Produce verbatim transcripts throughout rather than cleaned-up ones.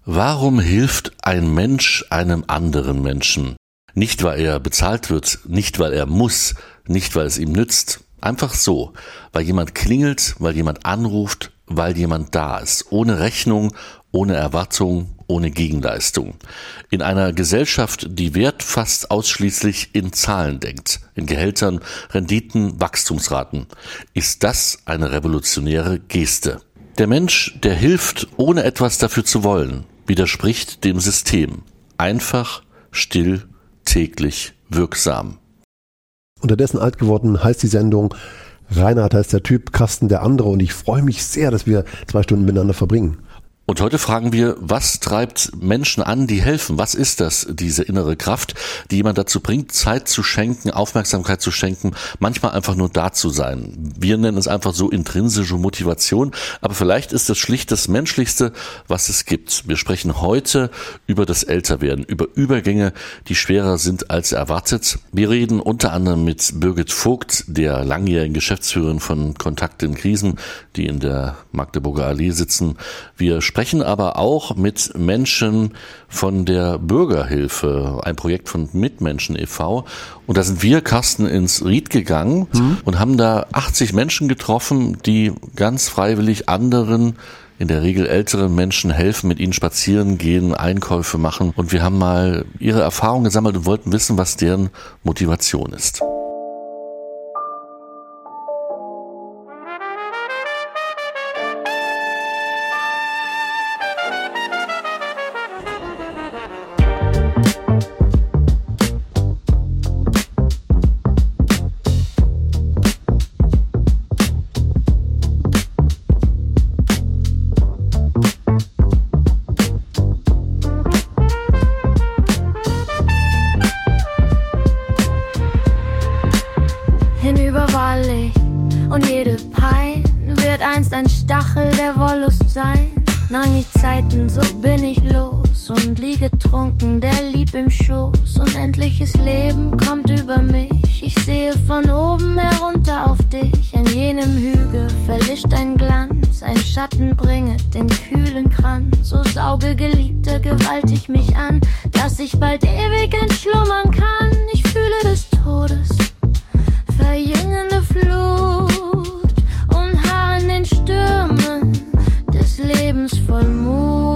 Warum hilft ein Mensch einem anderen Menschen? Nicht, weil er bezahlt wird, nicht, weil er muss, nicht, weil es ihm nützt. Einfach so, weil jemand klingelt, weil jemand anruft, weil jemand da ist. Ohne Rechnung, ohne Erwartung, ohne Gegenleistung. In einer Gesellschaft, die Wert fast ausschließlich in Zahlen denkt, in Gehältern, Renditen, Wachstumsraten, ist das eine revolutionäre Geste. Der Mensch, der hilft, ohne etwas dafür zu wollen, widerspricht dem System. Einfach, still, täglich, wirksam. Unterdessen alt geworden heißt die Sendung Reinhard heißt der Typ, Carsten der andere, und ich freue mich sehr, dass wir zwei Stunden miteinander verbringen. Und heute fragen wir, was treibt Menschen an, die helfen? Was ist das, diese innere Kraft, die jemand dazu bringt, Zeit zu schenken, Aufmerksamkeit zu schenken, manchmal einfach nur da zu sein? Wir nennen es einfach so intrinsische Motivation, aber vielleicht ist das schlicht das Menschlichste, was es gibt. Wir sprechen heute über das Älterwerden, über Übergänge, die schwerer sind als erwartet. Wir reden unter anderem mit Birgit Vogt, der langjährigen Geschäftsführerin von Kontakt in Krisen, die in der Magdeburger Allee sitzen. Wir sprechen aber auch mit Menschen von der Bürgerhilfe, ein Projekt von Mitmenschen e V. Und da sind wir, Carsten, ins Ried gegangen mhm. und haben da achtzig Menschen getroffen, die ganz freiwillig anderen, in der Regel älteren Menschen helfen, mit ihnen spazieren gehen, Einkäufe machen. Und wir haben mal ihre Erfahrungen gesammelt und wollten wissen, was deren Motivation ist. So bin ich los und liege trunken, der lieb im Schoß. Unendliches Leben kommt über mich. Ich sehe von oben herunter auf dich. An jenem Hügel verlischt ein Glanz. Ein Schatten bringet den kühlen Kranz. So sauge, Geliebte, gewaltig mich an, dass ich bald ewig entschlummern kann. Ich fühle des Todes verjüngende Flut und harre in den Stürmen des Lebens voll Mut.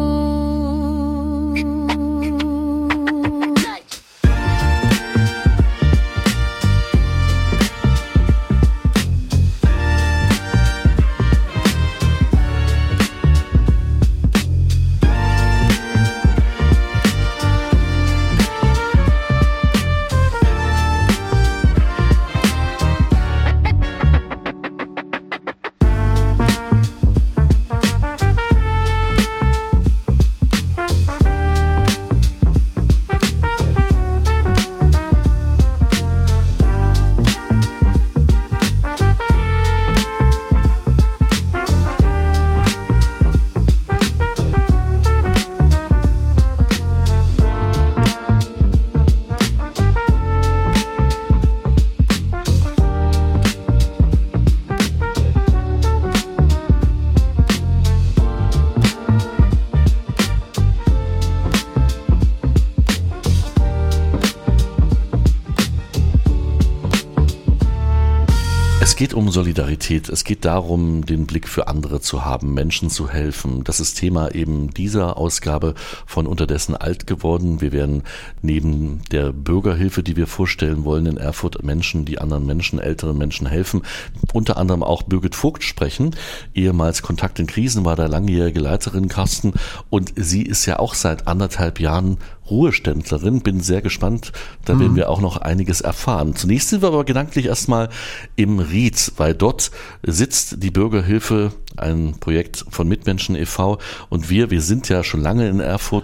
Es geht um Solidarität, es geht darum, den Blick für andere zu haben, Menschen zu helfen. Das ist Thema eben dieser Ausgabe von Unterdessen alt geworden. Wir werden neben der Bürgerhilfe, die wir vorstellen wollen in Erfurt, Menschen, die anderen Menschen, älteren Menschen helfen, unter anderem auch Birgit Vogt sprechen. Ehemals Kontakt in Krisen war da langjährige Leiterin, Carsten, und sie ist ja auch seit anderthalb Jahren Ruheständlerin. Bin sehr gespannt, da mhm. werden wir auch noch einiges erfahren. Zunächst sind wir aber gedanklich erstmal im Ried, weil dort sitzt die Bürgerhilfe, ein Projekt von Mitmenschen e V. Und wir, wir sind ja schon lange in Erfurt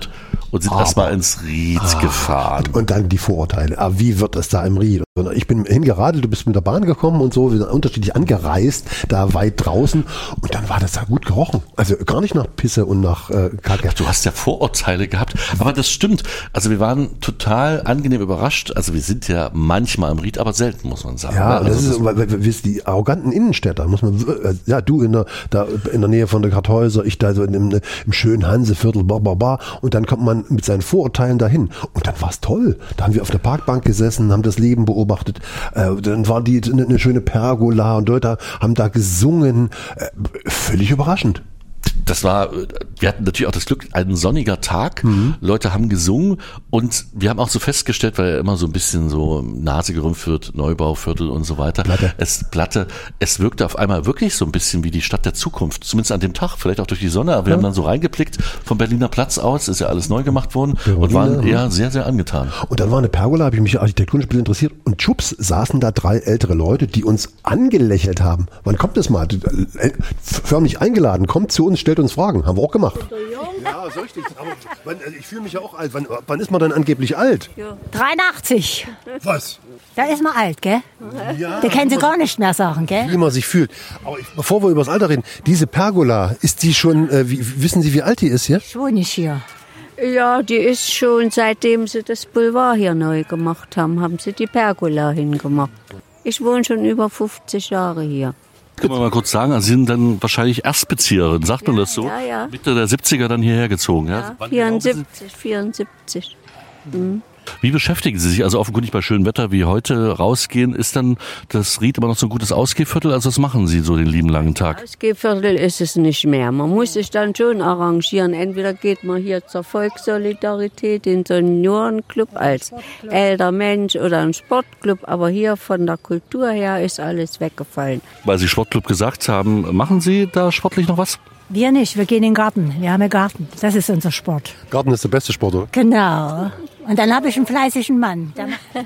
und sind Aber- erstmal ins Ried Ah, gefahren. Und dann die Vorurteile. Ah, wie wird es da im Ried? Ich bin hingeradelt, du bist mit der Bahn gekommen und so, wir sind unterschiedlich angereist, da weit draußen. Und dann war das da gut gerochen. Also gar nicht nach Pisse und nach äh, Kacke. Du hast ja Vorurteile gehabt, aber das stimmt. Also wir waren total angenehm überrascht. Also wir sind ja manchmal am Ried, aber selten, muss man sagen. Ja, Also und das das- ist, weil, weil wir sind die arroganten Innenstädter, muss man, äh, ja, du in der, da in der Nähe von der Karthäuser, ich da so in dem, im schönen Hanseviertel, bla, bla, bla. Und dann kommt man mit seinen Vorurteilen dahin. Und dann war es toll. Da haben wir auf der Parkbank gesessen, haben das Leben beobachtet. Äh, dann war die eine, eine schöne Pergola und Leute haben da gesungen. Äh, völlig überraschend. Das war, wir hatten natürlich auch das Glück, ein sonniger Tag, mhm. Leute haben gesungen und wir haben auch so festgestellt, weil ja immer so ein bisschen so Nase gerümpft wird, Neubauviertel und so weiter. Platte. Es, Platte, es wirkte auf einmal wirklich so ein bisschen wie die Stadt der Zukunft, zumindest an dem Tag, vielleicht auch durch die Sonne, aber wir Ja. haben dann so reingeblickt vom Berliner Platz aus, ist ja alles neu gemacht worden Berliner, und waren ja. eher sehr, sehr angetan. Und dann war eine Pergola, habe ich mich architektonisch ein bisschen interessiert und schubs saßen da drei ältere Leute, die uns angelächelt haben. Wann kommt das mal? Äh, Förmlich eingeladen, kommt zu uns, stellt uns Fragen. Haben wir auch gemacht. Ja, so richtig. Aber wann, ich fühle mich ja auch alt. Wann, wann ist man denn angeblich alt? dreiundachtzig. Was? Da ist man alt, gell? Ja, Da können Sie gar nicht mehr sagen, gell? wie man sich fühlt. Aber ich, bevor wir über das Alter reden, diese Pergola, ist die schon, äh, wie, wissen Sie, wie alt die ist hier? Ich wohne nicht hier. Ja, die ist schon, seitdem sie das Boulevard hier neu gemacht haben, haben sie die Pergola hingemacht. Ich wohne schon über fünfzig Jahre hier. Können wir mal kurz sagen, also Sie sind dann wahrscheinlich Erstbezieherin, sagt man das so? ja, ja. Mitte der siebziger dann hierher gezogen, ja? Ja, Wann genau sind vierundsiebzig, vierundsiebzig. Sie- Wie beschäftigen Sie sich? Also offenkundig bei schönem Wetter wie heute rausgehen, ist dann das Ried immer noch so ein gutes Ausgehviertel? Also was machen Sie so den lieben langen Tag? Ausgehviertel ist es nicht mehr. Man muss sich dann schon arrangieren. Entweder geht man hier zur Volkssolidarität, den Seniorenclub als älter Mensch oder einen Sportclub. Aber hier von der Kultur her ist alles weggefallen. Weil Sie Sportclub gesagt haben, machen Sie da sportlich noch was? Wir nicht, wir gehen in den Garten. Wir haben einen Garten. Das ist unser Sport. Garten ist der beste Sport, oder? Genau. Und dann habe ich einen fleißigen Mann. Der macht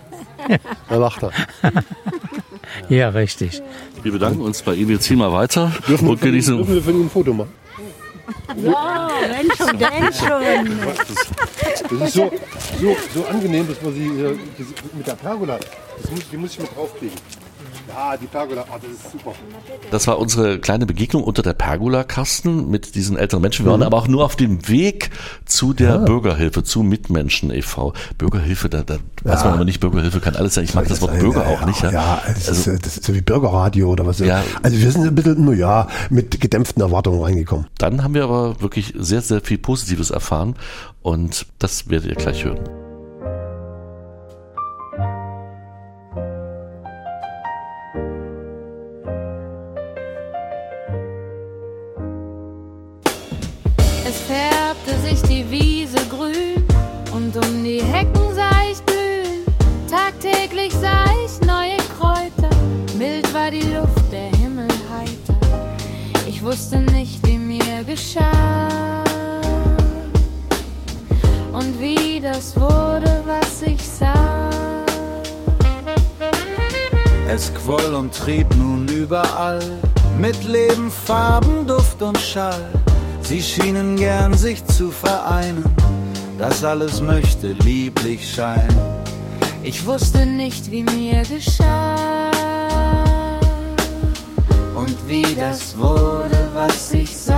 Da lacht er. Ja, richtig. Wir bedanken uns bei Ihnen. Wir ziehen mal weiter Dürfen, und wir, genießen. dürfen wir von Ihnen ein Foto machen? Ja, wenn schon, wenn schon. Das ist so, so, so angenehm, dass man sie äh, mit der Pergola, das muss, die muss ich mit draufkriegen. Ja, die Pergola, oh, das ist super. Das war unsere kleine Begegnung unter der Pergola, Carsten, mit diesen älteren Menschen. Wir waren aber auch nur auf dem Weg zu der Ja. Bürgerhilfe, zu Mitmenschen e V Bürgerhilfe, da, da weiß Ja. man aber nicht, Bürgerhilfe kann alles sein. Ich mag das Wort Bürger auch nicht. Ja, Ja, ja das, Also, ist, das ist so wie Bürgerradio oder was. Ja. Also wir sind ein bisschen, nur ja, mit gedämpften Erwartungen reingekommen. dann haben wir aber wirklich sehr, sehr viel Positives erfahren und das werdet ihr gleich hören. Es färbte sich die Wiese grün und um die Hecken sah ich blühen. Tagtäglich sah ich neue Kräuter, mild war die Luft, der Himmel heiter. Ich wusste nicht, wie mir geschah und wie das wurde, was ich sah. Es quoll und trieb nun überall, mit Leben, Farben, Duft und Schall. Sie schienen gern sich zu vereinen, das alles möchte lieblich scheinen. Ich wusste nicht, wie mir geschah und wie das wurde, was ich sah.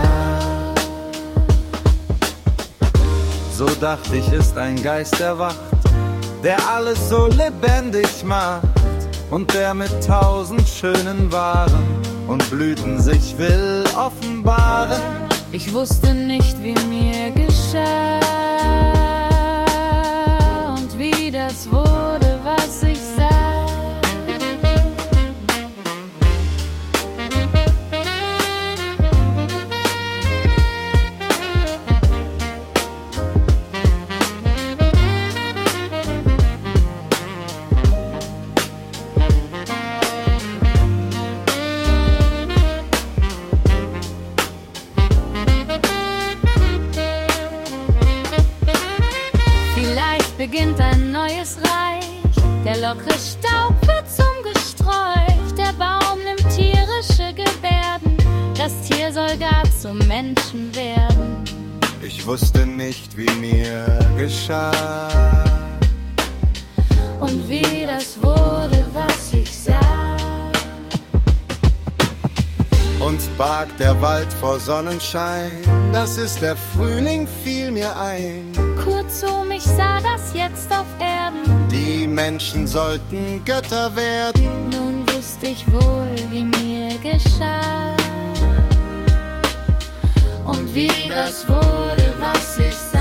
So dachte ich, ist ein Geist erwacht, der alles so lebendig macht und der mit tausend schönen Waren und Blüten sich will offenbaren. Ich wusste nicht, wie mir geschah und wie das wurde, was ich sah. Vielleicht beginnt ein neues Reich, der lockere Staub wird zum Gesträuch, der Baum nimmt tierische Gebärden, das Tier soll gar zum Menschen werden. Ich wusste nicht, wie mir geschah. Und wie das wurde, was ich sah. Uns barg der Wald vor Sonnenschein, das ist der Frühling, fiel mir ein. Kurzum, ich sah das jetzt auf Erden. Die Menschen sollten Götter werden. Nun wusste ich wohl, wie mir geschah. Und wie das wurde, was ich sah.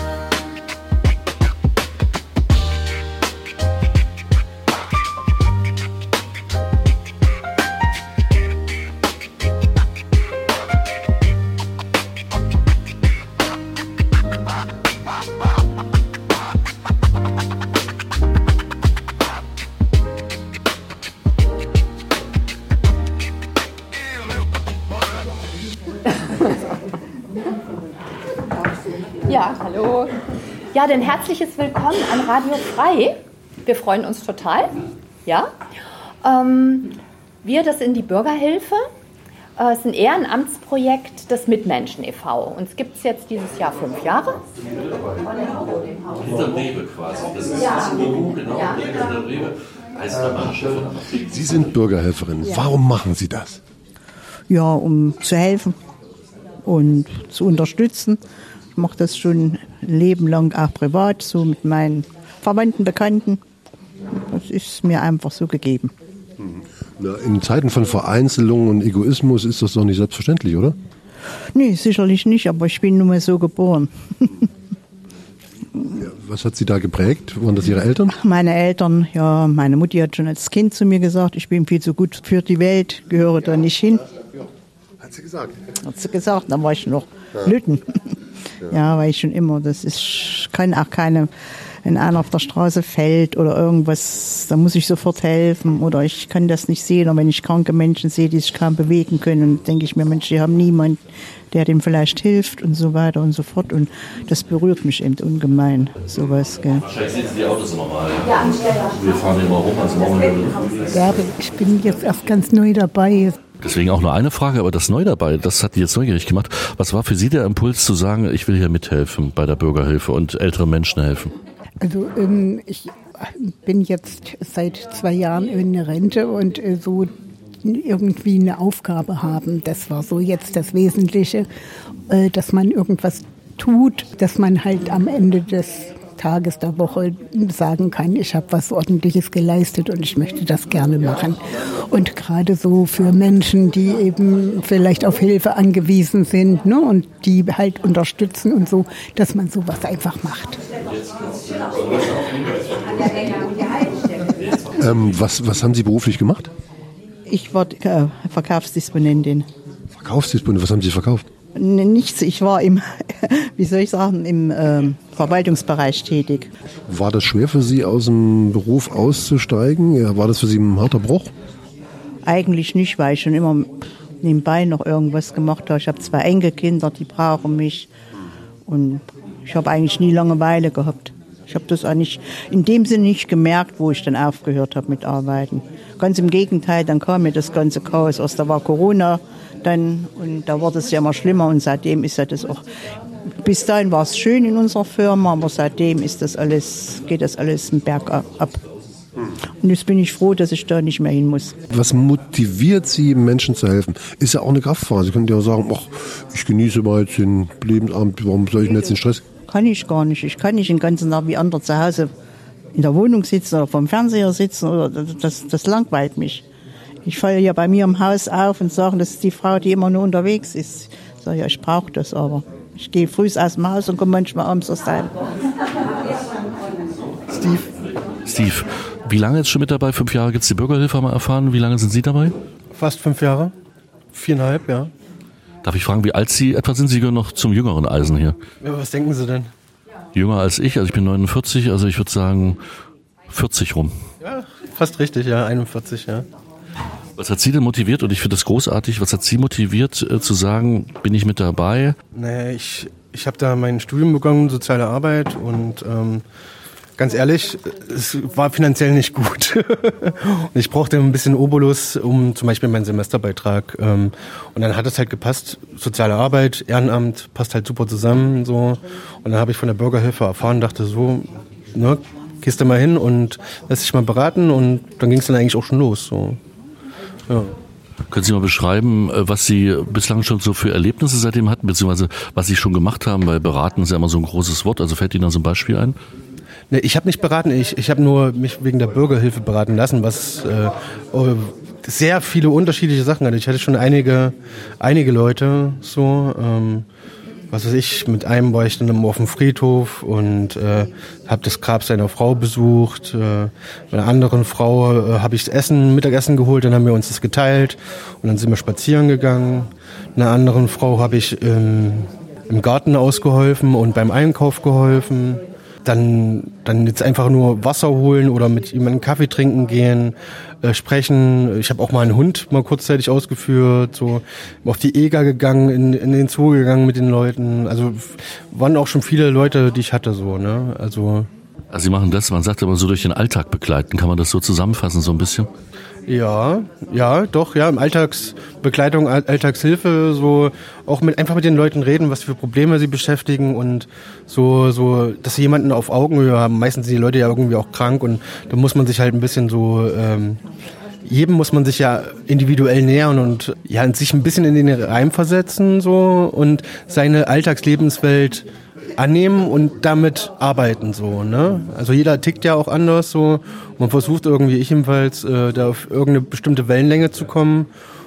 Ja, hallo. Ja, denn herzliches Willkommen an Radio Frei. Wir freuen uns total. Ja. Ähm, wir, das sind die Bürgerhilfe. Äh, es ist ein Ehrenamtsprojekt des Mitmenschen e V Uns gibt es jetzt dieses Jahr fünf Jahre. Hinter Rewe quasi. Das ist das Büro, genau. Ja. Hinter Rewe. Sie sind Bürgerhelferin. Ja. Warum machen Sie das? Ja, um zu helfen und zu unterstützen. Ich mache das schon ein Leben lang auch privat, so mit meinen Verwandten, Bekannten. Das ist mir einfach so gegeben. Na, in Zeiten von Vereinzelung und Egoismus ist das doch nicht selbstverständlich, oder? Nee, sicherlich nicht, aber ich bin nun mal so geboren. Ja, was hat Sie da geprägt? Waren das Ihre Eltern? Meine Eltern, ja, meine Mutti hat schon als Kind zu mir gesagt, ich bin viel zu gut für die Welt, gehöre da nicht hin. Hat sie gesagt? Hat sie gesagt, dann war ich noch ja. Lütten. Ja. ja, weil ich schon immer, das ist, kann auch keine, wenn einer auf der Straße fällt oder irgendwas, da muss ich sofort helfen oder ich kann das nicht sehen. Oder wenn ich kranke Menschen sehe, die sich kaum bewegen können, dann denke ich mir, Mensch, die haben niemanden, der dem vielleicht hilft und so weiter und so fort. Und das berührt mich eben ungemein, sowas. Gell. Wahrscheinlich sehen Sie die Autos immer mal. Ja. Wir fahren immer rum, also morgen ja, ich bin jetzt erst ganz neu dabei. Deswegen auch nur eine Frage, aber das Neu dabei, das hat die jetzt neugierig gemacht. Was war für Sie der Impuls zu sagen, ich will hier mithelfen bei der Bürgerhilfe und älteren Menschen helfen? Also ähm, ich bin jetzt seit zwei Jahren in der Rente und äh, so irgendwie eine Aufgabe haben. Das war so jetzt das Wesentliche, äh, dass man irgendwas tut, dass man halt am Ende des Tages der Woche sagen kann, ich habe was Ordentliches geleistet und ich möchte das gerne machen. Und gerade so für Menschen, die eben vielleicht auf Hilfe angewiesen sind, ne, und die halt unterstützen und so, dass man sowas einfach macht. Ähm, was, was haben Sie beruflich gemacht? Ich war äh, Verkaufsdisponentin. Verkaufsdisponentin, was haben Sie verkauft? Nichts, ich war im, wie soll ich sagen, im äh, Verwaltungsbereich tätig. War das schwer für Sie, aus dem Beruf auszusteigen? Ja, war das für Sie ein harter Bruch? Eigentlich nicht, weil ich schon immer nebenbei noch irgendwas gemacht habe. Ich habe zwei Enkelkinder, die brauchen mich. Und ich habe eigentlich nie Langeweile gehabt. Ich habe das eigentlich in dem Sinne nicht gemerkt, wo ich dann aufgehört habe mit Arbeiten. Ganz im Gegenteil, dann kam mir das ganze Chaos aus. Da war Corona dann und da wurde es ja immer schlimmer und seitdem ist ja das auch, bis dahin war es schön in unserer Firma, aber seitdem ist das alles, geht das alles einen Berg ab. Und jetzt bin ich froh, dass ich da nicht mehr hin muss. Was motiviert Sie, Menschen zu helfen? Ist ja auch eine Kraftfahrt. Sie können ja auch sagen, ach, ich genieße mal jetzt den Lebensabend, warum soll ich mir jetzt den Stress? Kann ich gar nicht. Ich kann nicht den ganzen Tag wie andere zu Hause in der Wohnung sitzen oder vom Fernseher sitzen. Oder das, das langweilt mich. Ich falle ja bei mir im Haus auf und sage, das ist die Frau, die immer nur unterwegs ist. Ich sage, ja, ich brauche das aber. Ich gehe früh aus dem Haus und komme manchmal abends erst heim. Steve. Steve, wie lange jetzt schon mit dabei? Fünf Jahre gibt es die Bürgerhilfe, haben wir erfahren. Wie lange sind Sie dabei? Fast fünf Jahre. Viereinhalb, ja. Darf ich fragen, wie alt Sie etwa sind? Sie gehören noch zum jüngeren Eisen hier. Ja, was denken Sie denn? Jünger als ich, also ich bin neunundvierzig, also ich würde sagen vierzig rum. Ja, fast richtig, ja, einundvierzig, ja. Was hat Sie denn motiviert, und ich finde das großartig, was hat Sie motiviert äh, zu sagen, bin ich mit dabei? Naja, ich, ich habe da mein Studium begonnen, soziale Arbeit, und ähm, ganz ehrlich, es war finanziell nicht gut. Und ich brauchte ein bisschen Obolus, um zum Beispiel meinen Semesterbeitrag. Und dann hat es halt gepasst, soziale Arbeit, Ehrenamt, passt halt super zusammen. So. Und dann habe ich von der Bürgerhilfe erfahren, dachte so, ne, gehst du mal hin und lässt dich mal beraten. Und dann ging es dann eigentlich auch schon los. So. Ja. Können Sie mal beschreiben, was Sie bislang schon so für Erlebnisse seitdem hatten, beziehungsweise was Sie schon gemacht haben? Weil beraten ist ja immer so ein großes Wort. Also fällt Ihnen da so ein Beispiel ein? Nee, ich habe nicht beraten, ich, ich habe nur mich wegen der Bürgerhilfe beraten lassen, was äh, sehr viele unterschiedliche Sachen hat. Ich hatte schon einige, einige Leute so, ähm, was weiß ich, mit einem war ich dann auf dem Friedhof und äh, habe das Grab seiner Frau besucht. Äh, mit einer anderen Frau äh, habe ich das Essen, Mittagessen geholt, dann haben wir uns das geteilt und dann sind wir spazieren gegangen. Einer anderen Frau habe ich ähm, im Garten ausgeholfen und beim Einkauf geholfen. Dann, dann jetzt einfach nur Wasser holen oder mit jemandem Kaffee trinken gehen, äh, sprechen. Ich habe auch mal einen Hund mal kurzzeitig ausgeführt, so auf die E G A gegangen, in, in den Zoo gegangen mit den Leuten. Also waren auch schon viele Leute, die ich hatte, so, ne? Also, also Sie machen das, man sagt aber so durch den Alltag begleiten. Kann man das so zusammenfassen, so ein bisschen? Ja, ja, doch, ja, im Alltagsbegleitung, Alltagshilfe, so auch mit einfach mit den Leuten reden, was für Probleme sie beschäftigen und so, so, dass sie jemanden auf Augenhöhe haben. Meistens sind die Leute ja irgendwie auch krank und da muss man sich halt ein bisschen so, ähm, jedem muss man sich ja individuell nähern und ja, sich ein bisschen in den Reim versetzen, so, und seine Alltagslebenswelt annehmen und damit arbeiten, so, ne? Also jeder tickt ja auch anders, so. Man versucht irgendwie, ich jedenfalls, äh, da auf irgendeine bestimmte Wellenlänge zu kommen,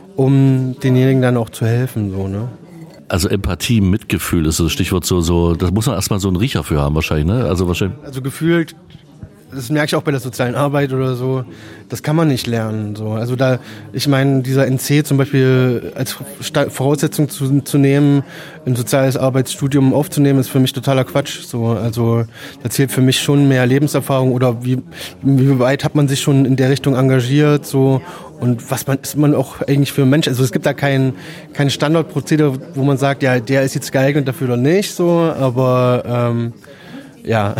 um denjenigen dann auch zu helfen, so, ne? Also Empathie, Mitgefühl ist das Stichwort, so, so, das muss man erstmal so einen Riecher für haben wahrscheinlich, ne? Also wahrscheinlich. Also gefühlt, das merke ich auch bei der sozialen Arbeit oder so, das kann man nicht lernen. So. Also da, ich meine, dieser N C zum Beispiel als Voraussetzung zu, zu nehmen, ein soziales Arbeitsstudium aufzunehmen, ist für mich totaler Quatsch. So. Also da zählt für mich schon mehr Lebenserfahrung oder wie, wie weit hat man sich schon in der Richtung engagiert, so, und was man ist man auch eigentlich für ein Mensch. Also es gibt da kein, kein Standardprozedere, wo man sagt, ja, der ist jetzt geeignet dafür oder nicht, so, aber ähm, ja.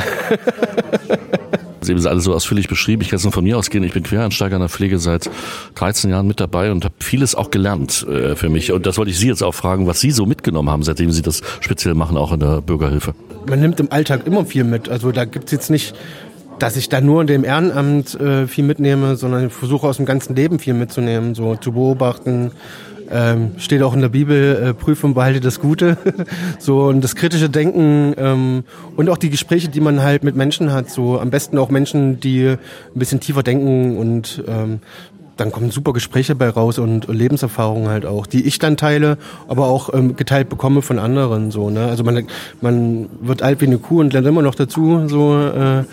Sie haben es alles so ausführlich beschrieben. Ich kann es nur von mir ausgehen. Ich bin Quereinsteiger in der Pflege seit dreizehn Jahren mit dabei und habe vieles auch gelernt äh, für mich. Und das wollte ich Sie jetzt auch fragen, was Sie so mitgenommen haben, seitdem Sie das speziell machen, auch in der Bürgerhilfe. Man nimmt im Alltag immer viel mit. Also da gibt's jetzt nicht, dass ich da nur in dem Ehrenamt äh, viel mitnehme, sondern ich versuche aus dem ganzen Leben viel mitzunehmen, so zu beobachten. Ähm, steht auch in der Bibel, äh, prüfe und behalte das Gute. So, und das kritische Denken ähm, und auch die Gespräche, die man halt mit Menschen hat. So am besten auch Menschen, die ein bisschen tiefer denken und ähm, dann kommen super Gespräche bei raus und Lebenserfahrungen halt auch, die ich dann teile, aber auch ähm, geteilt bekomme von anderen. So, ne? Also man, man wird alt wie eine Kuh und lernt immer noch dazu. So, äh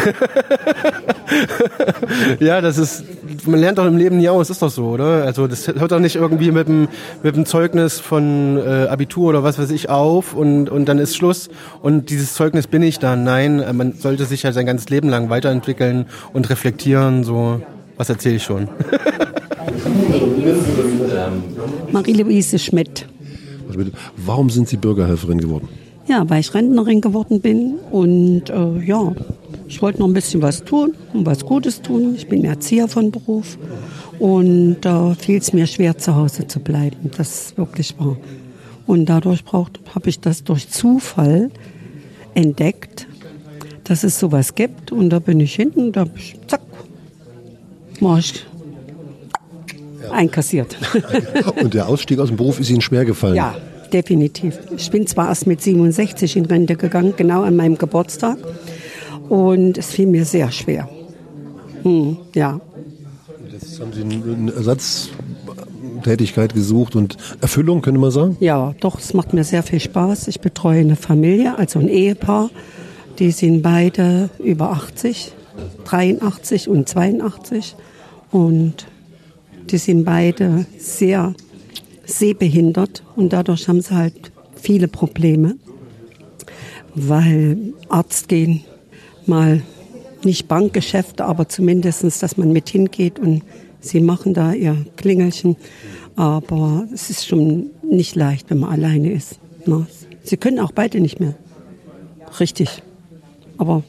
ja, das ist, man lernt doch im Leben nie aus, ist doch so, oder? Also das hört doch nicht irgendwie mit dem, mit dem Zeugnis von äh, Abitur oder was weiß ich auf und, und dann ist Schluss und dieses Zeugnis bin ich dann. Nein, man sollte sich halt sein ganzes Leben lang weiterentwickeln und reflektieren, so. Was erzähle ich schon? Marie-Louise Schmidt. Warum sind Sie Bürgerhelferin geworden? Ja, weil ich Rentnerin geworden bin und äh, ja, ich wollte noch ein bisschen was tun und was Gutes tun. Ich bin Erzieher von Beruf und da äh, fiel es mir schwer, zu Hause zu bleiben. Das ist wirklich wahr. Und dadurch habe ich das durch Zufall entdeckt, dass es sowas gibt und da bin ich hinten, da bin ich, zack, mach ich einkassiert. Und der Ausstieg aus dem Beruf ist Ihnen schwer gefallen? Ja, definitiv. Ich bin zwar erst mit siebenundsechzig in Rente gegangen, genau an meinem Geburtstag. Und es fiel mir sehr schwer. Hm, ja. Jetzt haben Sie eine Ersatztätigkeit gesucht und Erfüllung, könnte man sagen? Ja, doch, es macht mir sehr viel Spaß. Ich betreue eine Familie, also ein Ehepaar. Die sind beide über achtzig, dreiundachtzig und zweiundachtzig. Und die sind beide sehr sehbehindert und dadurch haben sie halt viele Probleme, weil Arzt gehen, mal nicht Bankgeschäfte, aber zumindest, dass man mit hingeht und sie machen da ihr Klingelchen, aber es ist schon nicht leicht, wenn man alleine ist. Sie können auch beide nicht mehr richtig, aber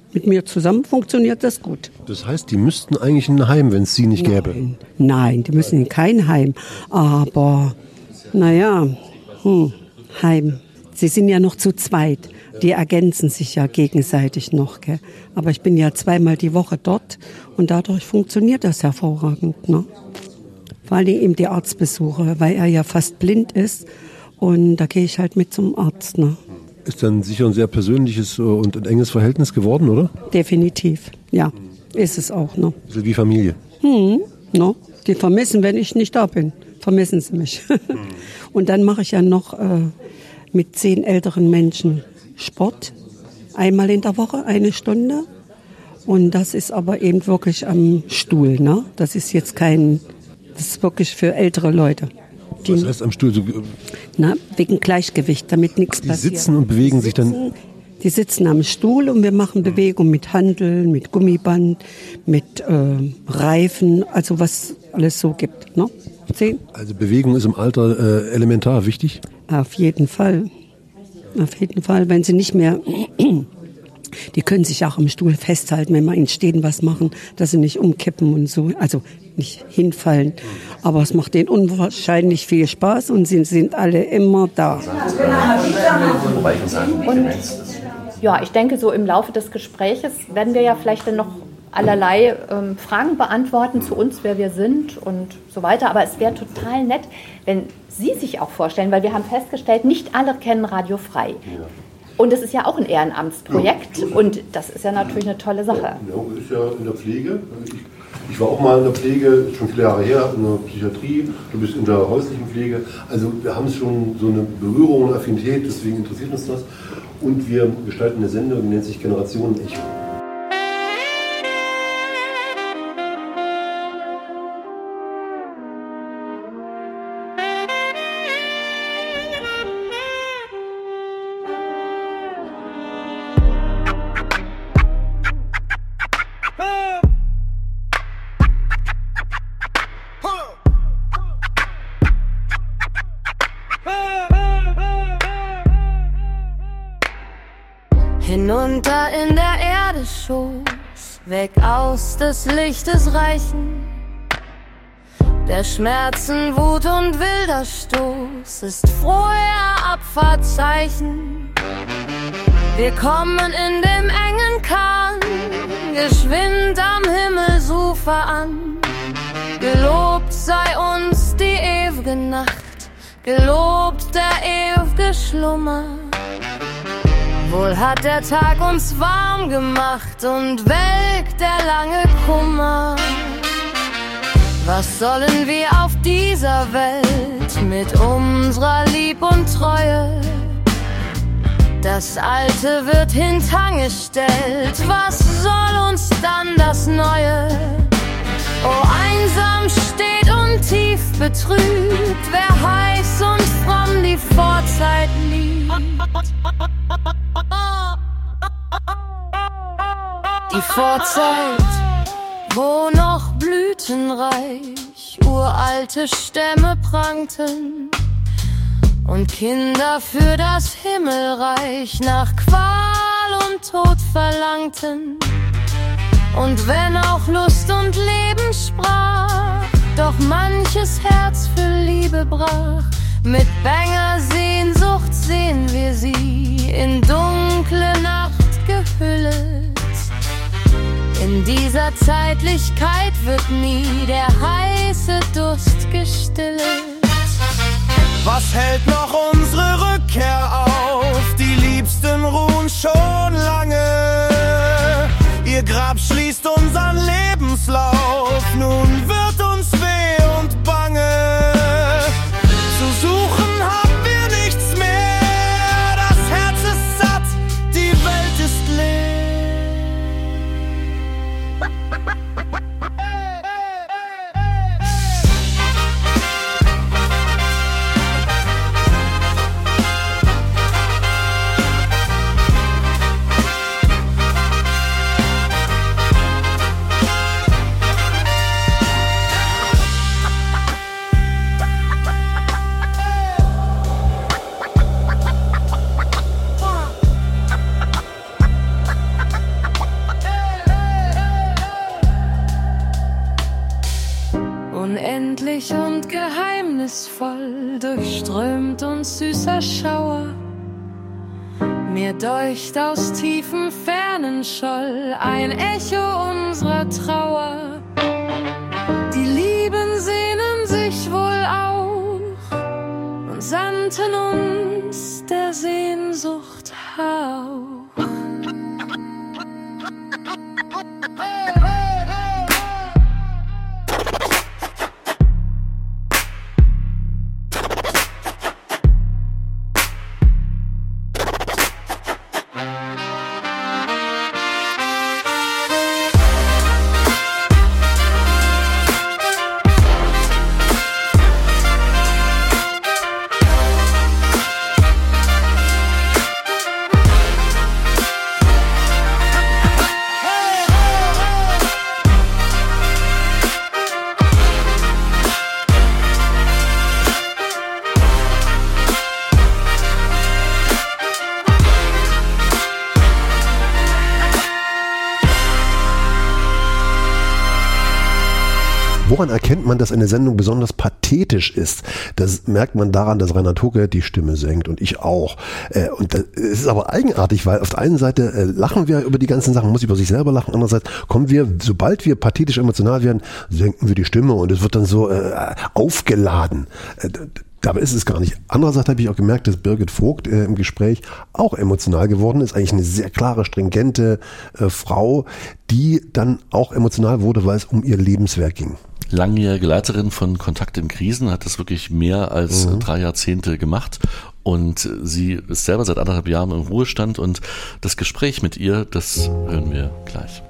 mit mir zusammen funktioniert das gut. Das heißt, die müssten eigentlich in ein Heim, wenn es sie nicht gäbe? Nein, nein, die müssen in kein Heim. Aber, naja, hm, Heim. Sie sind ja noch zu zweit. Die ergänzen sich ja gegenseitig noch. Gell? Aber ich bin ja zweimal die Woche dort und dadurch funktioniert das hervorragend. Ne? Vor allem eben die Arztbesuche, weil er ja fast blind ist und da gehe ich halt mit zum Arzt. Ne? Ist dann sicher ein sehr persönliches und ein enges Verhältnis geworden, oder? Definitiv, ja, ist es auch. Ne? Ein bisschen wie Familie. Hm, no? Die vermissen, wenn ich nicht da bin, vermissen sie mich. Und dann mache ich ja noch äh, mit zehn älteren Menschen Sport, einmal in der Woche, eine Stunde. Und das ist aber eben wirklich am Stuhl. Ne? Das ist jetzt kein, das ist wirklich für ältere Leute. Die, Was heißt am Stuhl? So, na, wegen Gleichgewicht, damit nichts die passiert. Die sitzen und bewegen die sich sitzen, dann... Die sitzen am Stuhl und wir machen Bewegung mit Hanteln, mit Gummiband, mit äh, Reifen, also was alles so gibt. Ne? Sehen? Also Bewegung ist im Alter äh, elementar wichtig? Auf jeden Fall. Auf jeden Fall, wenn sie nicht mehr, die können sich auch am Stuhl festhalten, wenn wir ihnen stehen was machen, dass sie nicht umkippen und so, also nicht hinfallen. Aber es macht denen unwahrscheinlich viel Spaß und sie sind alle immer da. Und ja, ich denke, so im Laufe des Gespräches werden wir ja vielleicht dann noch allerlei ähm, Fragen beantworten zu uns, wer wir sind und so weiter. Aber es wäre total nett, wenn Sie sich auch vorstellen, weil wir haben festgestellt, nicht alle kennen Radio Frei. Ja. Und es ist ja auch ein Ehrenamtsprojekt ja, und das ist ja natürlich eine tolle Sache. Ja, ist ja in der Pflege. Ich, ich war auch mal in der Pflege, schon viele Jahre her, in der Psychiatrie. Du bist in der häuslichen Pflege. Also wir haben schon so eine Berührung und Affinität, deswegen interessiert uns das. Und wir gestalten eine Sendung, die nennt sich Generationen Echo. Hinunter in der Erde Schoß, weg aus des Lichtes Reichen. Der Schmerzen, Wut und wilder Stoß ist froher Abfahrtszeichen. Wir kommen in dem engen Kahn, geschwind am Himmelsufer an. Gelobt sei uns die ewige Nacht, gelobt der ewige Schlummer. Wohl hat der Tag uns warm gemacht und welkt der lange Kummer. Was sollen wir auf dieser Welt mit unserer Lieb und Treue? Das Alte wird hintangestellt, was soll uns dann das Neue? Oh, einsam steht und tief betrübt, wer heiß und fromm die Vorzeit liebt. Die Vorzeit, wo noch blütenreich uralte Stämme prangten und Kinder für das Himmelreich nach Qual und Tod verlangten. Und wenn auch Lust und Leben sprach, doch manches Herz für Liebe brach. Mit banger Sehnsucht sehen wir sie in dunkle Nacht gehüllet. In dieser Zeitlichkeit wird nie der heiße Durst gestillet. Was hält noch unsere Rückkehr auf? Die Liebsten ruhen schon lange. Ihr Grab schließt unseren Lebenslauf. Nun wird uns weh und bange. Zu suchen haben wir nichts mehr. Das Herz ist satt, die Welt ist leer. Heimlich und geheimnisvoll durchströmt uns süßer Schauer. Mir deucht aus tiefen Fernen scholl ein Echo unserer Trauer. Die Lieben sehnen sich wohl auch und sandten uns der Sehnsucht Hauch. Woran erkennt man, dass eine Sendung besonders pathetisch ist? Das merkt man daran, dass Rainer Tucke die Stimme senkt und ich auch. Und das ist aber eigenartig, weil auf der einen Seite lachen wir über die ganzen Sachen, muss über sich selber lachen, andererseits kommen wir, sobald wir pathetisch emotional werden, senken wir die Stimme und es wird dann so äh, aufgeladen. Dabei ist es gar nicht. Andererseits habe ich auch gemerkt, dass Birgit Vogt äh, im Gespräch auch emotional geworden ist. Eigentlich eine sehr klare, stringente äh, Frau, die dann auch emotional wurde, weil es um ihr Lebenswerk ging. Langjährige Leiterin von Kontakt in Krisen, hat das wirklich mehr als mhm. drei Jahrzehnte gemacht. Und sie ist selber seit anderthalb Jahren im Ruhestand. Und das Gespräch mit ihr, das hören wir gleich.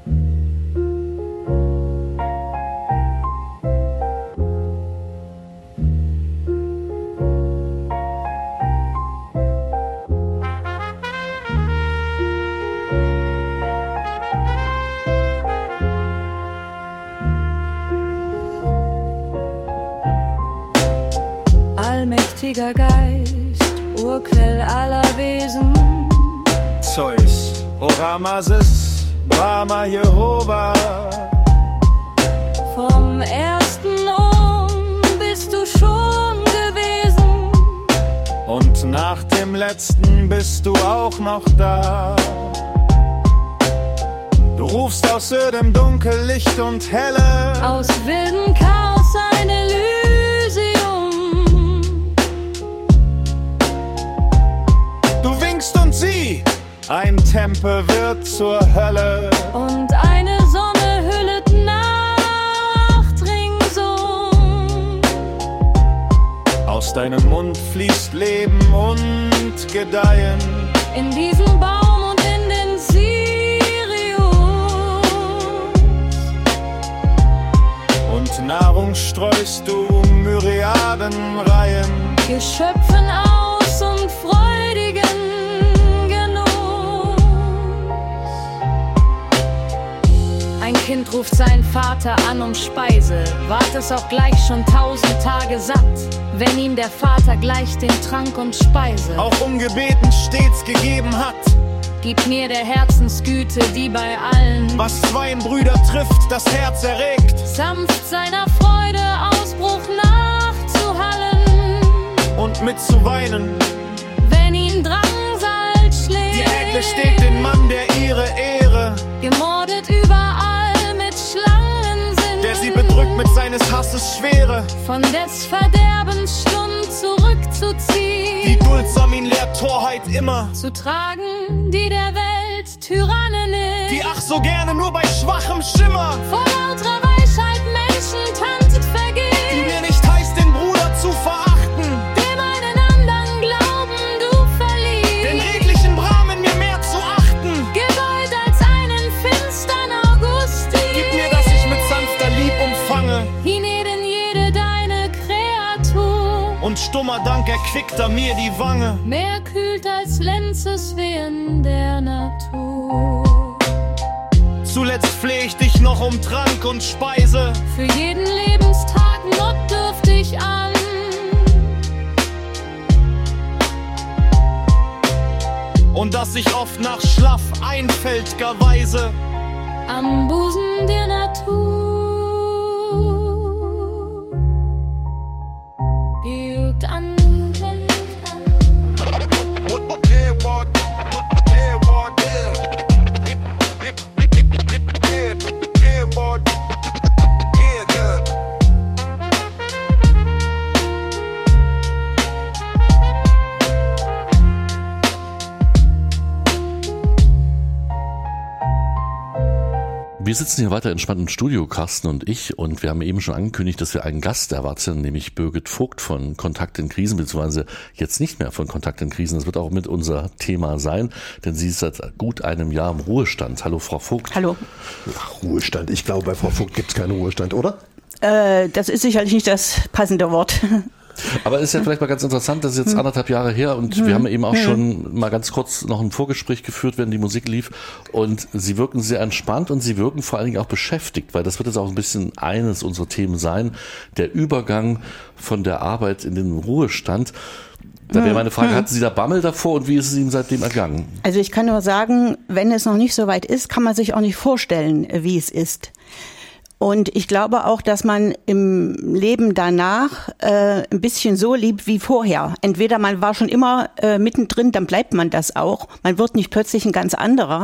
Allmächtiger Geist, Urquell aller Wesen. Zeus, Oramasis, Brahma, Jehova. Vom ersten Um bist du schon gewesen. Und nach dem letzten bist du auch noch da. Du rufst aus ödem Dunkel Licht und Helle. Aus wildem Chaos ein Elysium. Du winkst und sieh, ein Tempel wird zur Hölle. Und eine Sonne hüllet Nacht ringsum. Aus deinem Mund fließt Leben und Gedeihen. In diesem Baum und in den Sirius. Und Nahrung streust du Myriadenreihen. Geschöpfen aus und freudigen Genuss. Ein Kind ruft seinen Vater an um Speise, ward es auch gleich schon tausend Tage satt, wenn ihm der Vater gleich den Trank und Speise auch ungebeten stets gegeben hat. Gib mir der Herzensgüte, die bei allen, was zwei Brüder trifft, das Herz erregt, sanft seiner Freude Ausbruch nachzuhallen und mitzuweinen, wenn ihn Drangsal schlägt. Die Edle steht den Mann, der ihre Ehre gemordet überall mit Schlangensinn, der sie bedrückt mit seines Hasses Schwere, von des Verderbens Stund zurückzuziehen, die duldsam ihn lehrt Torheit immer zu tragen, die der Welt Tyrannen ist, die ach so gerne nur bei schwachem Schimmer vor lauter Weisheit Menschen tanzt vergeht, die mir nicht heißt, den Bruder zu verachten, dem einen anderen Glauben du verliehst, den redlichen Brahmin mir mehr zu achten, gewollt als einen finstern Augustin. Gib mir, dass ich mit sanfter Lieb umfange, hienieden jede deine Kreatur, und stummer Dank erquickt er mir die Wange, mehr kühlt als Lenzes Wehen der Natur. Zuletzt fleh ich dich noch um Trank und Speise, für jeden Lebenstag notdürftig an, und dass sich oft nach schlaff einfält'ger Weise am Busen der Natur Wir sitzen hier weiter entspannt im Studio, Carsten und ich, und wir haben eben schon angekündigt, dass wir einen Gast erwarten, nämlich Birgit Vogt von Kontakt in Krisen, beziehungsweise jetzt nicht mehr von Kontakt in Krisen. Das wird auch mit unser Thema sein, denn sie ist seit gut einem Jahr im Ruhestand. Hallo, Frau Vogt. Hallo. Ach, Ruhestand. Ich glaube, bei Frau Vogt gibt es keinen Ruhestand, oder? Äh, das ist sicherlich nicht das passende Wort. Aber es ist ja vielleicht mal ganz interessant, das ist jetzt anderthalb Jahre her und hm. wir haben eben auch hm. schon mal ganz kurz noch ein Vorgespräch geführt, wenn die Musik lief, und Sie wirken sehr entspannt und Sie wirken vor allen Dingen auch beschäftigt, weil das wird jetzt auch ein bisschen eines unserer Themen sein, der Übergang von der Arbeit in den Ruhestand. Da wäre meine Frage, hm. hatten Sie da Bammel davor und wie ist es Ihnen seitdem ergangen? Also ich kann nur sagen, wenn es noch nicht so weit ist, kann man sich auch nicht vorstellen, wie es ist. Und ich glaube auch, dass man im Leben danach äh, ein bisschen so liebt wie vorher. Entweder man war schon immer äh, mittendrin, dann bleibt man das auch. Man wird nicht plötzlich ein ganz anderer.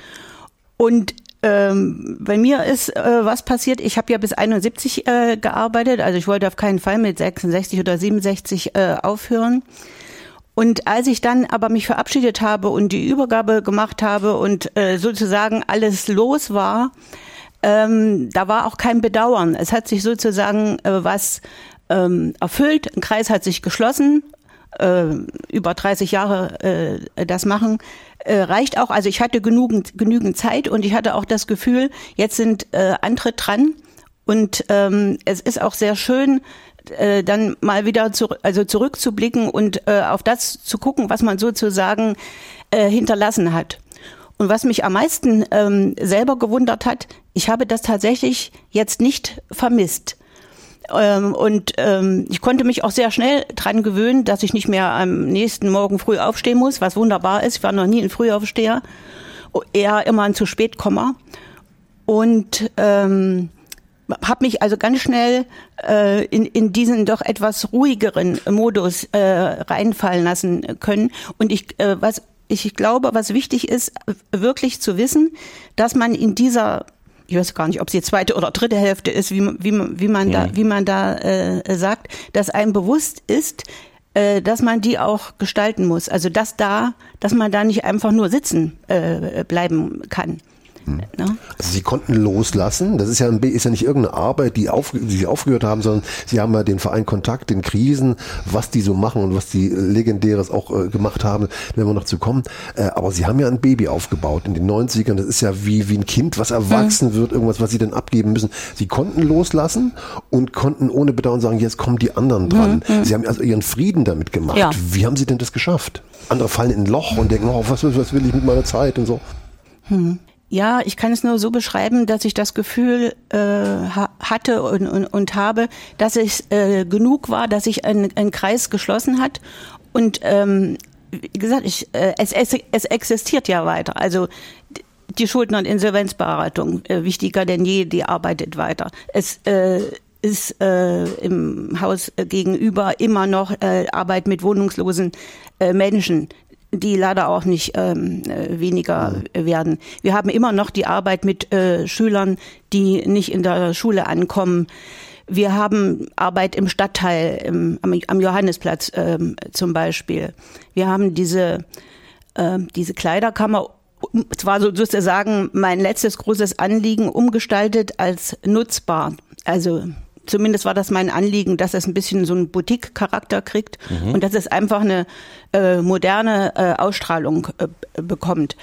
Und ähm, bei mir ist äh, was passiert. Ich habe ja bis einundsiebzig äh, gearbeitet. Also ich wollte auf keinen Fall mit sechsundsechzig oder siebenundsechzig äh, aufhören. Und als ich dann aber mich verabschiedet habe und die Übergabe gemacht habe und äh, sozusagen alles los war, Ähm, da war auch kein Bedauern. Es hat sich sozusagen äh, was ähm, erfüllt. Ein Kreis hat sich geschlossen. Äh, über dreißig Jahre äh, das machen äh, reicht auch. Also ich hatte genügend, genügend Zeit und ich hatte auch das Gefühl, jetzt sind äh, andere dran. Und ähm, es ist auch sehr schön, äh, dann mal wieder zu, also zurückzublicken und äh, auf das zu gucken, was man sozusagen äh, hinterlassen hat. Und was mich am meisten ähm, selber gewundert hat, ich habe das tatsächlich jetzt nicht vermisst. Ähm, und ähm, ich konnte mich auch sehr schnell dran gewöhnen, dass ich nicht mehr am nächsten Morgen früh aufstehen muss, was wunderbar ist. Ich war noch nie ein Frühaufsteher, eher immer ein Zu-Spät-Kommer. Und ähm, habe mich also ganz schnell äh, in, in diesen doch etwas ruhigeren Modus äh, reinfallen lassen können. Und ich, äh, was Ich glaube, was wichtig ist, wirklich zu wissen, dass man in dieser, ich weiß gar nicht, ob es die zweite oder dritte Hälfte ist, wie, wie, wie man da, wie man da äh, sagt, dass einem bewusst ist, äh, dass man die auch gestalten muss. Also dass da, dass man da nicht einfach nur sitzen äh, bleiben kann. Hm. Also Sie konnten loslassen. Das ist ja, ein, ist ja nicht irgendeine Arbeit, die, auf, die Sie aufgehört haben, sondern Sie haben ja den Verein Kontakt in Krisen, was die so machen und was die Legendäres auch äh, gemacht haben, wenn wir noch zu kommen. Äh, aber Sie haben ja ein Baby aufgebaut in den neunzigern. Das ist ja wie, wie ein Kind, was erwachsen mhm. wird, irgendwas, was Sie dann abgeben müssen. Sie konnten loslassen und konnten ohne Bedauern sagen, jetzt kommen die anderen dran. Mhm. Sie haben also Ihren Frieden damit gemacht. Ja. Wie haben Sie denn das geschafft? Andere fallen in ein Loch und denken, oh, was, was will ich mit meiner Zeit und so. Mhm. Ja, ich kann es nur so beschreiben, dass ich das Gefühl äh, ha- hatte und, und, und habe, dass es äh, genug war, dass sich ein, ein Kreis geschlossen hat. Und ähm, wie gesagt, ich, äh, es, es, es existiert ja weiter. Also die Schuldner- und Insolvenzberatung, äh, wichtiger denn je, die arbeitet weiter. Es äh, ist äh, im Haus gegenüber immer noch äh, Arbeit mit wohnungslosen äh, Menschen, die leider auch nicht ähm, weniger mhm. werden. Wir haben immer noch die Arbeit mit äh, Schülern, die nicht in der Schule ankommen. Wir haben Arbeit im Stadtteil, im, am, am Johannesplatz ähm, zum Beispiel. Wir haben diese, äh, diese Kleiderkammer, zwar sozusagen mein letztes großes Anliegen, umgestaltet als nutzbar. Also zumindest war das mein Anliegen, dass es ein bisschen so einen Boutique-Charakter kriegt mhm. und dass es einfach eine äh, moderne äh, Ausstrahlung äh, bekommt.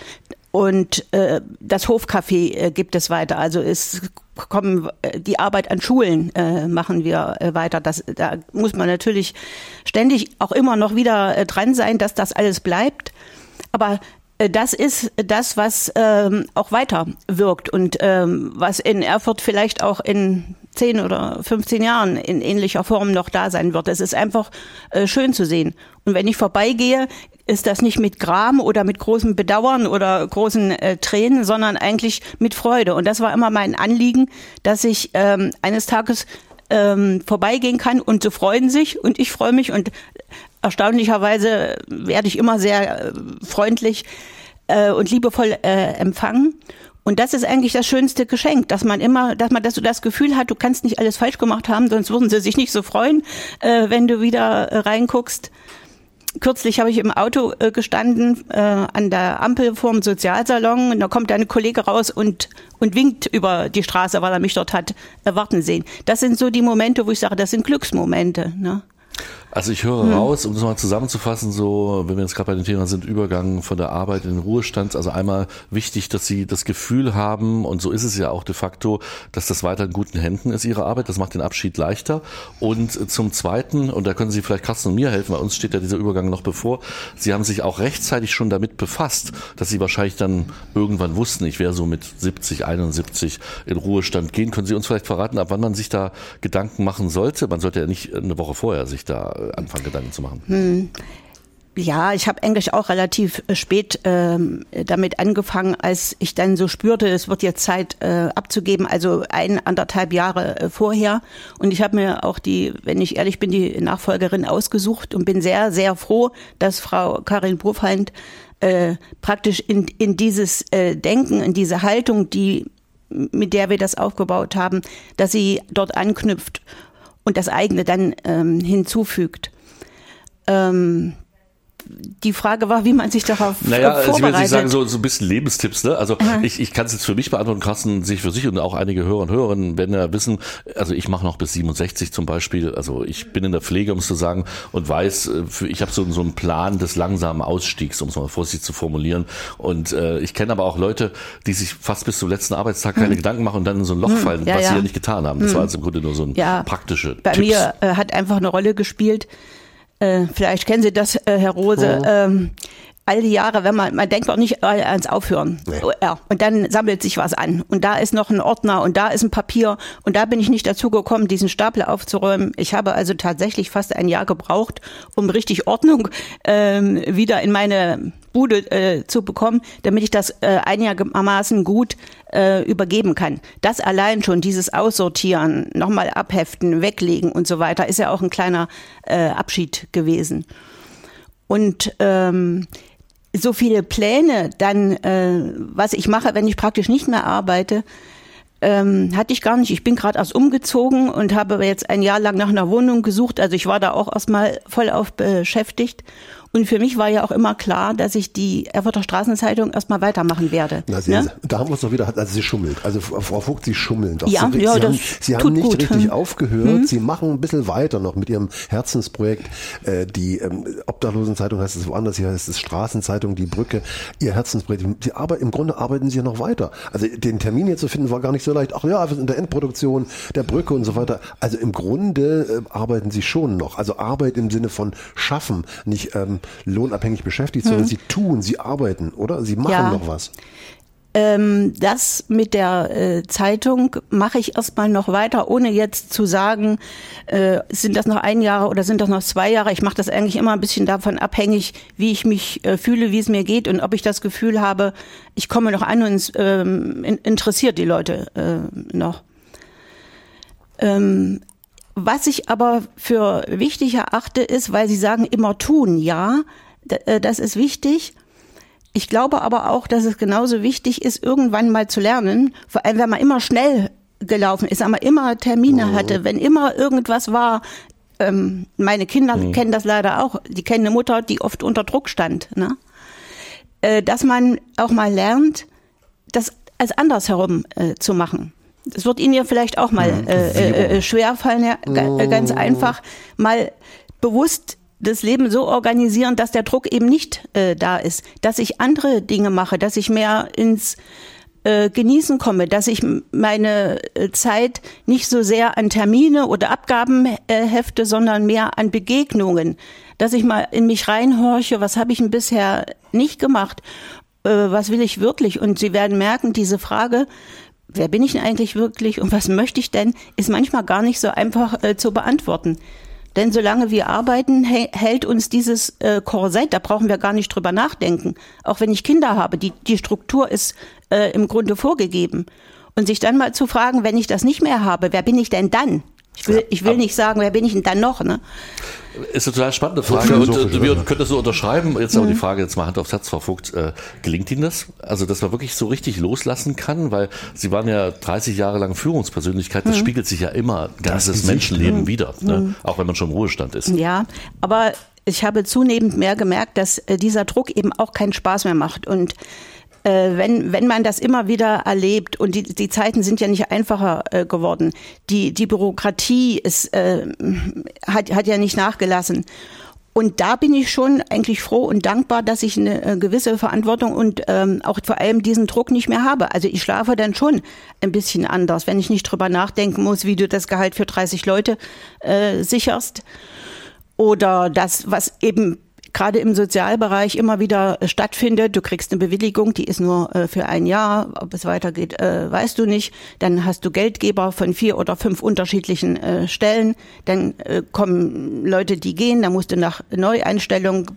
Und äh, das Hofcafé äh, gibt es weiter. Also es kommen äh, die Arbeit an Schulen äh, machen wir äh, weiter. Das, da muss man natürlich ständig auch immer noch wieder äh, dran sein, dass das alles bleibt. Aber das ist das, was ähm, auch weiter wirkt und ähm, was in Erfurt vielleicht auch in zehn oder fünfzehn Jahren in ähnlicher Form noch da sein wird. Es ist einfach äh, schön zu sehen. Und wenn ich vorbeigehe, ist das nicht mit Gram oder mit großem Bedauern oder großen äh, Tränen, sondern eigentlich mit Freude. Und das war immer mein Anliegen, dass ich ähm, eines Tages ähm, vorbeigehen kann und sie freuen sich und ich freue mich und erstaunlicherweise werde ich immer sehr äh, freundlich äh, und liebevoll äh, empfangen. Und das ist eigentlich das schönste Geschenk, dass man immer, dass man, dass du das Gefühl hast, du kannst nicht alles falsch gemacht haben, sonst würden sie sich nicht so freuen, äh, wenn du wieder äh, reinguckst. kürzlich habe ich im Auto äh, gestanden, äh, an der Ampel vorm Sozialsalon, und da kommt ein Kollege raus und, und winkt über die Straße, weil er mich dort hat äh, warten sehen. Das sind so die Momente, wo ich sage, das sind Glücksmomente, ne? Also ich höre hm. raus, um das mal zusammenzufassen, so, wenn wir jetzt gerade bei dem Thema sind, Übergang von der Arbeit in den Ruhestand. Also einmal wichtig, dass Sie das Gefühl haben, und so ist es ja auch de facto, dass das weiter in guten Händen ist, Ihre Arbeit. Das macht den Abschied leichter. Und zum Zweiten, und da können Sie vielleicht Carsten und mir helfen, weil uns steht ja dieser Übergang noch bevor, Sie haben sich auch rechtzeitig schon damit befasst, dass Sie wahrscheinlich dann irgendwann wussten, ich werde so mit siebzig, einundsiebzig in Ruhestand gehen. Können Sie uns vielleicht verraten, ab wann man sich da Gedanken machen sollte? Man sollte ja nicht eine Woche vorher sich da anfangen, Gedanken zu machen. Hm. Ja, ich habe eigentlich auch relativ spät ähm, damit angefangen, als ich dann so spürte, es wird jetzt Zeit äh, abzugeben, also ein, anderthalb Jahre äh, vorher. Und ich habe mir auch die, wenn ich ehrlich bin, die Nachfolgerin ausgesucht und bin sehr, sehr froh, dass Frau Karin Brufheint äh, praktisch in, in dieses äh, Denken, in diese Haltung, die, mit der wir das aufgebaut haben, dass sie dort anknüpft und das eigene dann ähm, hinzufügt. Ähm, die Frage war, wie man sich darauf naja, vorbereitet. Sie würden sagen, so, so ein bisschen Lebenstipps, ne? Also Aha. ich, ich kann es jetzt für mich beantworten, Carsten sich für sich, und auch einige Hörer und Hörerinnen werden ja wissen, also ich mache noch bis siebenundsechzig zum Beispiel, also ich bin in der Pflege, um es zu sagen, und weiß, ich habe so, so einen Plan des langsamen Ausstiegs, um es mal vorsichtig zu formulieren, und äh, ich kenne aber auch Leute, die sich fast bis zum letzten Arbeitstag keine hm. Gedanken machen und dann in so ein Loch hm. fallen, ja, was ja. sie ja nicht getan haben. Das hm. war also im Grunde nur so ein ja. praktische Bei Tipps. mir äh, hat einfach eine Rolle gespielt, Äh, vielleicht kennen Sie das, äh, Herr Rose, oh. ähm, all die Jahre, wenn man, man denkt auch nicht ans Aufhören. Nee. Ja, und dann sammelt sich was an. Und da ist noch ein Ordner und da ist ein Papier. Und da bin ich nicht dazu gekommen, diesen Stapel aufzuräumen. Ich habe also tatsächlich fast ein Jahr gebraucht, um richtig Ordnung ähm, wieder in meine Bude äh, zu bekommen, damit ich das äh, einigermaßen gut äh, übergeben kann. Das allein schon, dieses Aussortieren, nochmal abheften, weglegen und so weiter, ist ja auch ein kleiner äh, Abschied gewesen. Und ähm, so viele Pläne dann, äh, was ich mache, wenn ich praktisch nicht mehr arbeite, ähm, hatte ich gar nicht. Ich bin gerade erst umgezogen und habe jetzt ein Jahr lang nach einer Wohnung gesucht. Also ich war da auch erstmal voll auf beschäftigt. Und für mich war ja auch immer klar, dass ich die Erfurter Straßenzeitung erstmal weitermachen werde. Na, Sie, ne? Da haben wir es doch wieder, also Sie schummelt. Also Frau Vogt, Sie schummeln doch. Ja, Sie, ja, Sie, das haben, Sie haben tut nicht gut. richtig hm. aufgehört. Hm. Sie machen ein bisschen weiter noch mit Ihrem Herzensprojekt. Äh, die ähm, Obdachlosenzeitung heißt es woanders, hier heißt es Straßenzeitung, die Brücke. Ihr Herzensprojekt. Sie arbeiten, im Grunde arbeiten Sie ja noch weiter. Also den Termin hier zu finden war gar nicht so leicht. Ach ja, wir sind in der Endproduktion der Brücke und so weiter. Also im Grunde äh, arbeiten Sie schon noch. Also Arbeit im Sinne von schaffen, nicht ähm, lohnabhängig beschäftigt, sondern hm. Sie tun, Sie arbeiten, oder? Sie machen ja. noch was. Ähm, das mit der äh, Zeitung mache ich erstmal noch weiter, ohne jetzt zu sagen, äh, sind das noch ein Jahr oder sind das noch zwei Jahre. Ich mache das eigentlich immer ein bisschen davon abhängig, wie ich mich äh, fühle, wie es mir geht und ob ich das Gefühl habe, ich komme noch an und es ähm, interessiert die Leute äh, noch. Ähm, was ich aber für wichtig erachte, ist, weil Sie sagen, immer tun, ja, das ist wichtig. Ich glaube aber auch, dass es genauso wichtig ist, irgendwann mal zu lernen, vor allem wenn man immer schnell gelaufen ist, wenn man immer Termine mhm. hatte, wenn immer irgendwas war. Ähm, meine Kinder mhm. kennen das leider auch. Die kennen eine Mutter, die oft unter Druck stand. Ne? Äh, dass man auch mal lernt, das als andersherum äh, zu machen. Das wird Ihnen ja vielleicht auch mal äh, äh, schwerfallen, ja, g- ganz einfach mal bewusst das Leben so organisieren, dass der Druck eben nicht äh, da ist, dass ich andere Dinge mache, dass ich mehr ins äh, Genießen komme, dass ich meine äh, Zeit nicht so sehr an Termine oder Abgaben äh, hefte, sondern mehr an Begegnungen, dass ich mal in mich reinhorche, was habe ich denn bisher nicht gemacht, äh, was will ich wirklich? Und Sie werden merken, diese Frage, wer bin ich denn eigentlich wirklich und was möchte ich denn, ist manchmal gar nicht so einfach äh, zu beantworten. Denn solange wir arbeiten, hält uns dieses äh, Korsett, da brauchen wir gar nicht drüber nachdenken. Auch wenn ich Kinder habe, die, die Struktur ist äh, im Grunde vorgegeben. Und sich dann mal zu fragen, wenn ich das nicht mehr habe, wer bin ich denn dann? Ich will, ich will nicht sagen, wer bin ich denn dann noch, ne? Ist eine total spannende Frage und äh, wir können das so unterschreiben. Jetzt aber mhm. die Frage, jetzt mal Hand aufs Herz, Frau Vogt, äh, gelingt Ihnen das? Also, dass man wirklich so richtig loslassen kann, weil Sie waren ja dreißig Jahre lang Führungspersönlichkeit, das mhm. spiegelt sich ja immer ganzes Menschenleben mhm. wieder, ne? Mhm. Auch wenn man schon im Ruhestand ist. Ja, aber ich habe zunehmend mehr gemerkt, dass äh, dieser Druck eben auch keinen Spaß mehr macht und Äh, wenn, wenn man das immer wieder erlebt und die, die Zeiten sind ja nicht einfacher äh, geworden, die, die Bürokratie ist, äh, hat, hat ja nicht nachgelassen. Und da bin ich schon eigentlich froh und dankbar, dass ich eine äh, gewisse Verantwortung und ähm, auch vor allem diesen Druck nicht mehr habe. Also ich schlafe dann schon ein bisschen anders, wenn ich nicht drüber nachdenken muss, wie du das Gehalt für dreißig Leute äh, sicherst. Oder das, was eben gerade im Sozialbereich immer wieder stattfindet. Du kriegst eine Bewilligung, die ist nur äh, für ein Jahr. Ob es weitergeht, äh, weißt du nicht. Dann hast du Geldgeber von vier oder fünf unterschiedlichen äh, Stellen. Dann äh, kommen Leute, die gehen. Dann musst du nach Neueinstellung,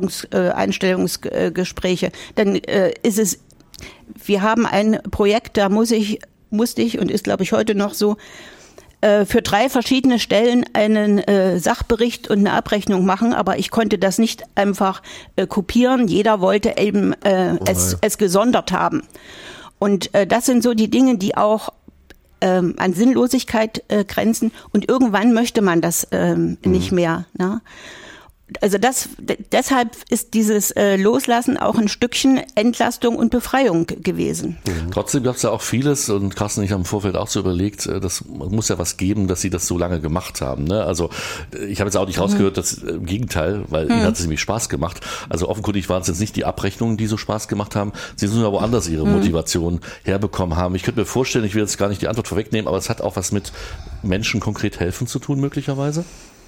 Bewerbungseinstellungsgespräche. Äh, Dann äh, ist es, wir haben ein Projekt, da muss ich, musste ich und ist, glaube ich, heute noch so, für drei verschiedene Stellen einen äh, Sachbericht und eine Abrechnung machen, aber ich konnte das nicht einfach äh, kopieren. Jeder wollte eben äh, oh es, es gesondert haben. Und äh, das sind so die Dinge, die auch ähm, an Sinnlosigkeit äh, grenzen. Und irgendwann möchte man das ähm, mhm. nicht mehr. Ne? Also das, d- deshalb ist dieses äh, Loslassen auch ein Stückchen Entlastung und Befreiung g- gewesen. Mhm. Trotzdem gab es ja auch vieles und Carsten und ich haben im Vorfeld auch so überlegt, das muss ja was geben, dass Sie das so lange gemacht haben. Ne? Also ich habe jetzt auch nicht mhm. rausgehört, dass im Gegenteil, weil mhm. Ihnen hat es nämlich Spaß gemacht. Also offenkundig waren es jetzt nicht die Abrechnungen, die so Spaß gemacht haben. Sie müssen aber woanders Ihre mhm. Motivation herbekommen haben. Ich könnte mir vorstellen, ich will jetzt gar nicht die Antwort vorwegnehmen, aber es hat auch was mit Menschen konkret helfen zu tun möglicherweise.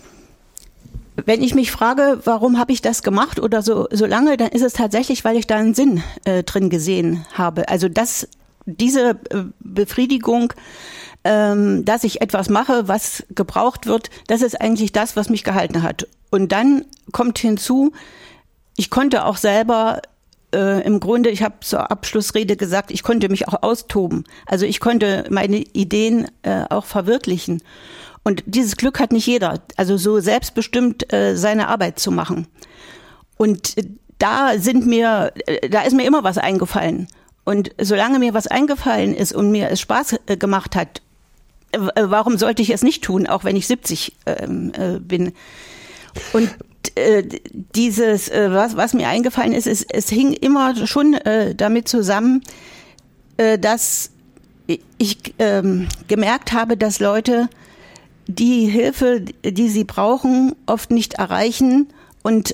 Wenn ich mich frage, warum habe ich das gemacht oder so, so lange, dann ist es tatsächlich, weil ich da einen Sinn äh, drin gesehen habe. Also das, diese äh, Befriedigung, ähm, dass ich etwas mache, was gebraucht wird, das ist eigentlich das, was mich gehalten hat. Und dann kommt hinzu, ich konnte auch selber äh, im Grunde, ich habe zur Abschlussrede gesagt, ich konnte mich auch austoben. Also ich konnte meine Ideen äh, auch verwirklichen. Und dieses Glück hat nicht jeder, also so selbstbestimmt äh, seine Arbeit zu machen. Und äh, da sind mir, äh, da ist mir immer was eingefallen. Und solange mir was eingefallen ist und mir es Spaß äh, gemacht hat, äh, warum sollte ich es nicht tun, auch wenn ich siebzig äh, äh, bin? Und äh, dieses, äh, was, was mir eingefallen ist, ist, es hing immer schon äh, damit zusammen, äh, dass ich äh, gemerkt habe, dass Leute die Hilfe, die sie brauchen, oft nicht erreichen und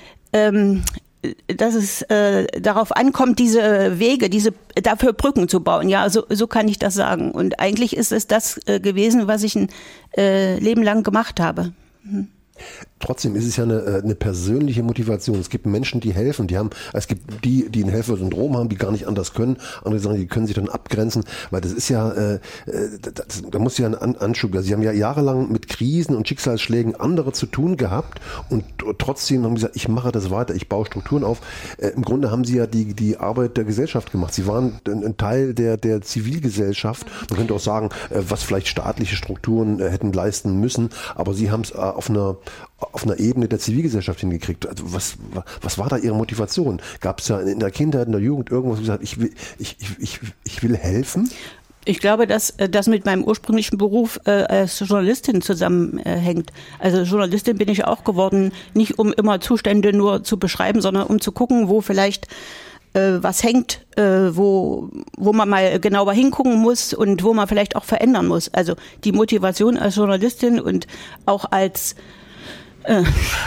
ähm, dass es äh, darauf ankommt, diese Wege, diese dafür Brücken zu bauen. Ja, so, so kann ich das sagen. Und eigentlich ist es das äh, gewesen, was ich ein äh, Leben lang gemacht habe. Hm. Trotzdem ist es ja eine, eine persönliche Motivation. Es gibt Menschen, die helfen. Die haben, es gibt die, die ein Helfersyndrom haben, die gar nicht anders können. Andere sagen, die können sich dann abgrenzen, weil das ist ja, äh, das, da muss ja ein An- Anschub. Also sie haben ja jahrelang mit Krisen und Schicksalsschlägen andere zu tun gehabt und trotzdem haben sie gesagt, ich mache das weiter, ich baue Strukturen auf. Äh, Im Grunde haben sie ja die die Arbeit der Gesellschaft gemacht. Sie waren ein, ein Teil der der Zivilgesellschaft. Man könnte auch sagen, äh, was vielleicht staatliche Strukturen äh, hätten leisten müssen, aber sie haben es äh, auf einer auf einer Ebene der Zivilgesellschaft hingekriegt. Also was, was war da Ihre Motivation? Gab es ja in der Kindheit, in der Jugend irgendwas, wo Sie gesagt, ich will, ich, ich, ich will helfen? Ich glaube, dass das mit meinem ursprünglichen Beruf äh, als Journalistin zusammenhängt. Also Journalistin bin ich auch geworden, nicht um immer Zustände nur zu beschreiben, sondern um zu gucken, wo vielleicht äh, was hängt, äh, wo, wo man mal genauer hingucken muss und wo man vielleicht auch verändern muss. Also die Motivation als Journalistin und auch als Äh,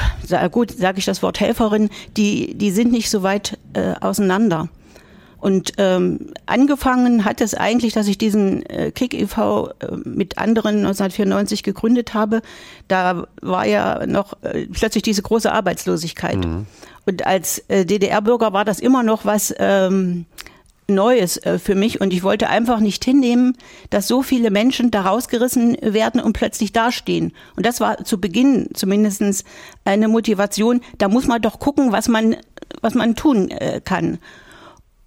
gut, sage ich das Wort Helferin, die die sind nicht so weit äh, auseinander. Und ähm, angefangen hat es eigentlich, dass ich diesen äh, Kick e V äh, mit anderen neunzehnhundertvierundneunzig gegründet habe. Da war ja noch äh, plötzlich diese große Arbeitslosigkeit. Mhm. Und als äh, D D R-Bürger war das immer noch was ähm, Neues äh, für mich und ich wollte einfach nicht hinnehmen, dass so viele Menschen da rausgerissen werden und plötzlich dastehen. Und das war zu Beginn zumindest eine Motivation. Da muss man doch gucken, was man, was man tun äh, kann.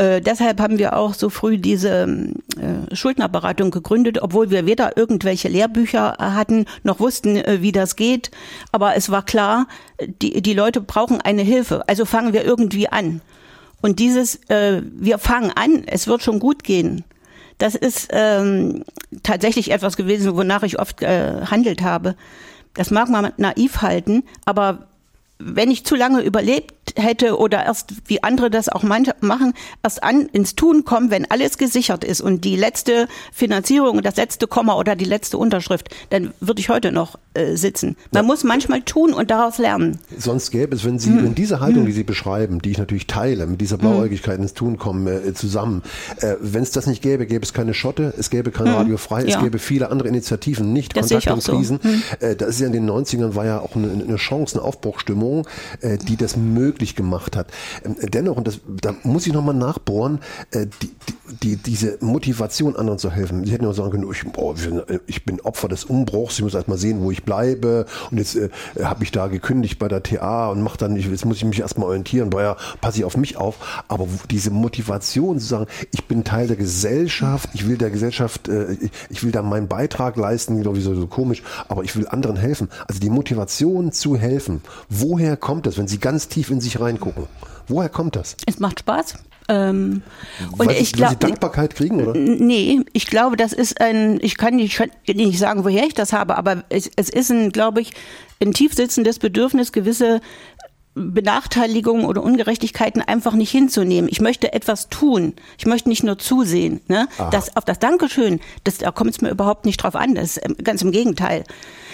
Äh, deshalb haben wir auch so früh diese äh, Schuldnerberatung gegründet, obwohl wir weder irgendwelche Lehrbücher hatten, noch wussten, äh, wie das geht. Aber es war klar, die, die Leute brauchen eine Hilfe. Also fangen wir irgendwie an. Und dieses, äh, wir fangen an, es wird schon gut gehen. Das ist ähm, tatsächlich etwas gewesen, wonach ich oft äh, handelt habe. Das mag man naiv halten, aber wenn ich zu lange überlebt hätte oder erst, wie andere das auch manche machen, erst an ins Tun kommen, wenn alles gesichert ist und die letzte Finanzierung, das letzte Komma oder die letzte Unterschrift, dann würde ich heute noch äh, sitzen. Man ja. muss manchmal tun und daraus lernen. Sonst gäbe es, wenn Sie, hm. wenn diese Haltung, hm. die Sie beschreiben, die ich natürlich teile, mit dieser Blauäugigkeit ins Tun kommen, äh, zusammen, äh, wenn es das nicht gäbe, gäbe es keine Schotte, es gäbe kein hm. Radio frei, ja. es gäbe viele andere Initiativen, nicht das Kontakte und Krisen. So. Hm. Äh, das ist ja in den neunzigern war ja auch eine, eine Chance, eine Aufbruchstimmung, äh, die das möglich gemacht hat. Ähm, dennoch, und das, da muss ich nochmal nachbohren, äh, die, die, die, diese Motivation, anderen zu helfen. Sie hätten ja sagen können, ich, oh, ich bin Opfer des Umbruchs, ich muss erst mal sehen, wo ich bleibe und jetzt äh, habe ich da gekündigt bei der T A und mach dann, jetzt muss ich mich erstmal orientieren, boah, ja, passe ich auf mich auf. Aber diese Motivation zu sagen, ich bin Teil der Gesellschaft, ich will der Gesellschaft, äh, ich, ich will da meinen Beitrag leisten, glaube ich, so, so komisch, aber ich will anderen helfen. Also die Motivation zu helfen, woher kommt das, wenn Sie ganz tief in sich reingucken? Woher kommt das? Es macht Spaß. Ähm, weil und Sie, ich glaube, Sie Dankbarkeit kriegen, oder? Nee, ich glaube, das ist ein, ich kann nicht, nicht sagen, woher ich das habe, aber es, es ist ein, glaube ich, ein tief sitzendes Bedürfnis, gewisse Benachteiligungen oder Ungerechtigkeiten einfach nicht hinzunehmen. Ich möchte etwas tun. Ich möchte nicht nur zusehen. Ne? Das, auf das Dankeschön, das, da kommt es mir überhaupt nicht drauf an. Das ist ganz im Gegenteil.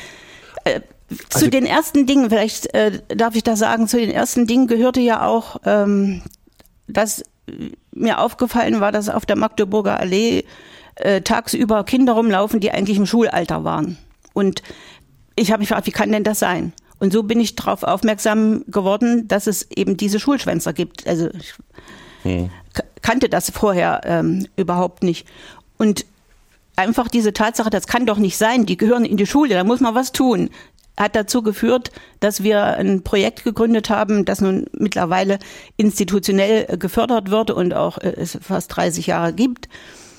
Äh, Zu also, den ersten Dingen, vielleicht äh, darf ich das sagen, zu den ersten Dingen gehörte ja auch, ähm, dass mir aufgefallen war, dass auf der Magdeburger Allee äh, tagsüber Kinder rumlaufen, die eigentlich im Schulalter waren. Und ich habe mich gefragt, wie kann denn das sein? Und so bin ich darauf aufmerksam geworden, dass es eben diese Schulschwänzer gibt. Also ich hm. kannte das vorher ähm, überhaupt nicht. Und einfach diese Tatsache, das kann doch nicht sein, die gehören in die Schule, da muss man was tun, hat dazu geführt, dass wir ein Projekt gegründet haben, das nun mittlerweile institutionell gefördert wird und auch äh, es fast dreißig Jahre gibt.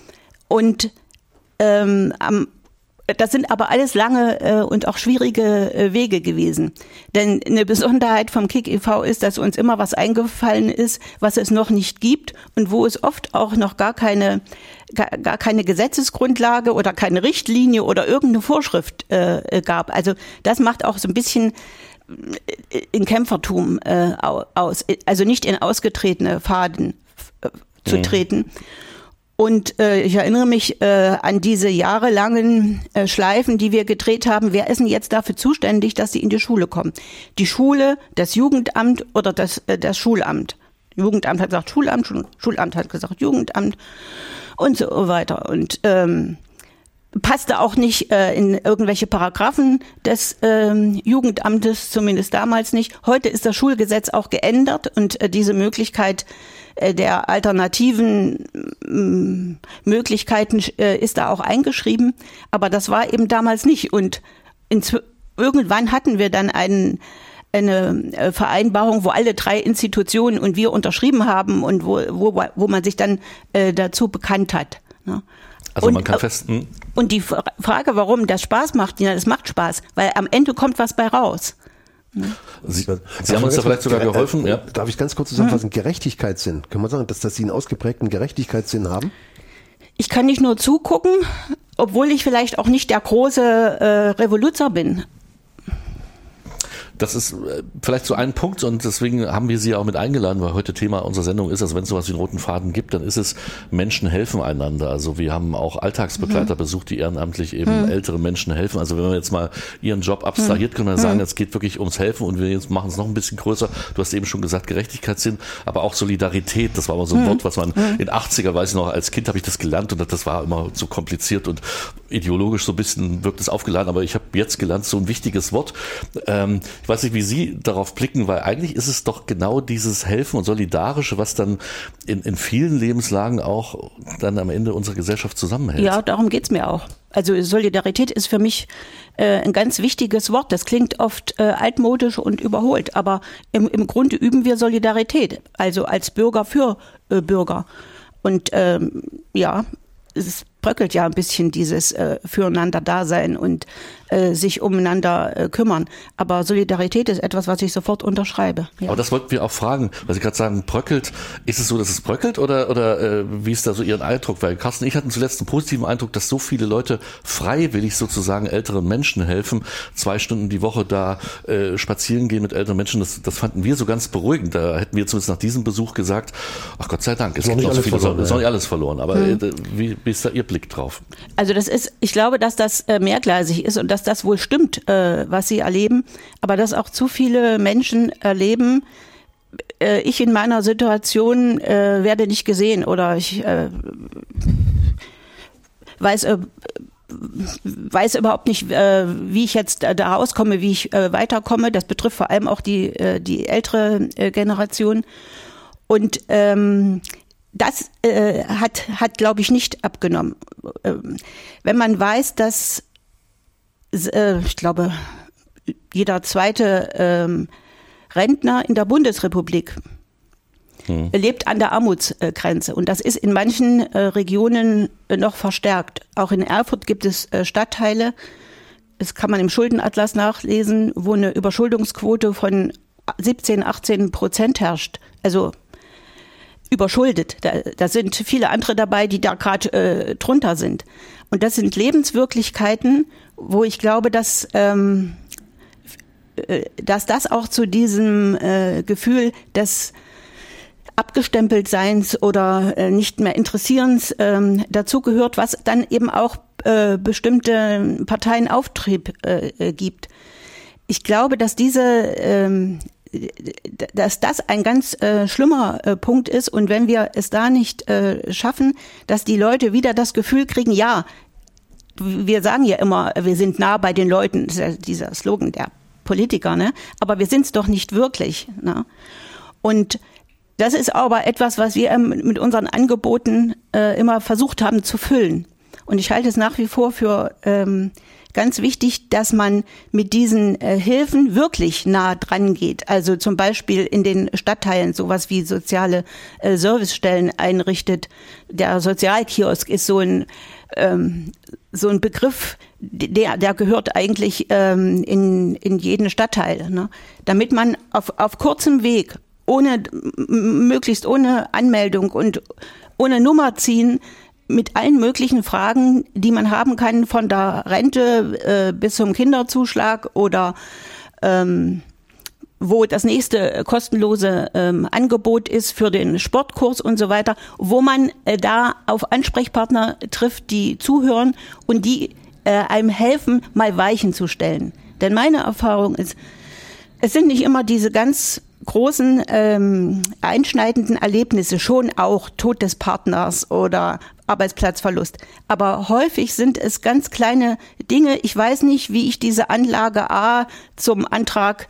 Und ähm, am Das sind aber alles lange äh, und auch schwierige äh, Wege gewesen. Denn eine Besonderheit vom K I K e V ist, dass uns immer was eingefallen ist, was es noch nicht gibt und wo es oft auch noch gar keine gar, gar keine Gesetzesgrundlage oder keine Richtlinie oder irgendeine Vorschrift äh, gab. Also das macht auch so ein bisschen in Kämpfertum äh, aus. Also nicht in ausgetretene Pfaden äh, zu treten. Und äh, ich erinnere mich äh, an diese jahrelangen äh, Schleifen, die wir gedreht haben. Wer ist denn jetzt dafür zuständig, dass sie in die Schule kommen? Die Schule, das Jugendamt oder das, äh, das Schulamt? Jugendamt hat gesagt Schulamt, Schul- Schulamt hat gesagt Jugendamt und so weiter. Und ähm, passte auch nicht äh, in irgendwelche Paragraphen des ähm, Jugendamtes, zumindest damals nicht. Heute ist das Schulgesetz auch geändert und äh, diese Möglichkeit der alternativen äh, Möglichkeiten äh, ist da auch eingeschrieben, aber das war eben damals nicht. Und inzw- irgendwann hatten wir dann einen, eine äh, Vereinbarung, wo alle drei Institutionen und wir unterschrieben haben und wo, wo, wo man sich dann äh, dazu bekannt hat. Ne? Also und, man kann festen. Und die Frage, warum das Spaß macht, ja, das macht Spaß, weil am Ende kommt was bei raus. Sie, Sie haben uns da vielleicht sogar geholfen. Äh, ja. Darf ich ganz kurz zusammenfassen? Gerechtigkeitssinn. Kann man sagen, dass, dass Sie einen ausgeprägten Gerechtigkeitssinn haben? Ich kann nicht nur zugucken, obwohl ich vielleicht auch nicht der große äh, Revoluzer bin. Das ist vielleicht so ein Punkt und deswegen haben wir Sie auch mit eingeladen, weil heute Thema unserer Sendung ist, also wenn es sowas wie einen roten Faden gibt, dann ist es, Menschen helfen einander. Also wir haben auch Alltagsbegleiter mhm. besucht, die ehrenamtlich eben mhm. ältere Menschen helfen. Also wenn wir jetzt mal Ihren Job abstrahiert, können wir mhm. sagen, es geht wirklich ums Helfen und wir jetzt machen es noch ein bisschen größer. Du hast eben schon gesagt, Gerechtigkeitssinn, aber auch Solidarität. Das war immer so ein mhm. Wort, was man mhm. in achtziger, weiß ich noch, als Kind habe ich das gelernt und das war immer so kompliziert und ideologisch so ein bisschen wirkt es aufgeladen, aber ich habe jetzt gelernt, so ein wichtiges Wort. Ähm, Ich weiß nicht, wie Sie darauf blicken, weil eigentlich ist es doch genau dieses Helfen und Solidarische, was dann in, in vielen Lebenslagen auch dann am Ende unsere Gesellschaft zusammenhält. Ja, darum geht's mir auch. Also Solidarität ist für mich äh, ein ganz wichtiges Wort. Das klingt oft äh, altmodisch und überholt, aber im, im Grunde üben wir Solidarität, also als Bürger für äh, Bürger. Und ähm, ja, es bröckelt ja ein bisschen dieses äh, Füreinander-Dasein und äh, sich umeinander äh, kümmern. Aber Solidarität ist etwas, was ich sofort unterschreibe. Ja. Aber das wollten wir auch fragen, weil Sie gerade sagen, bröckelt. Ist es so, dass es bröckelt oder, oder äh, wie ist da so Ihren Eindruck? Weil Carsten und ich hatten zuletzt einen positiven Eindruck, dass so viele Leute freiwillig sozusagen älteren Menschen helfen, zwei Stunden die Woche da äh, spazieren gehen mit älteren Menschen. Das, das fanden wir so ganz beruhigend. Da hätten wir zumindest nach diesem Besuch gesagt, ach Gott sei Dank, es gibt noch so viele, es ist noch nicht alles verloren. Aber mhm. äh, wie, wie ist da Ihr Blick drauf? Also das ist, ich glaube, dass das äh, mehrgleisig ist und dass das wohl stimmt, äh, was Sie erleben, aber dass auch zu viele Menschen erleben, äh, ich in meiner Situation äh, werde nicht gesehen oder ich äh, weiß, äh, weiß überhaupt nicht, äh, wie ich jetzt äh, da rauskomme, wie ich äh, weiterkomme. Das betrifft vor allem auch die, äh, die ältere äh, Generation. Und ähm, das äh, hat, hat glaube ich, nicht abgenommen. Ähm, wenn man weiß, dass, äh, ich glaube, jeder zweite ähm, Rentner in der Bundesrepublik hm. lebt an der Armutsgrenze. Und das ist in manchen äh, Regionen äh, noch verstärkt. Auch in Erfurt gibt es äh, Stadtteile, das kann man im Schuldenatlas nachlesen, wo eine Überschuldungsquote von siebzehn, achtzehn Prozent herrscht. Also überschuldet. Da, da sind viele andere dabei, die da gerade äh, drunter sind. Und das sind Lebenswirklichkeiten, wo ich glaube, dass, ähm, äh, dass das auch zu diesem äh, Gefühl des Abgestempeltseins oder äh, nicht mehr Interessierens ähm, dazugehört, was dann eben auch äh, bestimmte Parteien Auftrieb äh, gibt. Ich glaube, dass diese ähm, dass das ein ganz äh, schlimmer äh, Punkt ist und wenn wir es da nicht äh, schaffen, dass die Leute wieder das Gefühl kriegen, ja, wir sagen ja immer, wir sind nah bei den Leuten, das ist ja dieser Slogan der Politiker, ne? Aber wir sind es doch nicht wirklich. Ne? Und das ist aber etwas, was wir ähm, mit unseren Angeboten äh, immer versucht haben zu füllen. Und ich halte es nach wie vor für ähm, ganz wichtig, dass man mit diesen äh, Hilfen wirklich nah dran geht. Also zum Beispiel in den Stadtteilen sowas wie soziale äh, Servicestellen einrichtet. Der Sozialkiosk ist so ein ähm, so ein Begriff, der der gehört eigentlich ähm, in in jeden Stadtteil, ne? Damit man auf auf kurzem Weg, ohne möglichst ohne Anmeldung und ohne Nummer ziehen, mit allen möglichen Fragen, die man haben kann, von der Rente äh, bis zum Kinderzuschlag oder ähm, wo das nächste kostenlose ähm, Angebot ist für den Sportkurs und so weiter, wo man äh, da auf Ansprechpartner trifft, die zuhören und die äh, einem helfen, mal Weichen zu stellen. Denn meine Erfahrung ist, es sind nicht immer diese ganz großen ähm, einschneidenden Erlebnisse, schon auch Tod des Partners oder Arbeitsplatzverlust. Aber häufig sind es ganz kleine Dinge. Ich weiß nicht, wie ich diese Anlage A zum Antrag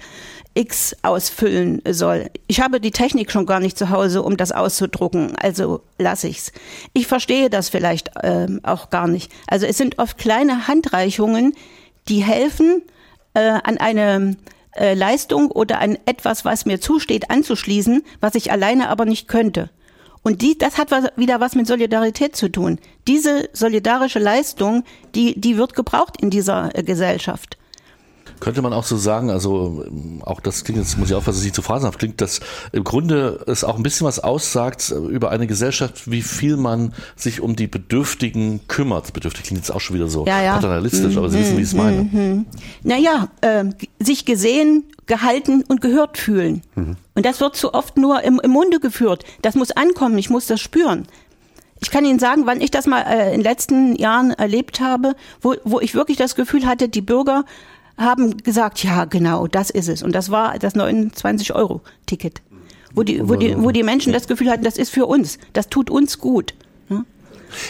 X ausfüllen soll. Ich habe die Technik schon gar nicht zu Hause, um das auszudrucken. Also lasse ich's. Ich verstehe das vielleicht ähm, auch gar nicht. Also es sind oft kleine Handreichungen, die helfen, äh, an eine äh, Leistung oder an etwas, was mir zusteht, anzuschließen, was ich alleine aber nicht könnte. Und die, das hat was, wieder was mit Solidarität zu tun. Diese solidarische Leistung, die, die wird gebraucht in dieser äh, Gesellschaft. Könnte man auch so sagen, also auch das klingt, jetzt muss ich aufpassen, dass ich nicht zu phrasenhaft klingt, dass im Grunde es auch ein bisschen was aussagt über eine Gesellschaft, wie viel man sich um die Bedürftigen kümmert. Bedürftig klingt jetzt auch schon wieder so ja, ja. paternalistisch, mhm, aber Sie wissen, wie ich es meine. Mhm. Naja, äh, sich gesehen, gehalten und gehört fühlen. Mhm. Und das wird zu oft nur im, im Munde geführt. Das muss ankommen, ich muss das spüren. Ich kann Ihnen sagen, wann ich das mal äh, in den letzten Jahren erlebt habe, wo, wo ich wirklich das Gefühl hatte, die Bürger haben gesagt, ja genau, das ist es. Und das war das neunundzwanzig Euro Ticket, wo die, wo die, wo die Menschen das Gefühl hatten, das ist für uns, das tut uns gut.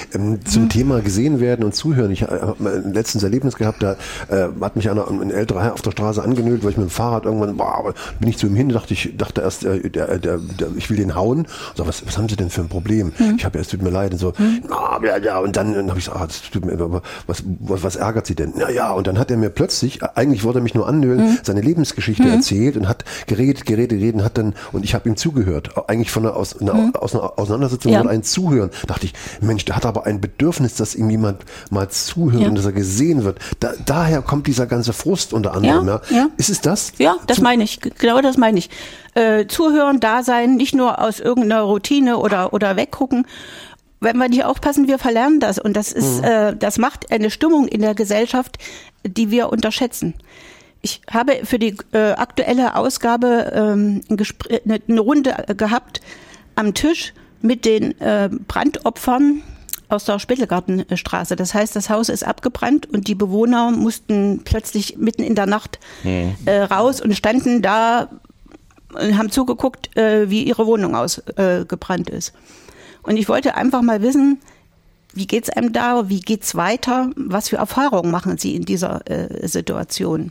Ähm, zum mhm. Thema gesehen werden und zuhören. Ich habe ein letztes Erlebnis gehabt, da äh, hat mich einer, ein älterer Herr auf der Straße angenölt, weil ich mit dem Fahrrad irgendwann, boah, bin ich zu ihm hin, dachte ich, dachte erst, äh, der, der, der, ich will den hauen. So, was, was haben Sie denn für ein Problem? Mhm. Ich habe ja, es tut mir leid und so. Mhm. Ah, ja, ja, und dann, dann habe ich gesagt, ah, das tut mir, was, was, was ärgert Sie denn? Ja, ja, und dann hat er mir plötzlich, eigentlich wollte er mich nur annölen, mhm. seine Lebensgeschichte mhm. erzählt und hat geredet, geredet, geredet, hat dann, und ich habe ihm zugehört. Eigentlich von einer, aus, einer, mhm. aus einer Auseinandersetzung ja. oder ein Zuhören. Dachte ich, Mensch, der hat aber ein Bedürfnis, dass ihm jemand mal zuhört ja. und dass er gesehen wird. Da, daher kommt dieser ganze Frust unter anderem. Ja, ja. Ja. Ist es das? Ja, das Zu- meine ich. Genau das meine ich. Äh, zuhören, da sein, nicht nur aus irgendeiner Routine oder, oder weggucken. Wenn wir nicht aufpassen, wir verlernen das. Und das ist, mhm. äh, das macht eine Stimmung in der Gesellschaft, die wir unterschätzen. Ich habe für die äh, aktuelle Ausgabe ähm, ein Gespr- eine, eine Runde gehabt am Tisch mit den äh, Brandopfern aus der Spittelgartenstraße. Das heißt, das Haus ist abgebrannt und die Bewohner mussten plötzlich mitten in der Nacht mhm. äh, raus und standen da und haben zugeguckt, äh, wie ihre Wohnung ausgebrannt äh, ist. Und ich wollte einfach mal wissen, wie geht's einem da, wie geht's weiter, was für Erfahrungen machen Sie in dieser äh, Situation?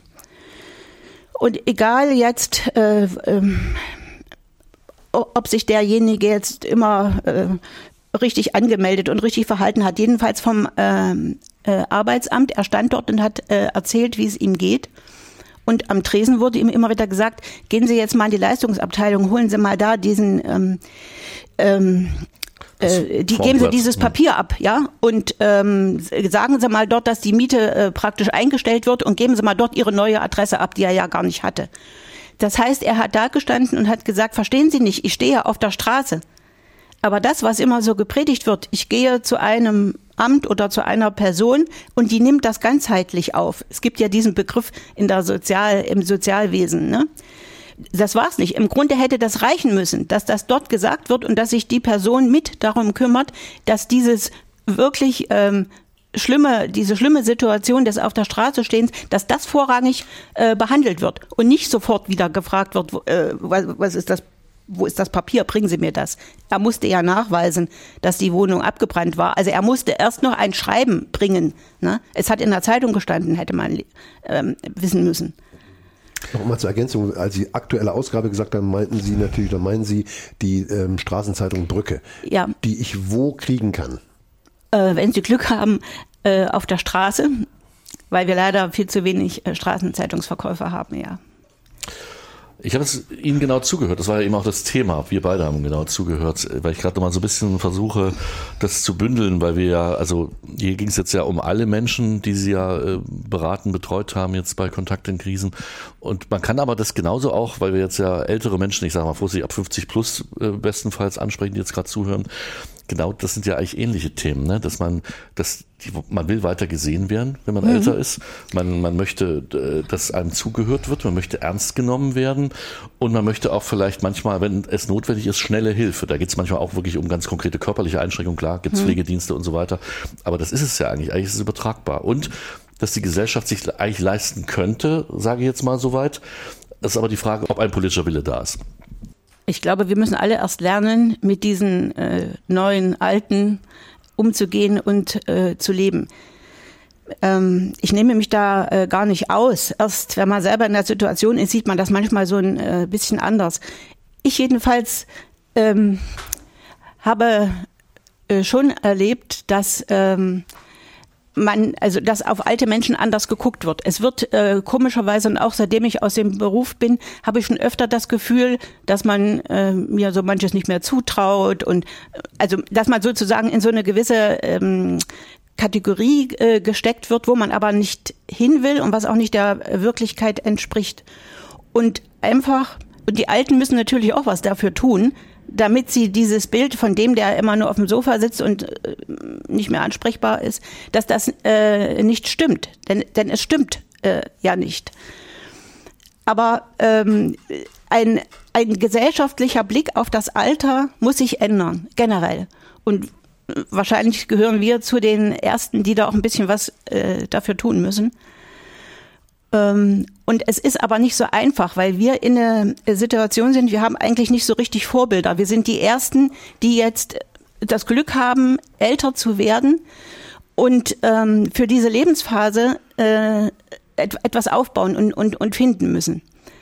Und egal jetzt, äh, ähm, ob sich derjenige jetzt immer äh, richtig angemeldet und richtig verhalten hat, jedenfalls vom äh, äh, Arbeitsamt, er stand dort und hat äh, erzählt, wie es ihm geht. Und am Tresen wurde ihm immer wieder gesagt, gehen Sie jetzt mal in die Leistungsabteilung, holen Sie mal da diesen, ähm, ähm, äh, die geben Sie dieses Papier ab, ja, und ähm, sagen Sie mal dort, dass die Miete äh, praktisch eingestellt wird und geben Sie mal dort Ihre neue Adresse ab, die er ja gar nicht hatte. Das heißt, er hat da gestanden und hat gesagt, verstehen Sie nicht, ich stehe auf der Straße. Aber das, was immer so gepredigt wird, ich gehe zu einem Amt oder zu einer Person und die nimmt das ganzheitlich auf. Es gibt ja diesen Begriff in der Sozial, im Sozialwesen, ne? Das war's nicht. Im Grunde hätte das reichen müssen, dass das dort gesagt wird und dass sich die Person mit darum kümmert, dass dieses wirklich ähm, schlimme, diese schlimme Situation des auf der Straße Stehens, dass das vorrangig äh, behandelt wird und nicht sofort wieder gefragt wird, wo, äh, was, was ist das, wo ist das Papier, bringen Sie mir das. Er musste ja nachweisen, dass die Wohnung abgebrannt war. Also er musste erst noch ein Schreiben bringen. Ne? Es hat in der Zeitung gestanden, hätte man ähm, wissen müssen. Nochmal zur Ergänzung, als Sie aktuelle Ausgabe gesagt haben, meinten Sie natürlich, da meinen Sie die ähm, Straßenzeitung Brücke, ja. die ich wo kriegen kann? Äh, wenn Sie Glück haben, äh, auf der Straße, weil wir leider viel zu wenig äh, Straßenzeitungsverkäufer haben, ja. Ich habe es Ihnen genau zugehört. Das war ja eben auch das Thema. Wir beide haben genau zugehört, weil ich gerade noch mal so ein bisschen versuche, das zu bündeln, weil wir ja, also hier ging es jetzt ja um alle Menschen, die Sie ja äh, beraten, betreut haben jetzt bei Kontakt in Krisen. Und man kann aber das genauso auch, weil wir jetzt ja ältere Menschen, ich sage mal vorsichtig ab fünfzig plus äh, bestenfalls ansprechen, die jetzt gerade zuhören. Genau, das sind ja eigentlich ähnliche Themen, ne? Dass man, dass die, man will weiter gesehen werden, wenn man mhm. älter ist. Man, man möchte, dass einem zugehört wird, man möchte ernst genommen werden und man möchte auch vielleicht manchmal, wenn es notwendig ist, schnelle Hilfe. Da geht es manchmal auch wirklich um ganz konkrete körperliche Einschränkungen, klar, gibt es mhm. Pflegedienste und so weiter. Aber das ist es ja eigentlich, eigentlich ist es übertragbar. Und dass die Gesellschaft sich eigentlich leisten könnte, sage ich jetzt mal soweit. Das ist aber die Frage, ob ein politischer Wille da ist. Ich glaube, wir müssen alle erst lernen, mit diesen äh, neuen Alten umzugehen und äh, zu leben. Ähm, ich nehme mich da äh, gar nicht aus. Erst wenn man selber in der Situation ist, sieht man das manchmal so ein äh, bisschen anders. Ich jedenfalls ähm, habe äh, schon erlebt, dass ähm, man, also dass auf alte Menschen anders geguckt wird. Es wird äh, komischerweise, und auch seitdem ich aus dem Beruf bin, habe ich schon öfter das Gefühl, dass man äh, mir so manches nicht mehr zutraut und also dass man sozusagen in so eine gewisse ähm, Kategorie äh, gesteckt wird, wo man aber nicht hin will und was auch nicht der Wirklichkeit entspricht. Und einfach, und die Alten müssen natürlich auch was dafür tun, damit sie dieses Bild von dem, der immer nur auf dem Sofa sitzt und äh, nicht mehr ansprechbar ist, dass das äh, nicht stimmt. Denn, denn es stimmt äh, ja nicht. Aber ähm, ein, ein gesellschaftlicher Blick auf das Alter muss sich ändern, generell. Und wahrscheinlich gehören wir zu den Ersten, die da auch ein bisschen was äh, dafür tun müssen. Ähm, und es ist aber nicht so einfach, weil wir in einer Situation sind, wir haben eigentlich nicht so richtig Vorbilder. Wir sind die Ersten, die jetzt das Glück haben, älter zu werden und ähm, für diese Lebensphase äh, et- etwas aufbauen und, und, und finden müssen.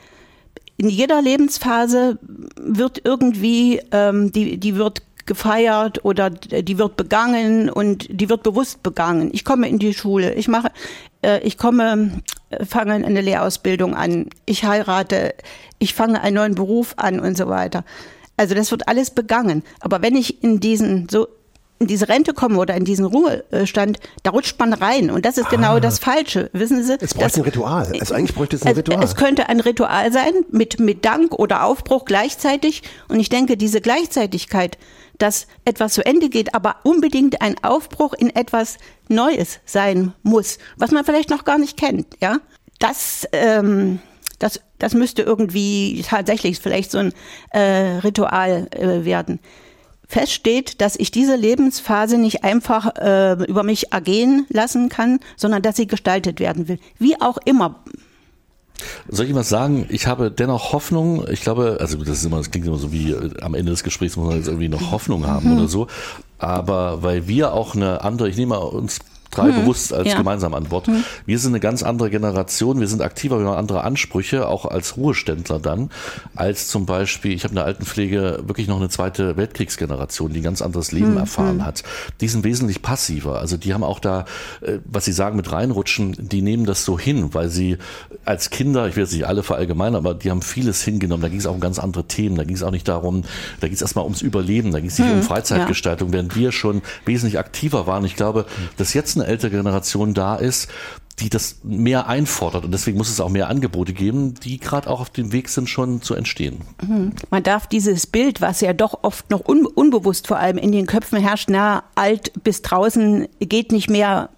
In jeder Lebensphase wird irgendwie, ähm, die, die wird gefeiert oder die wird begangen und die wird bewusst begangen. Ich komme in die Schule, ich mache, äh, ich komme, fange eine Lehrausbildung an, ich heirate, ich fange einen neuen Beruf an und so weiter. Also das wird alles begangen. Aber wenn ich in diesen so in diese Rente komme oder in diesen Ruhestand, da rutscht man rein. Und das ist genau ah. das Falsche. Wissen Sie? Es braucht ein Ritual. Also eigentlich bräuchte es ein es, Ritual. Es könnte ein Ritual sein mit, mit Dank oder Aufbruch gleichzeitig. Und ich denke, diese Gleichzeitigkeit, dass etwas zu Ende geht, aber unbedingt ein Aufbruch in etwas Neues sein muss, was man vielleicht noch gar nicht kennt, ja. Das, ähm, das, das müsste irgendwie tatsächlich vielleicht so ein äh, Ritual äh, werden. Fest steht, dass ich diese Lebensphase nicht einfach äh, über mich ergehen lassen kann, sondern dass sie gestaltet werden will. Wie auch immer. Soll ich was sagen? Ich habe dennoch Hoffnung. Ich glaube, also das ist immer, das klingt immer so wie äh, am Ende des Gesprächs muss man jetzt irgendwie noch Hoffnung haben mhm. oder so. Aber weil wir auch eine andere, ich nehme mal uns drei hm, bewusst als ja. gemeinsam an Bord. Hm. Wir sind eine ganz andere Generation, wir sind aktiver, wir haben andere Ansprüche, auch als Ruheständler dann, als zum Beispiel, ich habe in der Altenpflege wirklich noch eine zweite Weltkriegsgeneration, die ein ganz anderes Leben hm, erfahren hm. hat. Die sind wesentlich passiver, also die haben auch da, was Sie sagen mit reinrutschen, die nehmen das so hin, weil sie als Kinder, ich will jetzt nicht alle verallgemeinern, aber die haben vieles hingenommen, da ging es auch um ganz andere Themen, da ging es auch nicht darum, da ging es erstmal ums Überleben, da ging es nicht hm, um Freizeitgestaltung, ja. während wir schon wesentlich aktiver waren. Ich glaube, dass jetzt eine ältere Generation da ist, die das mehr einfordert und deswegen muss es auch mehr Angebote geben, die gerade auch auf dem Weg sind, schon zu entstehen. Man darf dieses Bild, was ja doch oft noch un- unbewusst vor allem in den Köpfen herrscht, na, alt bis draußen geht nicht mehr,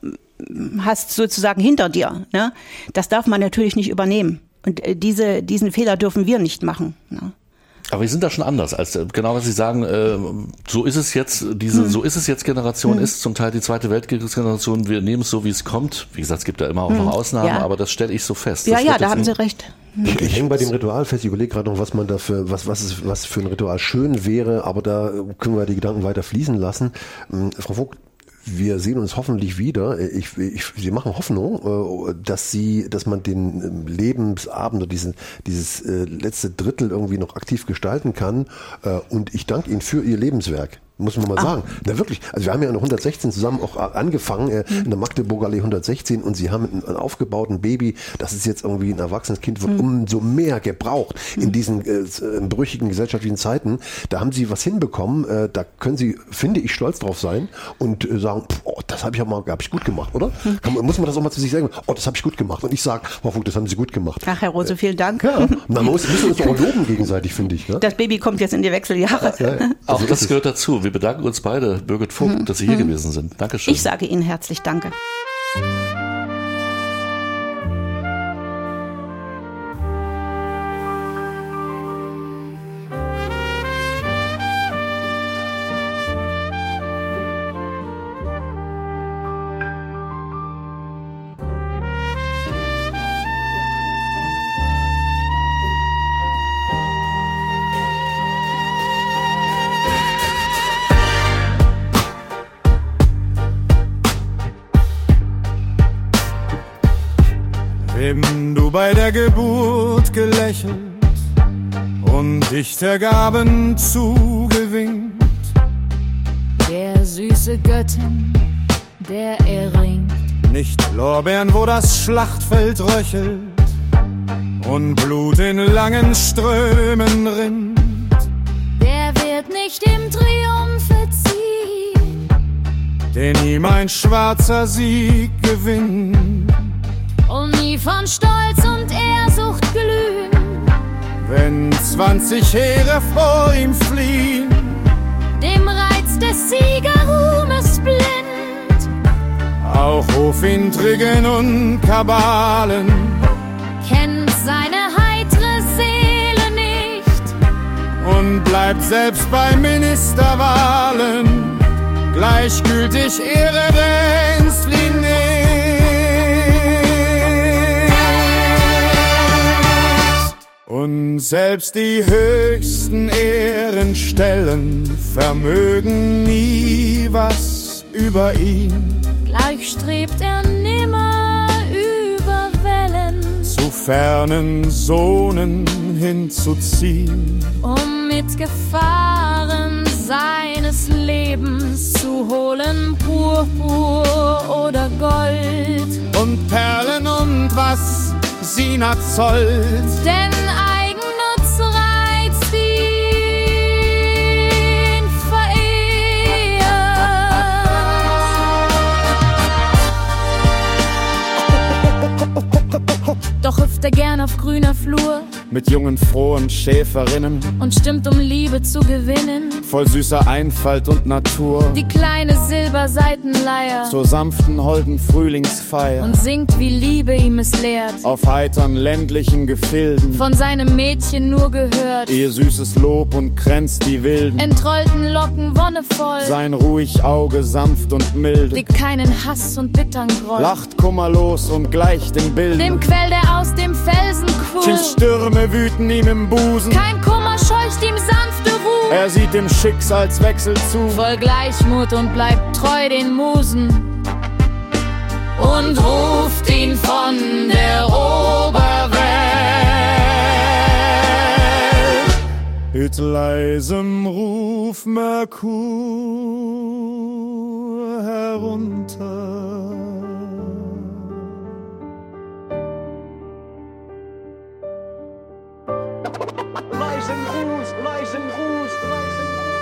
hast sozusagen hinter dir, ne? Das darf man natürlich nicht übernehmen und äh, diese, diesen Fehler dürfen wir nicht machen, ne? Aber wir sind da schon anders, als genau was Sie sagen, äh, so ist es jetzt, diese, hm. so ist es jetzt Generation hm. ist, zum Teil die zweite Weltkriegsgeneration, wir nehmen es so, wie es kommt. Wie gesagt, es gibt da immer auch hm. noch Ausnahmen, ja. aber das stelle ich so fest. Ja, das ja, da haben Sie recht. Ich, ich hänge bei dem Ritual fest, ich überlege gerade noch, was man dafür, was, was ist, was für ein Ritual schön wäre, aber da können wir die Gedanken weiter fließen lassen. Frau Vogt, wir sehen uns hoffentlich wieder. Ich, ich, Sie machen Hoffnung, dass Sie, dass man den Lebensabend oder diesen, dieses letzte Drittel irgendwie noch aktiv gestalten kann. Und ich danke Ihnen für Ihr Lebenswerk. Muss man mal ah. sagen. Na wirklich, also wir haben ja in der hundertsechzehn zusammen auch angefangen, äh, in der Magdeburger Allee hundertsechzehn und Sie haben einen, einen aufgebauten Baby, das ist jetzt irgendwie ein erwachsenes Kind, wird mhm. umso mehr gebraucht mhm. in diesen äh, brüchigen gesellschaftlichen Zeiten. Da haben Sie was hinbekommen, äh, da können Sie, finde ich, stolz drauf sein und äh, sagen, pff, oh, das habe ich auch mal, habe ich gut gemacht, oder? Mhm. Kann man, muss man das auch mal zu sich sagen, oh, das habe ich gut gemacht und ich sage, Frau Vogt, das haben Sie gut gemacht. Ach, Herr Rose, vielen Dank. Ja, man muss, müssen uns auch loben gegenseitig, finde ich. Ne? Das Baby kommt jetzt in die Wechseljahre. Ja, ja. Also auch das gehört dazu. Wir bedanken uns beide, Birgit Vogt, mhm. dass Sie hier mhm. gewesen sind. Dankeschön. Ich sage Ihnen herzlich Danke. Wem du bei der Geburt gelächelt und dich der Gaben zugewinkt, der süße Göttin, der erringt, nicht Lorbeeren, wo das Schlachtfeld röchelt und Blut in langen Strömen rinnt, der wird nicht im Triumphe ziehen, den ihm ein schwarzer Sieg gewinnt und nie von Stolz und Ehrsucht glühen, wenn zwanzig Heere vor ihm fliehen, dem Reiz des Siegerruhmes blind, auch Hofintrigen und Kabalen, kennt seine heitere Seele nicht und bleibt selbst bei Ministerwahlen gleichgültig, Ehre glänzt ihn nicht. Und Und selbst die höchsten Ehrenstellen vermögen nie was über ihn. Gleich strebt er nimmer über Wellen, zu fernen Sohnen hinzuziehen, um mit Gefahren seines Lebens zu holen Purpur oder Gold und Perlen und was sie nach zollt. Denn Eigennutz reizt ihn verehrt. Doch hüpft er gern auf grüner Flur mit jungen, frohen Schäferinnen und stimmt, um Liebe zu gewinnen, voll süßer Einfalt und Natur, die kleine Silberseitenleier zur sanften, holden Frühlingsfeier und singt, wie Liebe ihm es lehrt, auf heitern ländlichen Gefilden, von seinem Mädchen nur gehört, ihr süßes Lob und kränzt die wilden, entrollten Locken wonnevoll, sein ruhig Auge sanft und milde, die keinen Hass und bittern Groll, lacht kummerlos und gleicht im Bilde, dem Quell, der aus dem Felsen quillt, Stürme wüten ihm im Busen, kein Kummer scheucht ihm sanfte Ruhe, er sieht dem Schicksalswechsel zu, voll Gleichmut und bleibt treu den Musen und ruft ihn von der Oberwelt mit leisem Ruf Merkur herunter. Leisen Gruß, leisen Gruß, leisen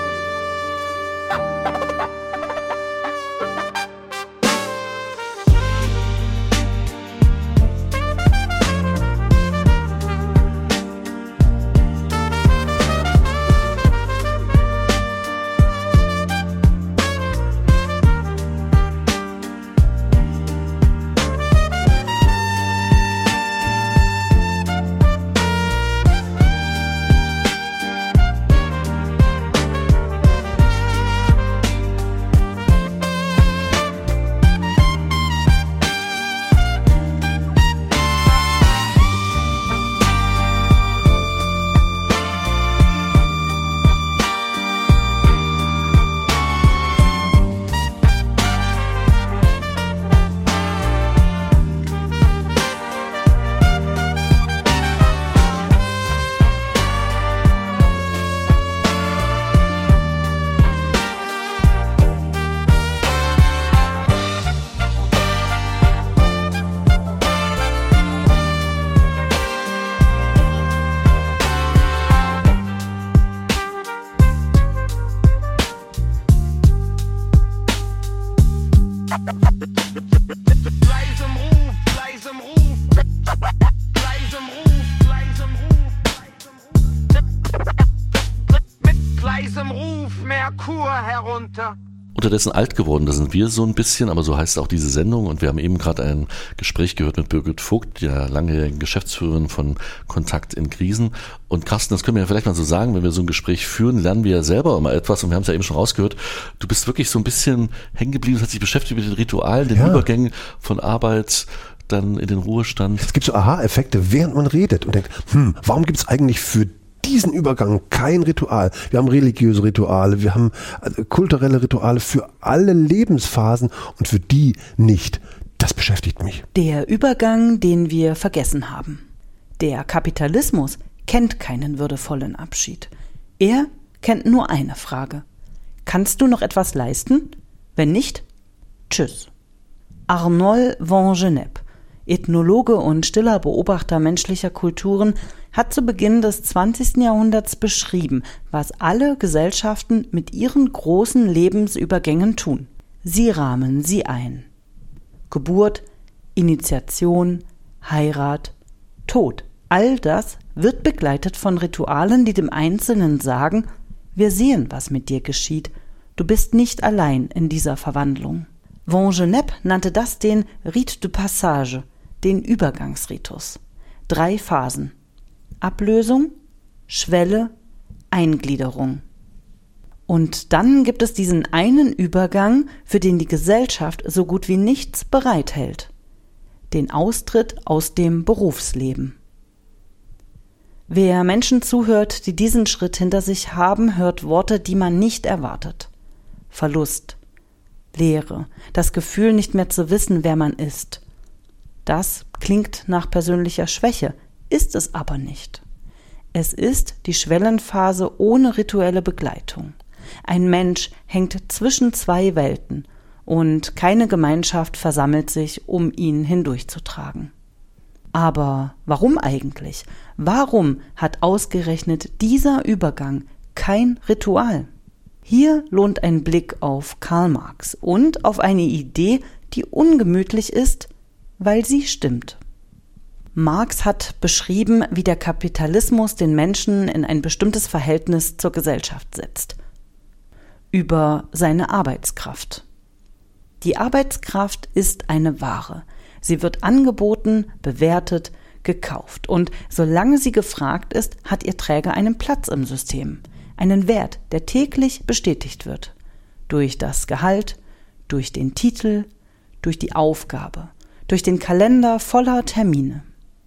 Unterdessen alt geworden, da sind wir so ein bisschen, aber so heißt auch diese Sendung und wir haben eben gerade ein Gespräch gehört mit Birgit Vogt, der langjährigen Geschäftsführerin von Kontakt in Krisen. Und Carsten, das können wir ja vielleicht mal so sagen, wenn wir so ein Gespräch führen, lernen wir ja selber immer etwas und wir haben es ja eben schon rausgehört, du bist wirklich so ein bisschen hängen geblieben, hast dich beschäftigt mit den Ritualen, den ja. Übergängen von Arbeit dann in den Ruhestand. Es gibt so Aha-Effekte, während man redet und denkt, hm, warum gibt es eigentlich für diesen Übergang kein Ritual? Wir haben religiöse Rituale, wir haben kulturelle Rituale für alle Lebensphasen und für die nicht. Das beschäftigt mich. Der Übergang, den wir vergessen haben. Der Kapitalismus kennt keinen würdevollen Abschied. Er kennt nur eine Frage. Kannst du noch etwas leisten? Wenn nicht, tschüss. Arnold van Gennep, Ethnologe und stiller Beobachter menschlicher Kulturen, hat zu Beginn des zwanzigsten Jahrhunderts beschrieben, was alle Gesellschaften mit ihren großen Lebensübergängen tun. Sie rahmen sie ein. Geburt, Initiation, Heirat, Tod. All das wird begleitet von Ritualen, die dem Einzelnen sagen, wir sehen, was mit dir geschieht. Du bist nicht allein in dieser Verwandlung. Van Gennep nannte das den Rite de Passage, den Übergangsritus. Drei Phasen. Ablösung, Schwelle, Eingliederung. Und dann gibt es diesen einen Übergang, für den die Gesellschaft so gut wie nichts bereithält. Den Austritt aus dem Berufsleben. Wer Menschen zuhört, die diesen Schritt hinter sich haben, hört Worte, die man nicht erwartet. Verlust, Leere, das Gefühl, nicht mehr zu wissen, wer man ist. Das klingt nach persönlicher Schwäche, ist es aber nicht. Es ist die Schwellenphase ohne rituelle Begleitung. Ein Mensch hängt zwischen zwei Welten und keine Gemeinschaft versammelt sich, um ihn hindurchzutragen. Aber warum eigentlich? Warum hat ausgerechnet dieser Übergang kein Ritual? Hier lohnt ein Blick auf Karl Marx und auf eine Idee, die ungemütlich ist, weil sie stimmt. Marx hat beschrieben, wie der Kapitalismus den Menschen in ein bestimmtes Verhältnis zur Gesellschaft setzt. Über seine Arbeitskraft. Die Arbeitskraft ist eine Ware. Sie wird angeboten, bewertet, gekauft. Und solange sie gefragt ist, hat ihr Träger einen Platz im System. Einen Wert, der täglich bestätigt wird. Durch das Gehalt, durch den Titel, durch die Aufgabe, durch den Kalender voller Termine.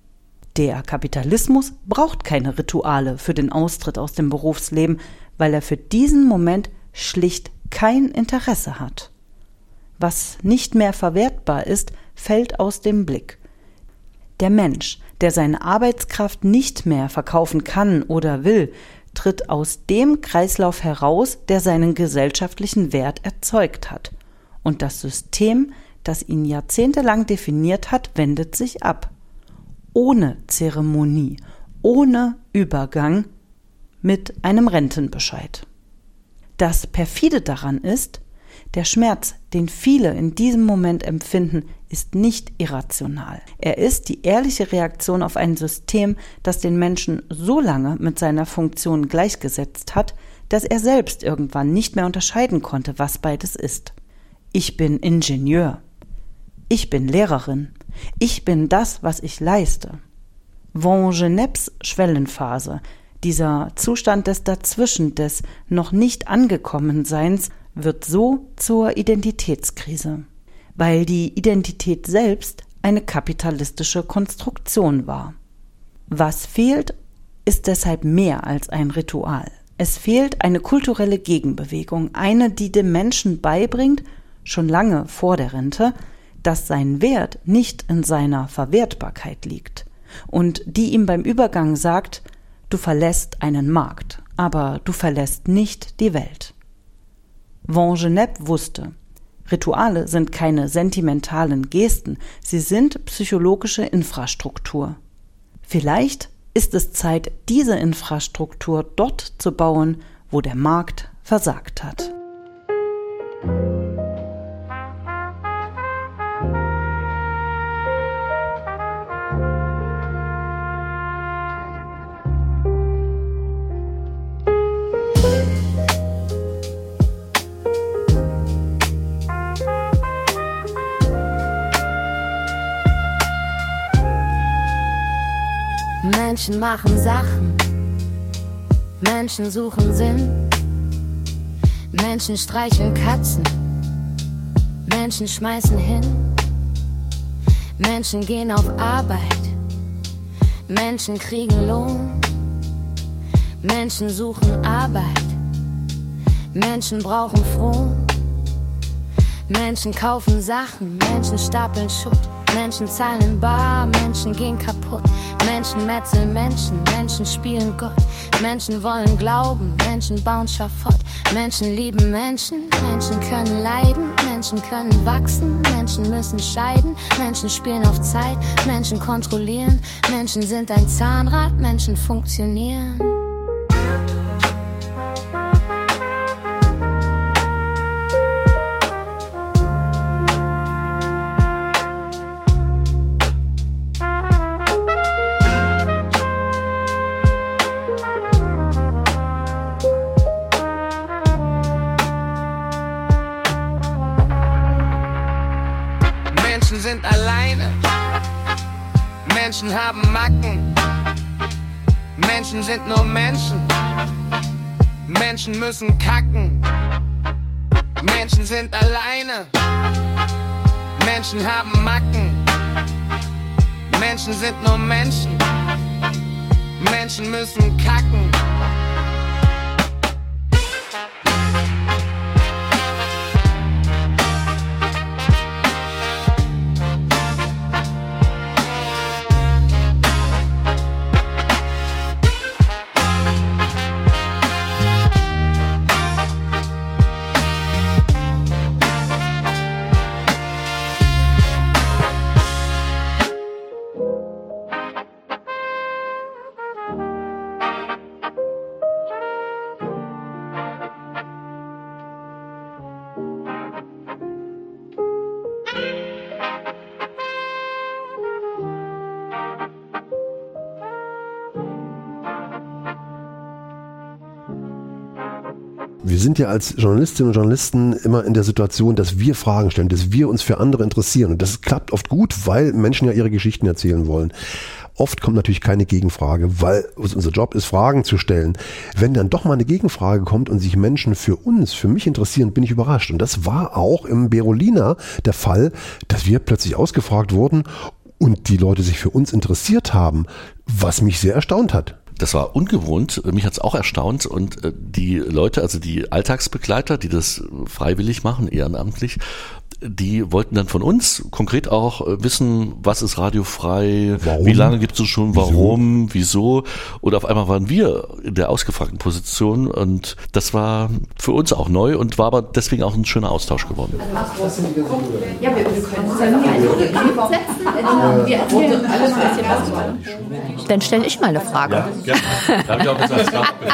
Der Kapitalismus braucht keine Rituale für den Austritt aus dem Berufsleben, weil er für diesen Moment schlicht kein Interesse hat. Was nicht mehr verwertbar ist, fällt aus dem Blick. Der Mensch, der seine Arbeitskraft nicht mehr verkaufen kann oder will, tritt aus dem Kreislauf heraus, der seinen gesellschaftlichen Wert erzeugt hat. Und das System, das ihn jahrzehntelang definiert hat, wendet sich ab. Ohne Zeremonie, ohne Übergang, mit einem Rentenbescheid. Das perfide daran ist, der Schmerz, den viele in diesem Moment empfinden, ist nicht irrational. Er ist die ehrliche Reaktion auf ein System, das den Menschen so lange mit seiner Funktion gleichgesetzt hat, dass er selbst irgendwann nicht mehr unterscheiden konnte, was beides ist. Ich bin Ingenieur. Ich bin Lehrerin. Ich bin das, was ich leiste. Wangenepes Schwellenphase, dieser Zustand des Dazwischen, des noch nicht Angekommenseins, wird so zur Identitätskrise, weil die Identität selbst eine kapitalistische Konstruktion war. Was fehlt, ist deshalb mehr als ein Ritual. Es fehlt eine kulturelle Gegenbewegung, eine, die dem Menschen beibringt, schon lange vor der Rente, dass sein Wert nicht in seiner Verwertbarkeit liegt und die ihm beim Übergang sagt, du verlässt einen Markt, aber du verlässt nicht die Welt. Wangenep wusste, Rituale sind keine sentimentalen Gesten, sie sind psychologische Infrastruktur. Vielleicht ist es Zeit, diese Infrastruktur dort zu bauen, wo der Markt versagt hat. Menschen machen Sachen, Menschen suchen Sinn, Menschen streicheln Katzen, Menschen schmeißen hin, Menschen gehen auf Arbeit, Menschen kriegen Lohn, Menschen suchen Arbeit, Menschen brauchen Froh, Menschen kaufen Sachen, Menschen stapeln Schutt. Menschen zahlen in Bar, Menschen gehen kaputt. Menschen metzeln Menschen, Menschen spielen Gott. Menschen wollen glauben, Menschen bauen Schafott. Menschen lieben Menschen, Menschen können leiden. Menschen können wachsen, Menschen müssen scheiden. Menschen spielen auf Zeit, Menschen kontrollieren. Menschen sind ein Zahnrad, Menschen funktionieren. Sind alleine, Menschen haben Macken, Menschen sind nur Menschen, Menschen müssen kacken, Menschen sind alleine, Menschen haben Macken, Menschen sind nur Menschen, Menschen müssen kacken. Wir sind ja als Journalistinnen und Journalisten immer in der Situation, dass wir Fragen stellen, dass wir uns für andere interessieren. Und das klappt oft gut, weil Menschen ja ihre Geschichten erzählen wollen. Oft kommt natürlich keine Gegenfrage, weil unser Job ist, Fragen zu stellen. Wenn dann doch mal eine Gegenfrage kommt und sich Menschen für uns, für mich interessieren, bin ich überrascht. Und das war auch im Berolina der Fall, dass wir plötzlich ausgefragt wurden und die Leute sich für uns interessiert haben, was mich sehr erstaunt hat. Das war ungewohnt, mich hat's auch erstaunt und die Leute, also die Alltagsbegleiter, die das freiwillig machen, ehrenamtlich, die wollten dann von uns konkret auch wissen, was ist radiofrei, warum? Wie lange gibt es schon, warum, wieso? wieso? Und auf einmal waren wir in der ausgefragten Position und das war für uns auch neu und war aber deswegen auch ein schöner Austausch geworden. Ja, wir können uns ja noch mal setzen. Wir erzählen alles ein bisschen was. Dann stelle ich mal eine Frage. Ja, gerne. Da habe ich auch gesagt,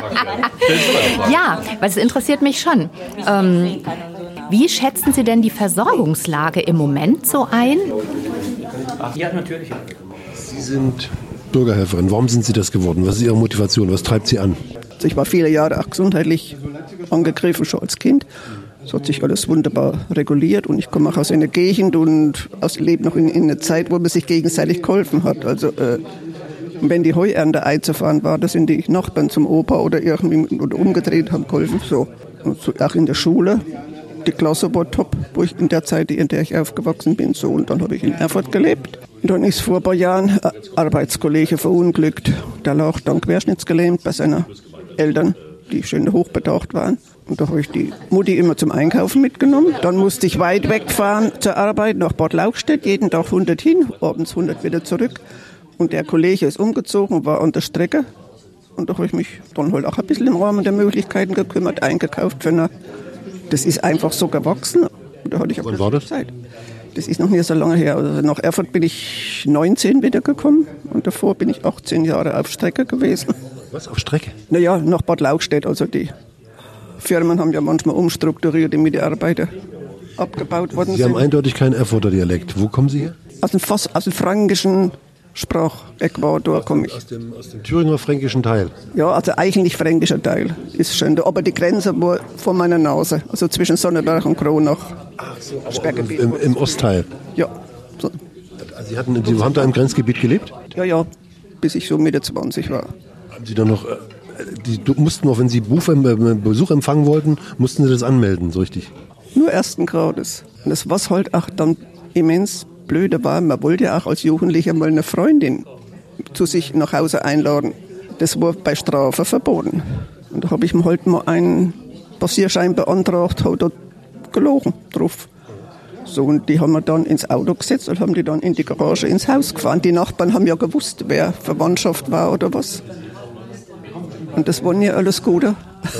ja, weil es interessiert mich schon. Ähm, Wie schätzen Sie denn die Versorgungslage im Moment so ein? Ja, natürlich. Sie sind Bürgerhelferin. Warum sind Sie das geworden? Was ist Ihre Motivation? Was treibt Sie an? Ich war viele Jahre auch gesundheitlich angegriffen, schon als Kind. Es hat sich alles wunderbar reguliert und ich komme auch aus einer Gegend und aus, lebe noch in, in einer Zeit, wo man sich gegenseitig geholfen hat. Also äh, wenn die Heuernte einzufahren war, da sind die Nachbarn zum Opa oder irgendwie oder umgedreht, haben geholfen. So. Und so, auch in der Schule. Die Klasse war top, wo ich in der Zeit, in der ich aufgewachsen bin, so. Und dann habe ich in Erfurt gelebt. Und dann ist vor ein paar Jahren ein Arbeitskollege verunglückt. Der lag dann querschnittsgelähmt bei seinen Eltern, die schön hochbedacht waren. Und da habe ich die Mutti immer zum Einkaufen mitgenommen. Dann musste ich weit wegfahren zur Arbeit nach Bad Lauchstädt, jeden Tag hundert hin, abends hundert wieder zurück. Und der Kollege ist umgezogen und war an der Strecke. Und da habe ich mich dann halt auch ein bisschen im Rahmen der Möglichkeiten gekümmert, eingekauft für eine. Das ist einfach so gewachsen. Da hatte ich auch war das? Zeit. Das ist noch nicht so lange her. Also nach Erfurt bin ich neunzehn wiedergekommen und davor bin ich achtzehn Jahre auf Strecke gewesen. Was, auf Strecke? Naja, nach Bad Lauchstädt. Also die Firmen haben ja manchmal umstrukturiert, die Mitarbeiter abgebaut worden Sie sind. haben eindeutig keinen Erfurter Dialekt. Wo kommen Sie her? Aus dem, Fass, aus dem fränkischen Sprachäquator komme ich. Aus dem, aus dem Thüringer fränkischen Teil? Ja, also eigentlich fränkischer Teil ist schon da. Aber die Grenze war vor meiner Nase, also zwischen Sonneberg und Kronach. Ach so, Sperrgebiet. Im, Im Ostteil? Ja. So. Also Sie, hatten, Sie haben da im Grenzgebiet gelebt? Ja, ja, bis ich so Mitte zwanzig war. Haben Sie dann noch, die mussten noch, wenn Sie Besuch empfangen wollten, mussten Sie das anmelden, so richtig? Nur ersten Grades. Und das was halt auch dann immens blöde war, man wollte ja auch als Jugendlicher mal eine Freundin zu sich nach Hause einladen. Das war bei Strafe verboten. Und da habe ich mir halt mal einen Passierschein beantragt, habe dort gelogen drauf. So, und die haben wir dann ins Auto gesetzt und haben die dann in die Garage ins Haus gefahren. Die Nachbarn haben ja gewusst, wer Verwandtschaft war oder was. Und das waren ja alles Gute.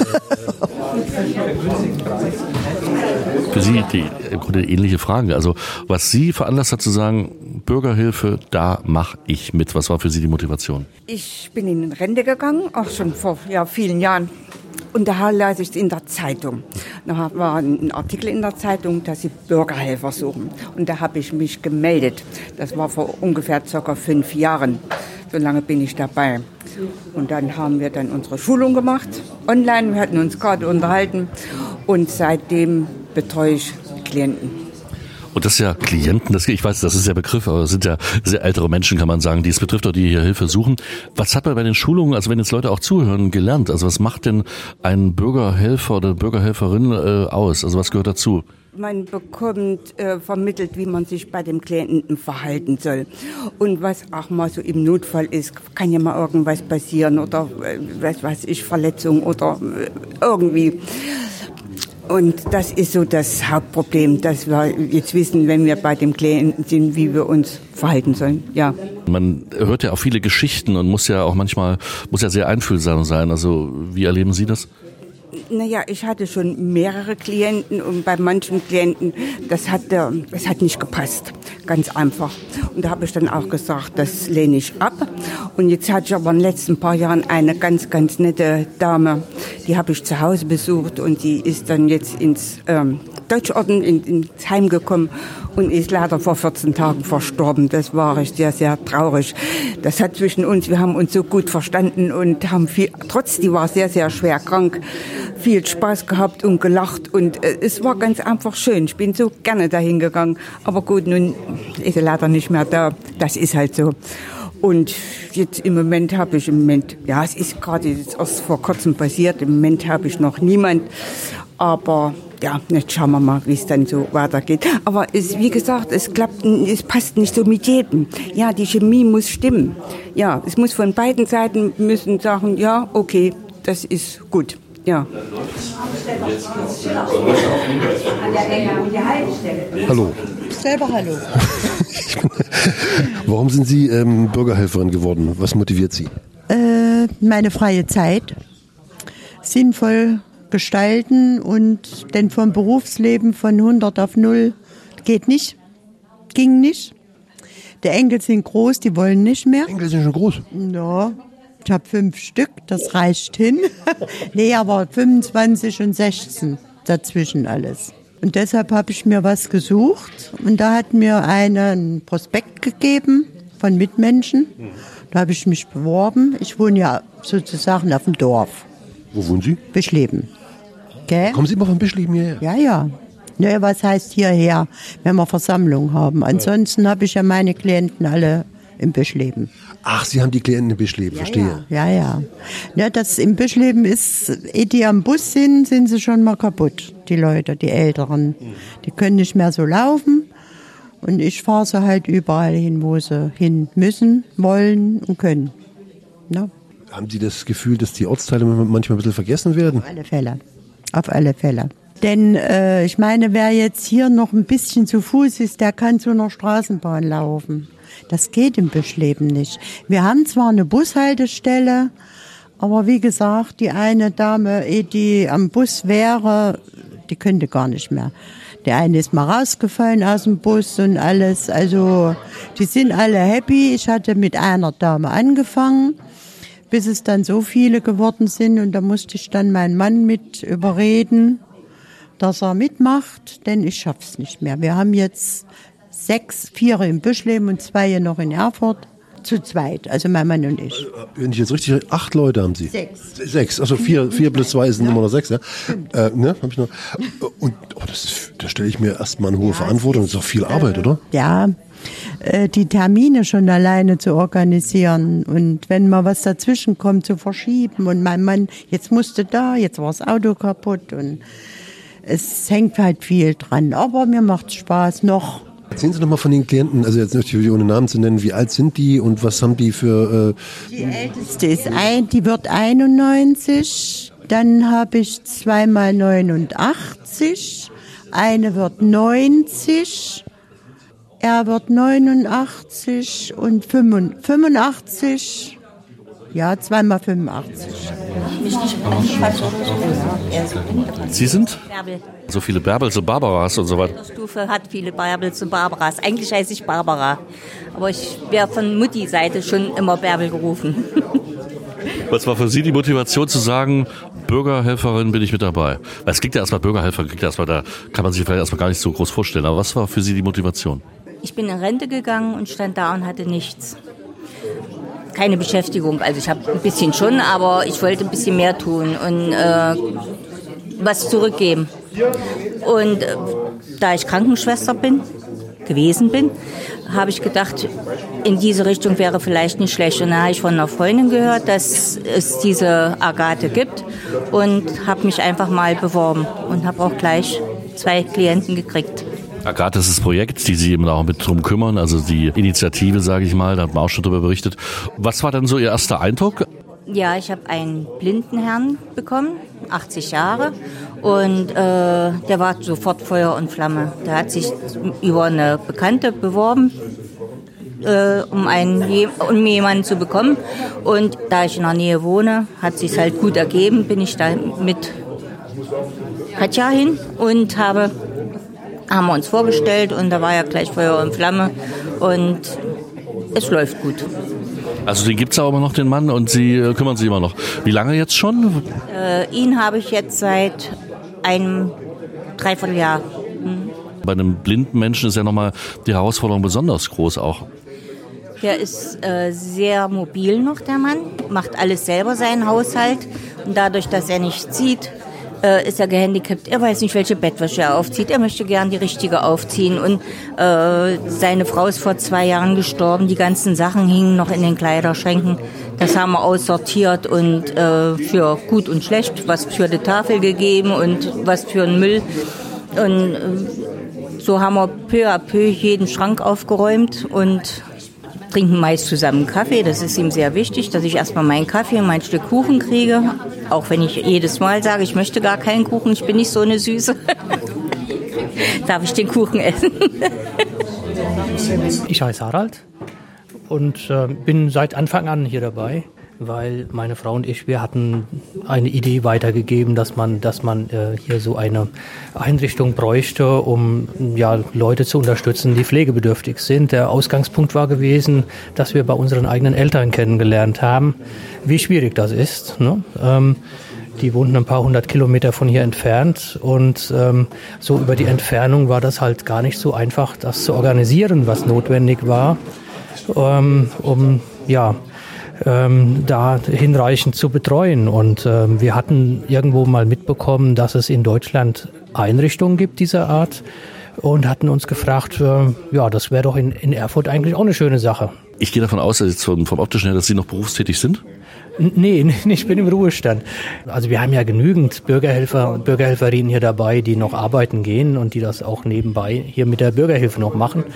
Für Sie die im Grunde ähnliche Frage. Also was Sie veranlasst hat zu sagen, Bürgerhilfe, da mache ich mit. Was war für Sie die Motivation? Ich bin in Rente gegangen, auch schon vor ja, vielen Jahren. Und da las ich es in der Zeitung. Da war ein Artikel in der Zeitung, dass sie Bürgerhelfer suchen. Und da habe ich mich gemeldet. Das war vor ungefähr circa fünf Jahren. So lange bin ich dabei. Und dann haben wir dann unsere Schulung gemacht, online. Wir hatten uns gerade unterhalten. Und seitdem betreue ich Klienten. Und das ist ja Klienten, das, ich weiß, das ist der Begriff, aber das sind ja sehr ältere Menschen, kann man sagen, die es betrifft oder die hier Hilfe suchen. Was hat man bei den Schulungen, also wenn jetzt Leute auch zuhören, gelernt? Also was macht denn ein Bürgerhelfer oder Bürgerhelferin äh, aus? Also was gehört dazu? man bekommt äh, vermittelt, wie man sich bei dem Klienten verhalten soll. Und was auch mal so im Notfall ist, kann ja mal irgendwas passieren oder äh, was weiß ich, Verletzung oder äh, irgendwie. Und das ist so das Hauptproblem, dass wir jetzt wissen, wenn wir bei dem Klienten sind, wie wir uns verhalten sollen. Ja. Man hört ja auch viele Geschichten und muss ja auch manchmal, muss ja sehr einfühlsam sein. Also wie erleben Sie das? Naja, ich hatte schon mehrere Klienten und bei manchen Klienten, das hat, das hat nicht gepasst. Ganz einfach. Und da habe ich dann auch gesagt, das lehne ich ab. Und jetzt hatte ich aber in den letzten paar Jahren eine ganz, ganz nette Dame, die habe ich zu Hause besucht und die ist dann jetzt ins ähm, Deutschorden, in, ins Heim gekommen und ist leider vor vierzehn Tagen verstorben. Das war echt sehr, sehr traurig. Das hat zwischen uns, wir haben uns so gut verstanden und haben viel, trotz, die war sehr, sehr schwer krank, viel Spaß gehabt und gelacht und äh, es war ganz einfach schön. Ich bin so gerne dahin gegangen. Aber gut, nun ist er leider nicht mehr da. Das ist halt so. Und jetzt im Moment habe ich im Moment, ja, es ist gerade jetzt erst vor kurzem passiert, im Moment habe ich noch niemand. Aber ja, jetzt schauen wir mal, wie es dann so weitergeht. Aber es, wie gesagt, es klappt, es passt nicht so mit jedem. Ja, die Chemie muss stimmen. Ja, es muss von beiden Seiten müssen sagen, ja, okay, das ist gut. Ja. Hallo. Selber hallo. Warum sind Sie ähm, Bürgerhelferin geworden? Was motiviert Sie? Äh, meine freie Zeit sinnvoll gestalten und denn vom Berufsleben von hundert auf null geht nicht, ging nicht. Die Enkel sind groß, die wollen nicht mehr. Enkel sind schon groß? Ja, ich habe fünf Stück, das reicht hin. Nee, aber fünfundzwanzig und sechzehn dazwischen alles. Und deshalb habe ich mir was gesucht und da hat mir einer einen Prospekt gegeben von Mitmenschen. Da habe ich mich beworben. Ich wohne ja sozusagen auf dem Dorf. Wo wohnen Sie? Bischleben. Okay. Kommen Sie immer von Bischleben hierher? Ja, ja. Naja, was heißt hierher, wenn wir Versammlung haben? Ansonsten habe ich ja meine Klienten alle im Bischleben. Ach, Sie haben die Klienten im Bischleben, ja, verstehe. Ja, ja. ja. Ja, das im Bischleben ist, ehe die am Bus sind, sind sie schon mal kaputt, die Leute, die Älteren. Die können nicht mehr so laufen. Und ich fahre sie halt überall hin, wo sie hin müssen, wollen und können. Ja. Haben Sie das Gefühl, dass die Ortsteile manchmal ein bisschen vergessen werden? Auf alle Fälle. Auf alle Fälle. Denn äh, ich meine, wer jetzt hier noch ein bisschen zu Fuß ist, der kann zu einer Straßenbahn laufen. Das geht im Bischleben nicht. Wir haben zwar eine Bushaltestelle, aber wie gesagt, die eine Dame, ehe die am Bus wäre, die könnte gar nicht mehr. Der eine ist mal rausgefallen aus dem Bus und alles. Also die sind alle happy. Ich hatte mit einer Dame angefangen, bis es dann so viele geworden sind. Und da musste ich dann meinen Mann mit überreden, dass er mitmacht, denn ich schaff's nicht mehr. Wir haben jetzt sechs, vier im Büschleben und zwei noch in Erfurt. Zu zweit, also mein Mann und ich. Wenn ich jetzt richtig, acht Leute haben Sie? Sechs. Sechs, also vier, vier plus zwei sind ja immer noch sechs, ja? Äh, ne, hab ich noch. Und oh, das ist, da stelle ich mir erstmal eine hohe ja, Verantwortung. Das ist auch viel Arbeit, oder? Ja, äh, die Termine schon alleine zu organisieren und wenn mal was dazwischen kommt, zu verschieben. Und mein Mann, jetzt musste da, jetzt war das Auto kaputt und es hängt halt viel dran. Aber mir macht's Spaß noch. Erzählen Sie doch mal von den Klienten, also jetzt natürlich ohne Namen zu nennen, wie alt sind die und was haben die für... Äh die älteste ist ein, die wird einundneunzig, dann habe ich zweimal neunundachtzig, eine wird neunzig, er wird neunundachtzig und fünfundachtzig, ja, zweimal fünfundachtzig. Sie sind? Bärbel. So viele Bärbels und Barbaras und so weiter. Die Stufe hat viele Bärbels und Barbaras. Eigentlich heiße ich Barbara. Aber ich wäre von Mutti-Seite schon immer Bärbel gerufen. Was war für Sie die Motivation zu sagen, Bürgerhelferin bin ich mit dabei? Weil es klingt ja erstmal Bürgerhelferin, klingt ja erstmal, da kann man sich vielleicht erstmal gar nicht so groß vorstellen. Aber was war für Sie die Motivation? Ich bin in Rente gegangen und stand da und hatte nichts. Keine Beschäftigung. Also ich habe ein bisschen schon, aber ich wollte ein bisschen mehr tun und äh, was zurückgeben. Und äh, da ich Krankenschwester bin, gewesen bin, habe ich gedacht, in diese Richtung wäre vielleicht nicht schlecht. Und da habe ich von einer Freundin gehört, dass es diese Agathe gibt und habe mich einfach mal beworben und habe auch gleich zwei Klienten gekriegt. Agathe, das ist das Projekt, die Sie eben auch mit drum kümmern, also die Initiative, sage ich mal, da hat man auch schon darüber berichtet. Was war dann so Ihr erster Eindruck? Ja, ich habe einen blinden Herrn bekommen, achtzig Jahre, und äh, der war sofort Feuer und Flamme. Der hat sich über eine Bekannte beworben, äh, um, einen, um jemanden zu bekommen, und da ich in der Nähe wohne, hat es sich halt gut ergeben, bin ich da mit Katja hin und habe... haben wir uns vorgestellt, und da war ja gleich Feuer und Flamme, und es läuft gut. Also den gibt es aber immer noch, den Mann, und Sie äh, kümmern sich immer noch. Wie lange jetzt schon? Äh, ihn habe ich jetzt seit einem Dreivierteljahr. Hm. Bei einem blinden Menschen ist ja nochmal die Herausforderung besonders groß auch. Der ist äh, sehr mobil noch, der Mann, macht alles selber, seinen Haushalt, und dadurch, dass er nicht sieht, ist er gehandicapt. Er weiß nicht, welche Bettwäsche er aufzieht. Er möchte gern die richtige aufziehen. Und äh, seine Frau ist vor zwei Jahren gestorben. Die ganzen Sachen hingen noch in den Kleiderschränken. Das haben wir aussortiert und äh, für gut und schlecht, was für die Tafel gegeben und was für den Müll. Und äh, so haben wir peu à peu jeden Schrank aufgeräumt und trinken meist zusammen Kaffee. Das ist ihm sehr wichtig, dass ich erstmal meinen Kaffee und mein Stück Kuchen kriege. Auch wenn ich jedes Mal sage, ich möchte gar keinen Kuchen, ich bin nicht so eine Süße. Darf ich den Kuchen essen? Ich heiße Harald und äh, bin seit Anfang an hier dabei, weil meine Frau und ich, wir hatten eine Idee weitergegeben, dass man, dass man äh, hier so eine Einrichtung bräuchte, um ja, Leute zu unterstützen, die pflegebedürftig sind. Der Ausgangspunkt war gewesen, dass wir bei unseren eigenen Eltern kennengelernt haben, wie schwierig das ist. Ne? Ähm, die wohnten ein paar hundert Kilometer von hier entfernt, und ähm, so über die Entfernung war das halt gar nicht so einfach, das zu organisieren, was notwendig war, ähm, um ja Ähm, da hinreichend zu betreuen. Und ähm, wir hatten irgendwo mal mitbekommen, dass es in Deutschland Einrichtungen gibt dieser Art, und hatten uns gefragt, äh, ja, das wäre doch in, in Erfurt eigentlich auch eine schöne Sache. Ich gehe davon aus, dass jetzt vom, vom Optischen her, dass Sie noch berufstätig sind? Nee, ich bin im Ruhestand. Also wir haben ja genügend Bürgerhelfer und Bürgerhelferinnen hier dabei, die noch arbeiten gehen und die das auch nebenbei hier mit der Bürgerhilfe noch machen.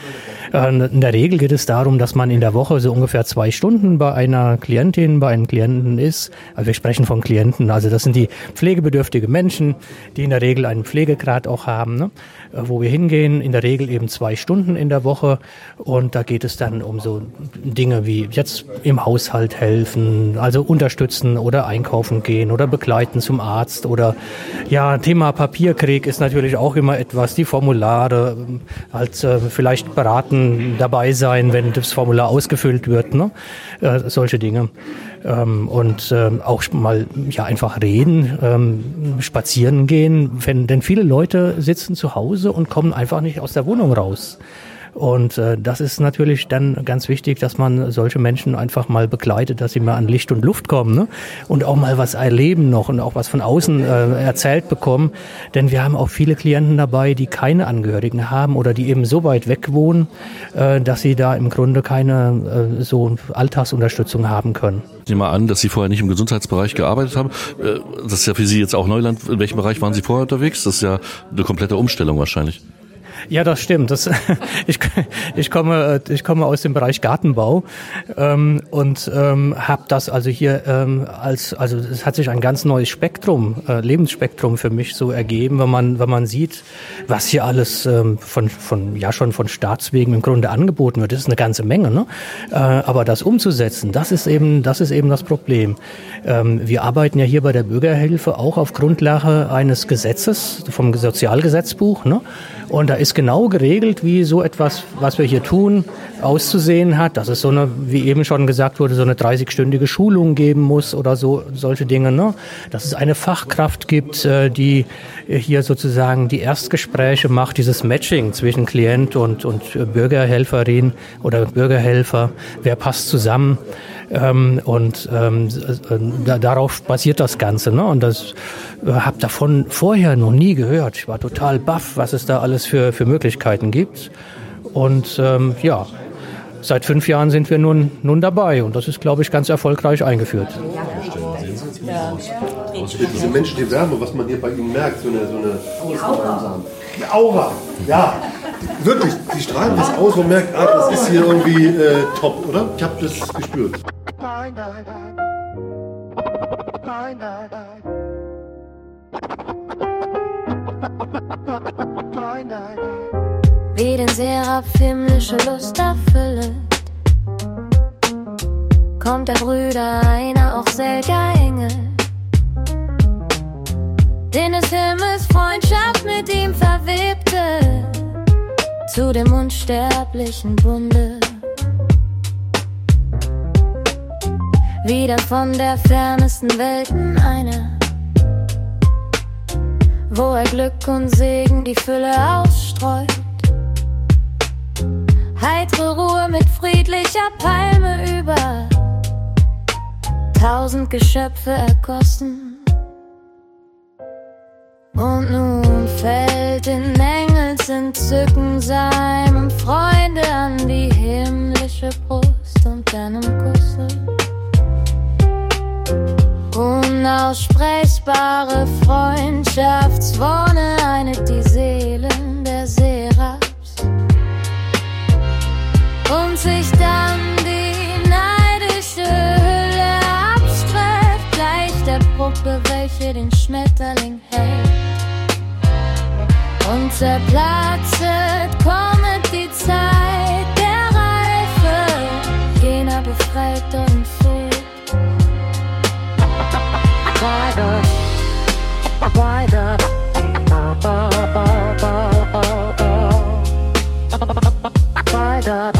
In der Regel geht es darum, dass man in der Woche so ungefähr zwei Stunden bei einer Klientin, bei einem Klienten ist. Also wir sprechen von Klienten, also das sind die pflegebedürftige Menschen, die in der Regel einen Pflegegrad auch haben, ne? Wo wir hingehen, in der Regel eben zwei Stunden in der Woche, und da geht es dann um so Dinge wie jetzt im Haushalt helfen, also unterstützen oder einkaufen gehen oder begleiten zum Arzt, oder ja, Thema Papierkrieg ist natürlich auch immer etwas, die Formulare, halt äh, vielleicht beraten, dabei sein, wenn das Formular ausgefüllt wird, ne? Äh, solche Dinge. Ähm, und ähm, auch mal ja einfach reden, ähm, spazieren gehen, wenn, denn viele Leute sitzen zu Hause und kommen einfach nicht aus der Wohnung raus. Und äh, das ist natürlich dann ganz wichtig, dass man solche Menschen einfach mal begleitet, dass sie mal an Licht und Luft kommen, ne? Und auch mal was erleben noch und auch was von außen äh, erzählt bekommen. Denn wir haben auch viele Klienten dabei, die keine Angehörigen haben oder die eben so weit weg wohnen, äh, dass sie da im Grunde keine äh, so Alltagsunterstützung haben können. Ich nehme mal an, dass Sie vorher nicht im Gesundheitsbereich gearbeitet haben. Das ist ja für Sie jetzt auch Neuland. In welchem Bereich waren Sie vorher unterwegs? Das ist ja eine komplette Umstellung wahrscheinlich. Ja, das stimmt. Das, ich, ich, komme, ich komme aus dem Bereich Gartenbau ähm, und ähm, habe das also hier ähm, als, also es hat sich ein ganz neues Spektrum, äh, Lebensspektrum für mich so ergeben, wenn man, wenn man sieht, was hier alles ähm, von, von, ja schon von Staatswegen im Grunde angeboten wird. Das ist eine ganze Menge, ne? Äh, aber das umzusetzen, das ist eben, das ist eben das Problem. Ähm, wir arbeiten ja hier bei der Bürgerhilfe auch auf Grundlage eines Gesetzes vom Sozialgesetzbuch, ne? Und da ist genau geregelt, wie so etwas, was wir hier tun, auszusehen hat. Dass es so eine, wie eben schon gesagt wurde, so eine dreißigstündige Schulung geben muss oder so, solche Dinge, ne? Dass es eine Fachkraft gibt, die hier sozusagen die Erstgespräche macht, dieses Matching zwischen Klient und, und Bürgerhelferin oder Bürgerhelfer. Wer passt zusammen? Ähm, und ähm, da, darauf basiert das Ganze, ne? Und das äh, habe davon vorher noch nie gehört. Ich war total baff, was es da alles für für Möglichkeiten gibt. Und ähm, ja, seit fünf Jahren sind wir nun nun dabei, und das ist, glaube ich, ganz erfolgreich eingeführt. Diese menschliche Wärme, was man hier bei Ihnen merkt, so eine, so eine Die Aura, ja. Wirklich, die strahlen was aus und merkt, ah, das ist hier irgendwie äh, top, oder? Ich habe das gespürt. Wie den Seraph himmlische Lust erfüllet, kommt der Brüder einer auch selger Engel, den des Himmels Freundschaft mit ihm verwebte, zu dem unsterblichen Bunde. Wieder von der fernesten Welten einer, wo er Glück und Segen die Fülle ausstreut. Heitere Ruhe mit friedlicher Palme über tausend Geschöpfe ergossen. Und nun fällt in Engels Entzücken seinem Freunde an die himmlische Brust und einem Kusse. Unaussprechbare Freundschaftswonne einet die Seelen der Seraphs und sich dann die neidische Hülle abstreift, gleich der Puppe, welche den Schmetterling hält. Und zerplatzet kommet die Zeit der Reife, jener Befreiter und Furcht. Weiter, weiter, weiter,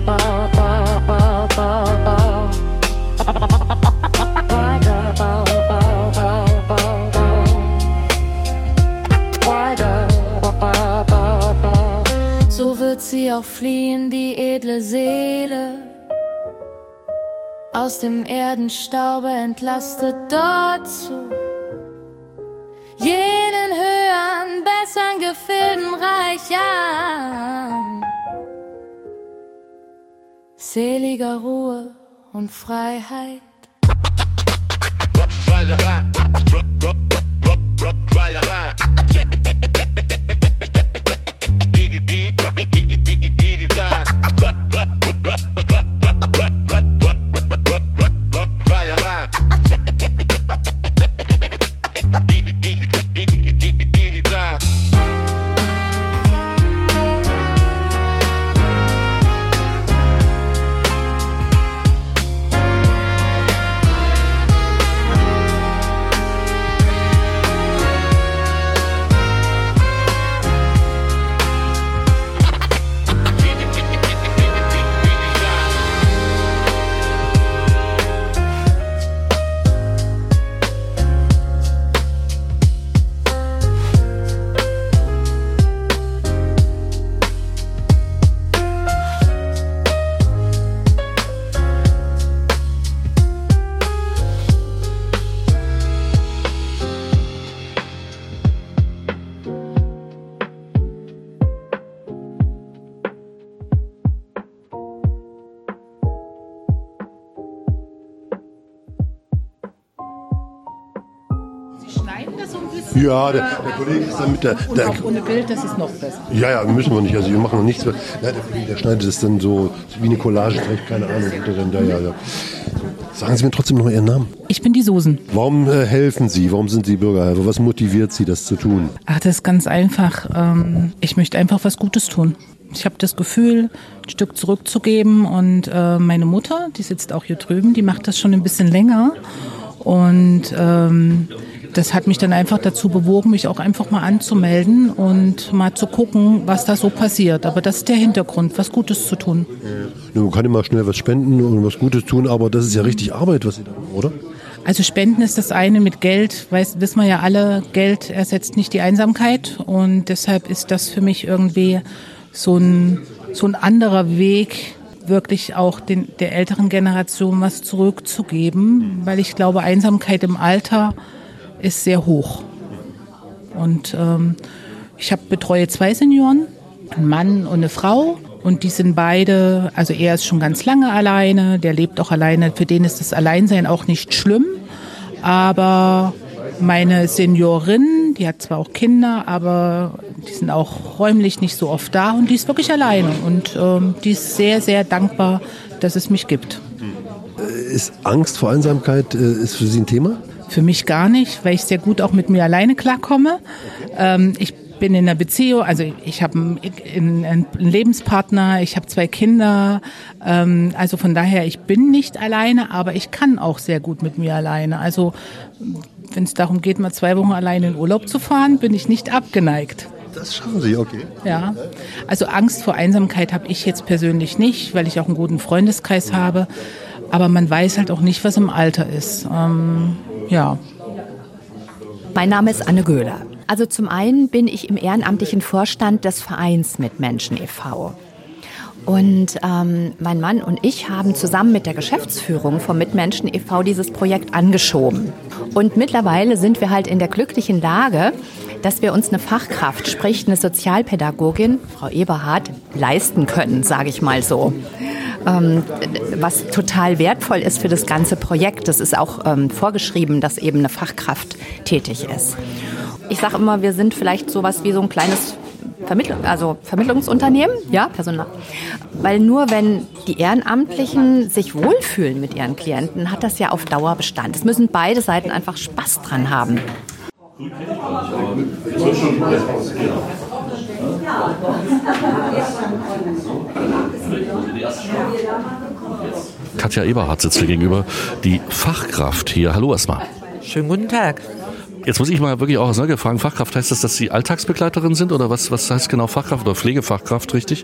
so wird sie auch fliehen, die edle Seele, aus dem Erdenstaube entlastet dort zu jenen höheren, bessern Gefilden reich an, seliger Ruhe und Freiheit. Ja, der, der Kollege ist dann mit der... Und der auch ohne Bild, das ist noch besser. Ja, ja, müssen wir nicht. Also wir machen noch nichts. Ja, der Kollege, der schneidet es dann so wie eine Collage, vielleicht, keine Ahnung. Dann, ja, ja, ja. Sagen Sie mir trotzdem noch mal Ihren Namen. Ich bin die Susan. Warum äh, helfen Sie? Warum sind Sie Bürgerhelfer? Was motiviert Sie, das zu tun? Ach, das ist ganz einfach. Ähm, ich möchte einfach was Gutes tun. Ich habe das Gefühl, ein Stück zurückzugeben. Und äh, meine Mutter, die sitzt auch hier drüben, die macht das schon ein bisschen länger. Und ähm, das hat mich dann einfach dazu bewogen, mich auch einfach mal anzumelden und mal zu gucken, was da so passiert. Aber das ist der Hintergrund, was Gutes zu tun. Ja, man kann immer schnell was spenden und was Gutes tun, aber das ist ja richtig Arbeit, was Sie da machen, oder? Also Spenden ist das eine, mit Geld, weiß, wissen wir ja alle, Geld ersetzt nicht die Einsamkeit. Und deshalb ist das für mich irgendwie so ein, so ein anderer Weg, wirklich auch den, der älteren Generation was zurückzugeben, weil ich glaube, Einsamkeit im Alter ist sehr hoch. Und ähm, ich hab, betreue zwei Senioren, einen Mann und eine Frau. Und die sind beide, also er ist schon ganz lange alleine, der lebt auch alleine. Für den ist das Alleinsein auch nicht schlimm. Aber meine Seniorin, die hat zwar auch Kinder, aber die sind auch räumlich nicht so oft da und die ist wirklich alleine und ähm, die ist sehr, sehr dankbar, dass es mich gibt. Ist Angst vor Einsamkeit, äh, ist für Sie ein Thema? Für mich gar nicht, weil ich sehr gut auch mit mir alleine klarkomme. Ähm, ich bin in einer Beziehung, also ich habe einen, einen Lebenspartner, ich habe zwei Kinder, ähm, also von daher, ich bin nicht alleine, aber ich kann auch sehr gut mit mir alleine. Also wenn es darum geht, mal zwei Wochen alleine in Urlaub zu fahren, bin ich nicht abgeneigt. Das schaffen Sie, okay. Ja, also Angst vor Einsamkeit habe ich jetzt persönlich nicht, weil ich auch einen guten Freundeskreis habe, aber man weiß halt auch nicht, was im Alter ist. Ähm, ja. Mein Name ist Anne Göhler. Also zum einen bin ich im ehrenamtlichen Vorstand des Vereins Mitmenschen e V Und ähm, mein Mann und ich haben zusammen mit der Geschäftsführung vom Mitmenschen e V dieses Projekt angeschoben. Und mittlerweile sind wir halt in der glücklichen Lage, dass wir uns eine Fachkraft, sprich eine Sozialpädagogin, Frau Eberhardt, leisten können, sage ich mal so. Ähm, was total wertvoll ist für das ganze Projekt. Das ist auch ähm, vorgeschrieben, dass eben eine Fachkraft tätig ist. Ich sage immer, wir sind vielleicht sowas wie so ein kleines Vermittlung, also Vermittlungsunternehmen, ja, Personal. Weil nur wenn die Ehrenamtlichen sich wohlfühlen mit ihren Klienten, hat das ja auf Dauer Bestand. Es müssen beide Seiten einfach Spaß dran haben. Katja Eberhardt sitzt hier gegenüber, die Fachkraft hier. Hallo erstmal. Schönen guten Tag. Jetzt muss ich mal wirklich auch aus Neugier fragen, Fachkraft, heißt das, dass Sie Alltagsbegleiterin sind oder was, was heißt genau Fachkraft oder Pflegefachkraft, richtig?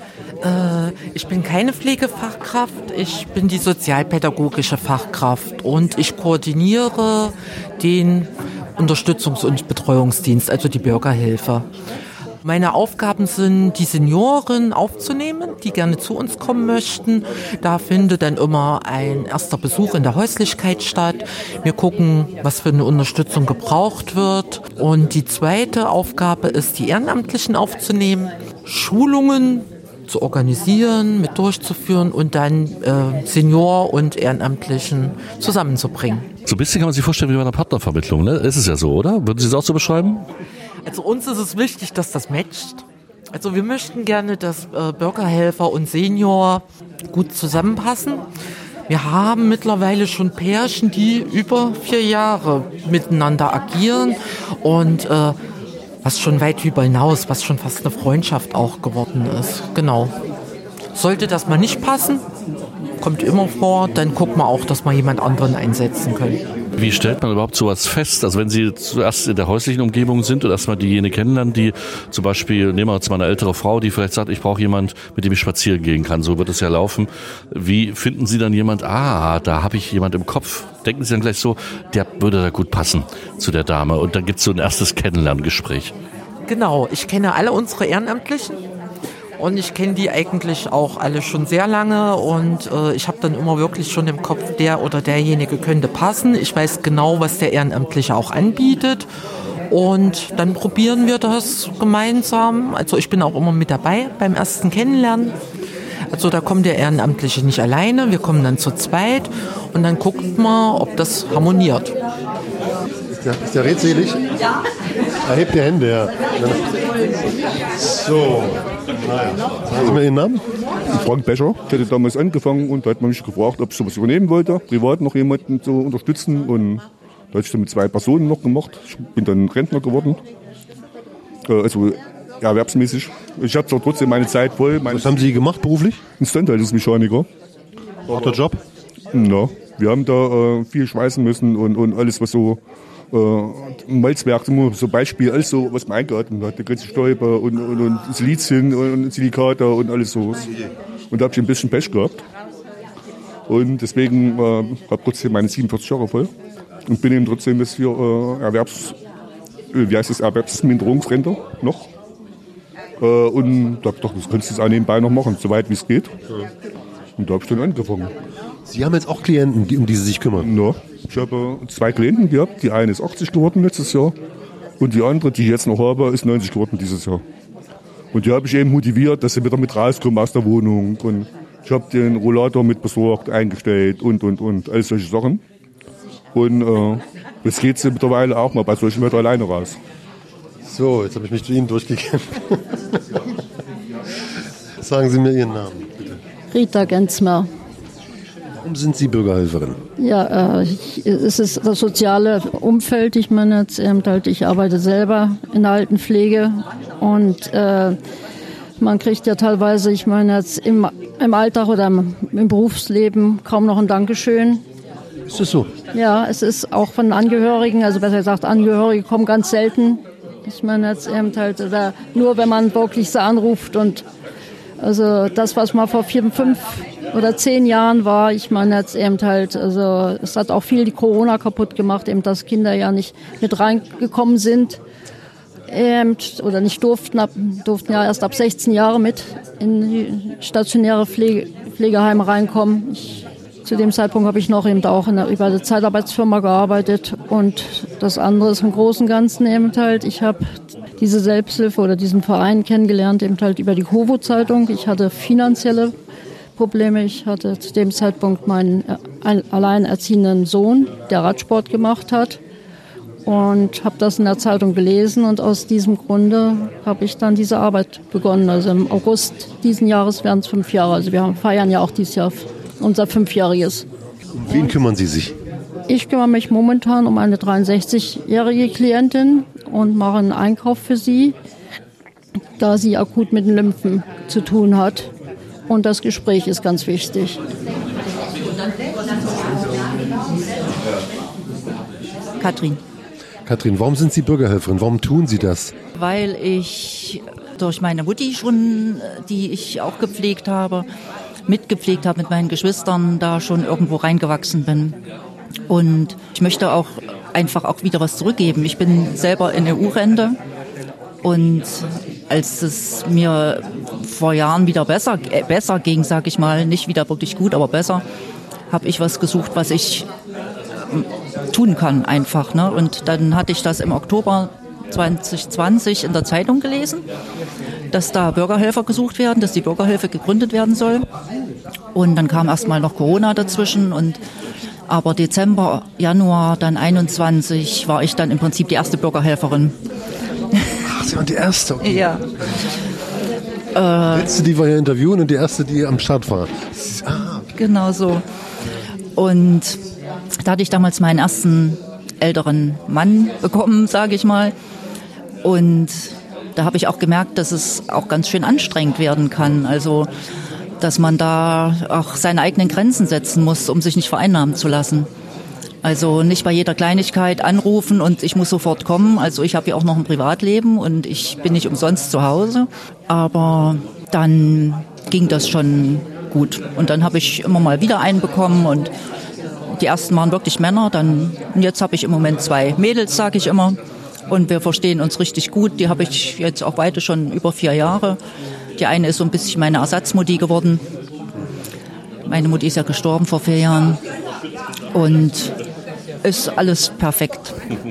Äh, ich bin keine Pflegefachkraft, ich bin die sozialpädagogische Fachkraft und ich koordiniere den Unterstützungs- und Betreuungsdienst, also die Bürgerhilfe. Meine Aufgaben sind, die Senioren aufzunehmen, die gerne zu uns kommen möchten. Da findet dann immer ein erster Besuch in der Häuslichkeit statt. Wir gucken, was für eine Unterstützung gebraucht wird. Und die zweite Aufgabe ist, die Ehrenamtlichen aufzunehmen, Schulungen zu organisieren, mit durchzuführen und dann äh, Senior und Ehrenamtlichen zusammenzubringen. So ein bisschen kann man sich vorstellen wie bei einer Partnervermittlung, ne? Ist es ja so, oder? Würden Sie es auch so beschreiben? Also uns ist es wichtig, dass das matcht. Also wir möchten gerne, dass äh, Bürgerhelfer und Senior gut zusammenpassen. Wir haben mittlerweile schon Pärchen, die über vier Jahre miteinander agieren und äh, was schon weit über hinaus, was schon fast eine Freundschaft auch geworden ist. Genau. Sollte das mal nicht passen, kommt immer vor, dann guckt man auch, dass wir jemand anderen einsetzen können. Wie stellt man überhaupt sowas fest? Also wenn Sie zuerst in der häuslichen Umgebung sind und erstmal diejenige kennenlernen, die zum Beispiel, nehmen wir jetzt mal eine ältere Frau, die vielleicht sagt, ich brauche jemand, mit dem ich spazieren gehen kann, so wird es ja laufen. Wie finden Sie dann jemand, ah, da habe ich jemand im Kopf? Denken Sie dann gleich so, der würde da gut passen zu der Dame und dann gibt es so ein erstes Kennenlerngespräch. Genau, ich kenne alle unsere Ehrenamtlichen. Und ich kenne die eigentlich auch alle schon sehr lange und äh, ich habe dann immer wirklich schon im Kopf, der oder derjenige könnte passen. Ich weiß genau, was der Ehrenamtliche auch anbietet und dann probieren wir das gemeinsam. Also ich bin auch immer mit dabei beim ersten Kennenlernen. Also da kommt der Ehrenamtliche nicht alleine, wir kommen dann zu zweit und dann guckt man, ob das harmoniert. Ist der, ist der redselig? Ja. Erhebt die Hände, ja. So. Naja. Sagen Sie mir Ihren Namen? Frank Becher. Ich hatte damals angefangen und da hat man mich gefragt, ob ich sowas übernehmen wollte, privat noch jemanden zu unterstützen. Und da habe ich dann mit zwei Personen noch gemacht. Ich bin dann Rentner geworden. Also ja, erwerbsmäßig. Ich habe zwar trotzdem meine Zeit voll. Meine Was haben Sie gemacht beruflich? Instandhaltungsmechaniker. Harter Job? Ja, wir haben da äh, viel schweißen müssen und, und alles, was so Äh, Malzwerk, so Beispiel, alles so, was man eingeatmet hat, der ganze Stäuber und, und, und Silizien und Silikata und alles so. Und da habe ich ein bisschen Pech gehabt. Und deswegen äh, habe ich trotzdem meine siebenundvierzig Jahre voll und bin eben trotzdem jetzt für äh, Erwerbs, wie heißt das, Erwerbsminderungsrente noch. Äh, und da habe ich gedacht, das könntest du auch nebenbei noch machen, so weit wie es geht. Und da habe ich dann angefangen. Sie haben jetzt auch Klienten, die, um die Sie sich kümmern? Ja, ich habe zwei Klienten gehabt. Die eine ist achtzig geworden letztes Jahr und die andere, die ich jetzt noch habe, ist neunzig geworden dieses Jahr. Und die habe ich eben motiviert, dass sie wieder mit rauskommen aus der Wohnung. Und ich habe den Rollator mit besorgt, eingestellt und, und, und, all solche Sachen. Und äh, jetzt geht sie mittlerweile auch mal bei solchen Wetter alleine raus. So, jetzt habe ich mich zu Ihnen durchgekämpft. Sagen Sie mir Ihren Namen, bitte. Rita Genzmer. Warum sind Sie Bürgerhelferin? Ja, äh, ich, es ist das soziale Umfeld. Ich meine, jetzt eben halt, ich arbeite selber in der Altenpflege und äh, man kriegt ja teilweise, ich meine, jetzt im, im Alltag oder im, im Berufsleben kaum noch ein Dankeschön. Ist das so? Ja, es ist auch von Angehörigen, also besser gesagt, Angehörige kommen ganz selten. Ich meine, jetzt eben halt, oder nur wenn man wirklich so anruft und also das, was mal vor vier, fünf oder zehn Jahren war, ich meine jetzt eben halt, also es hat auch viel die Corona kaputt gemacht, eben dass Kinder ja nicht mit reingekommen sind eben, oder nicht durften, ab, durften ja erst ab sechzehn Jahre mit in die stationäre Pflege, Pflegeheime reinkommen. Ich, zu dem Zeitpunkt habe ich noch eben auch in der, über eine Zeitarbeitsfirma gearbeitet und das andere ist im Großen und Ganzen eben halt, ich habe diese Selbsthilfe oder diesen Verein kennengelernt, eben halt über die Hovo-Zeitung. Ich hatte finanzielle Probleme. Ich hatte zu dem Zeitpunkt meinen alleinerziehenden Sohn, der Radsport gemacht hat. Und habe das in der Zeitung gelesen. Und aus diesem Grunde habe ich dann diese Arbeit begonnen. Also im August diesen Jahres werden es fünf Jahre. Also wir feiern ja auch dieses Jahr unser Fünfjähriges. Um wen kümmern Sie sich? Ich kümmere mich momentan um eine dreiundsechzigjährige Klientin und mache einen Einkauf für sie, da sie akut mit den Lymphen zu tun hat. Und das Gespräch ist ganz wichtig. Katrin. Katrin, warum sind Sie Bürgerhelferin? Warum tun Sie das? Weil ich durch meine Mutti schon, die ich auch gepflegt habe, mitgepflegt habe mit meinen Geschwistern, da schon irgendwo reingewachsen bin. Und ich möchte auch einfach auch wieder was zurückgeben. Ich bin selber in E U-Rente und als es mir vor Jahren wieder besser, äh, besser ging, sage ich mal, nicht wieder wirklich gut, aber besser, habe ich was gesucht, was ich äh, tun kann einfach. Ne? Und dann hatte ich das im Oktober zwanzig zwanzig in der Zeitung gelesen, dass da Bürgerhelfer gesucht werden, dass die Bürgerhilfe gegründet werden soll. Und dann kam erstmal noch Corona dazwischen und aber Dezember, Januar, dann einundzwanzig war ich dann im Prinzip die erste Bürgerhelferin. Ach, Sie waren die erste? Okay. Ja. Die letzte, die wir hier interviewen und die erste, die am Start war. Ah, okay. Genau so. Und da hatte ich damals meinen ersten älteren Mann bekommen, sage ich mal. Und da habe ich auch gemerkt, dass es auch ganz schön anstrengend werden kann. Also dass man da auch seine eigenen Grenzen setzen muss, um sich nicht vereinnahmen zu lassen. Also nicht bei jeder Kleinigkeit anrufen und ich muss sofort kommen. Also ich habe ja auch noch ein Privatleben und ich bin nicht umsonst zu Hause. Aber dann ging das schon gut. Und dann habe ich immer mal wieder einen bekommen und die ersten waren wirklich Männer. Dann, und jetzt habe ich im Moment zwei Mädels, sage ich immer. Und wir verstehen uns richtig gut. Die habe ich jetzt auch beide schon über vier Jahre. Die eine ist so ein bisschen meine Ersatzmutti geworden. Meine Mutti ist ja gestorben vor vier Jahren. Und ist alles perfekt.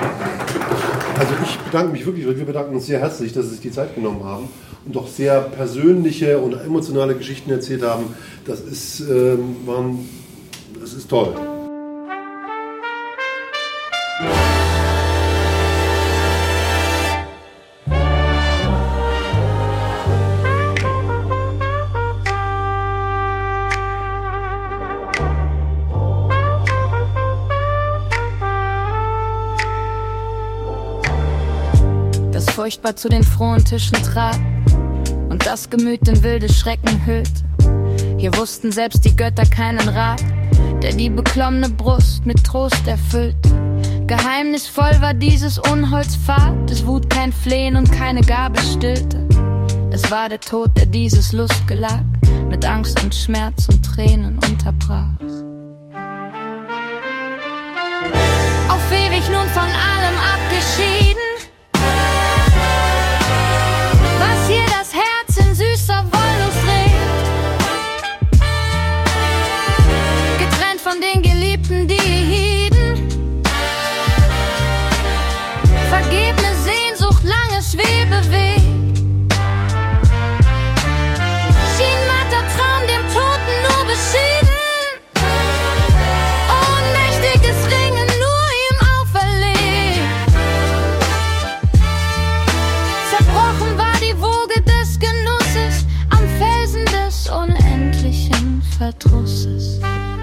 Also ich bedanke mich wirklich, wir bedanken uns sehr herzlich, dass Sie sich die Zeit genommen haben und doch sehr persönliche und emotionale Geschichten erzählt haben. Das ist, ähm, waren, das ist toll. Furchtbar zu den frohen Tischen trat und das Gemüt in wilde Schrecken hüllt. Hier wussten selbst die Götter keinen Rat, der die beklommene Brust mit Trost erfüllt. Geheimnisvoll war dieses Unholzpfad, es wut kein Flehen und keine Gabe stillte. Es war der Tod, der dieses Lustgelag mit Angst und Schmerz und Tränen unterbrach. Auf ewig nun von allem abgeschieden, was hier das Herz in süßer Wollust regt, getrennt von den Geliebten, die hieden, vergebene Sehnsucht, lange Schwebeweg, schien matter Traum dem Toten nur beschieden, ohnmächtiges Ringen nur Verdrusses.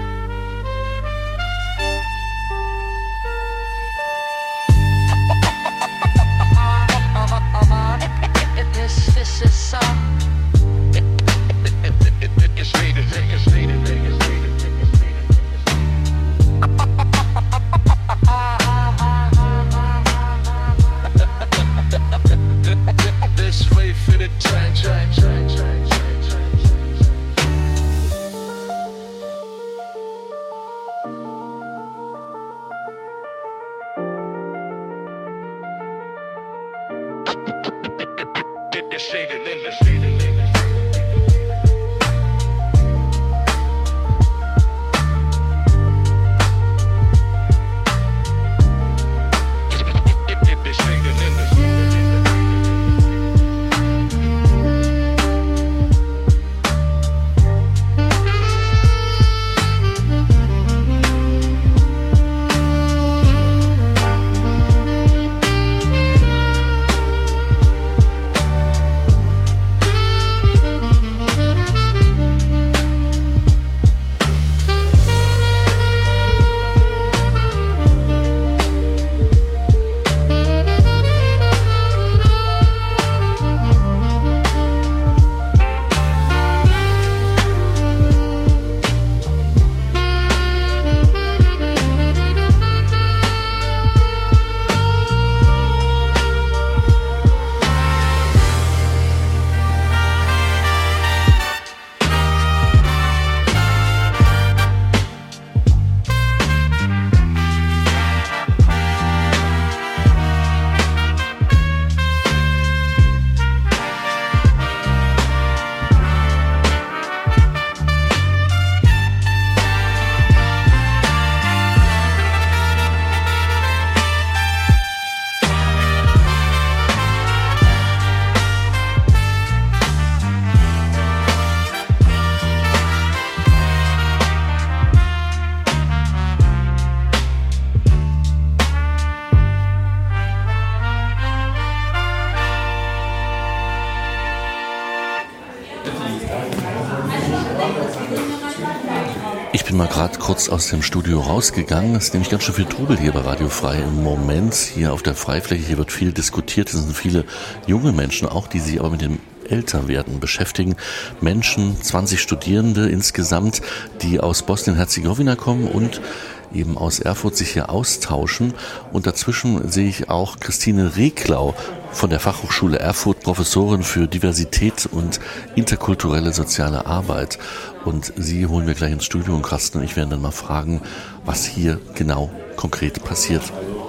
Ich bin mal gerade kurz aus dem Studio rausgegangen. Es ist nämlich ganz schön viel Trubel hier bei Radio Frei im Moment. Hier auf der Freifläche, hier wird viel diskutiert. Es sind viele junge Menschen auch, die sich aber mit dem Älterwerden beschäftigen. Menschen, zwanzig Studierende insgesamt, die aus Bosnien-Herzegowina kommen und eben aus Erfurt sich hier austauschen. Und dazwischen sehe ich auch Christine Reklau von der Fachhochschule Erfurt, Professorin für Diversität und interkulturelle soziale Arbeit. Und sie holen wir gleich ins Studio und Carsten und ich werden dann mal fragen, was hier genau konkret passiert.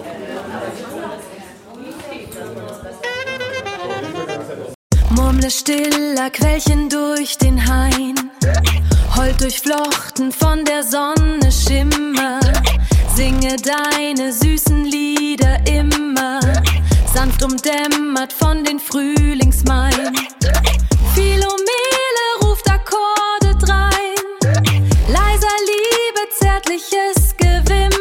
Murmle stiller Quellchen durch den Hain, Holt durchflochten von der Sonne Schimmer, singe deine süßen Lieder immer, sanft umdämmert von den Frühlingsmaien. Philomele ruft Akkorde drein, leiser Liebe, zärtliches Gewimmer.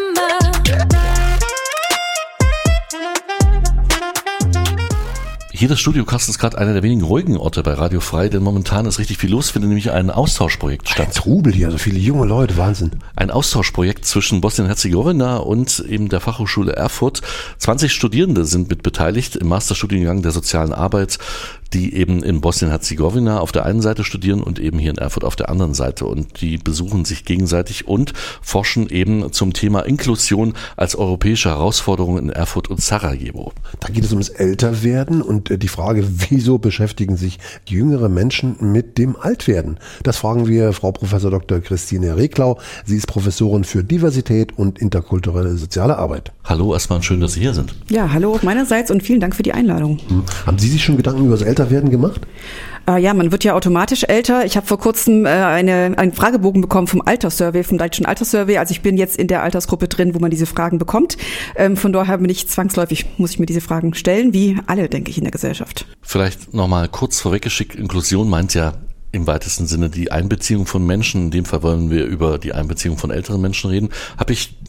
Hier das Studio Carsten ist gerade einer der wenigen ruhigen Orte bei Radio Frei, denn momentan ist richtig viel los, findet nämlich ein Austauschprojekt statt. Ein Trubel hier, so viele junge Leute, Wahnsinn. Ein Austauschprojekt zwischen Bosnien-Herzegowina und eben der Fachhochschule Erfurt. zwanzig Studierende sind mit beteiligt im Masterstudiengang der sozialen Arbeit, die eben in Bosnien-Herzegowina auf der einen Seite studieren und eben hier in Erfurt auf der anderen Seite. Und die besuchen sich gegenseitig und forschen eben zum Thema Inklusion als europäische Herausforderung in Erfurt und Sarajevo. Da geht es ums Älterwerden und die Frage, wieso beschäftigen sich jüngere Menschen mit dem Altwerden? Das fragen wir Frau Professor Doktor Christine Reklau. Sie ist Professorin für Diversität und interkulturelle soziale Arbeit. Hallo, erstmal schön, dass Sie hier sind. Ja, hallo meinerseits und vielen Dank für die Einladung. Hm. Haben Sie sich schon Gedanken über das Älterwerden gemacht? Äh, ja, man wird ja automatisch älter. Ich habe vor kurzem äh, eine, einen Fragebogen bekommen vom Alterssurvey, vom Deutschen Alterssurvey. Also ich bin jetzt in der Altersgruppe drin, wo man diese Fragen bekommt. Ähm, von daher bin ich zwangsläufig, muss ich mir diese Fragen stellen, wie alle, denke ich, in der Gesellschaft. Vielleicht nochmal kurz vorweggeschickt, Inklusion meint ja im weitesten Sinne die Einbeziehung von Menschen. In dem Fall wollen wir über die Einbeziehung von älteren Menschen reden. Habe ich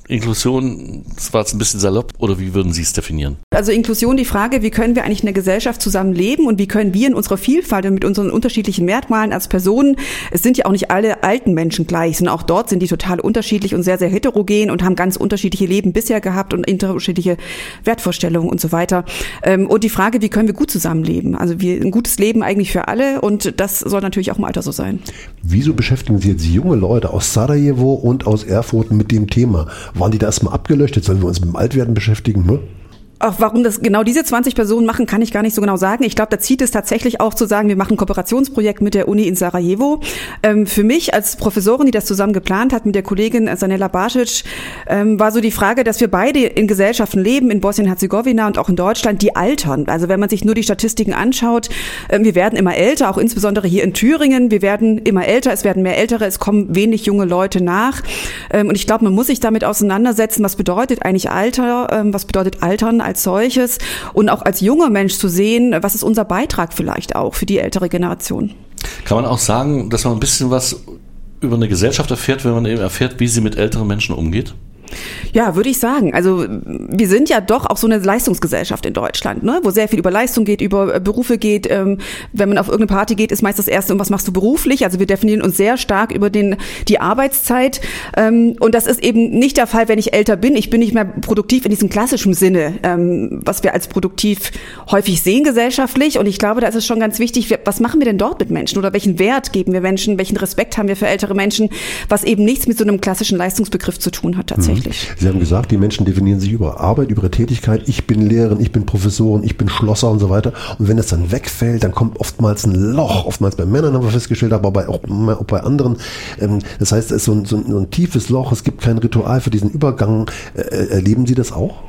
Inklusion, das war jetzt ein bisschen salopp, oder wie würden Sie es definieren? Also Inklusion, die Frage, wie können wir eigentlich in der Gesellschaft zusammen leben und wie können wir in unserer Vielfalt und mit unseren unterschiedlichen Merkmalen als Personen, es sind ja auch nicht alle alten Menschen gleich, sondern auch dort sind die total unterschiedlich und sehr, sehr heterogen und haben ganz unterschiedliche Leben bisher gehabt und unterschiedliche Wertvorstellungen und so weiter. Und die Frage, wie können wir gut zusammenleben? Also wir, ein gutes Leben eigentlich für alle und das soll natürlich auch im Alter so sein. Wieso beschäftigen Sie jetzt junge Leute aus Sarajevo und aus Erfurt mit dem Thema? Waren die da erstmal abgelöscht? Jetzt sollen wir uns mit dem Altwerden beschäftigen, ne? Auch warum das genau diese zwanzig Personen machen, kann ich gar nicht so genau sagen. Ich glaube, da zieht es tatsächlich auch zu sagen, wir machen ein Kooperationsprojekt mit der Uni in Sarajevo. Ähm, für mich als Professorin, die das zusammen geplant hat mit der Kollegin Sanela Basic, ähm, war so die Frage, dass wir beide in Gesellschaften leben, in Bosnien-Herzegowina und auch in Deutschland, die altern. Also wenn man sich nur die Statistiken anschaut, äh, wir werden immer älter, auch insbesondere hier in Thüringen. Wir werden immer älter, es werden mehr Ältere, es kommen wenig junge Leute nach. Ähm, und ich glaube, man muss sich damit auseinandersetzen, was bedeutet eigentlich Alter, ähm, was bedeutet Altern als solches und auch als junger Mensch zu sehen, was ist unser Beitrag vielleicht auch für die ältere Generation. Kann man auch sagen, dass man ein bisschen was über eine Gesellschaft erfährt, wenn man eben erfährt, wie sie mit älteren Menschen umgeht? Ja, würde ich sagen. Also wir sind ja doch auch so eine Leistungsgesellschaft in Deutschland, ne? Wo sehr viel über Leistung geht, über Berufe geht. Ähm, wenn man auf irgendeine Party geht, ist meist das Erste, und was machst du beruflich? Also wir definieren uns sehr stark über den die Arbeitszeit. Ähm, und das ist eben nicht der Fall, wenn ich älter bin. Ich bin nicht mehr produktiv in diesem klassischen Sinne, ähm, was wir als produktiv häufig sehen gesellschaftlich. Und ich glaube, da ist es schon ganz wichtig, was machen wir denn dort mit Menschen? Oder welchen Wert geben wir Menschen? Welchen Respekt haben wir für ältere Menschen? Was eben nichts mit so einem klassischen Leistungsbegriff zu tun hat tatsächlich. Sie haben gesagt, die Menschen definieren sich über Arbeit, über ihre Tätigkeit. Ich bin Lehrerin, ich bin Professorin, ich bin Schlosser und so weiter. Und wenn das dann wegfällt, dann kommt oftmals ein Loch. Oftmals bei Männern haben wir festgestellt, aber bei, auch, auch bei anderen. Das heißt, es ist so ein, so ein, so ein tiefes Loch. Es gibt kein Ritual für diesen Übergang. Erleben Sie das auch?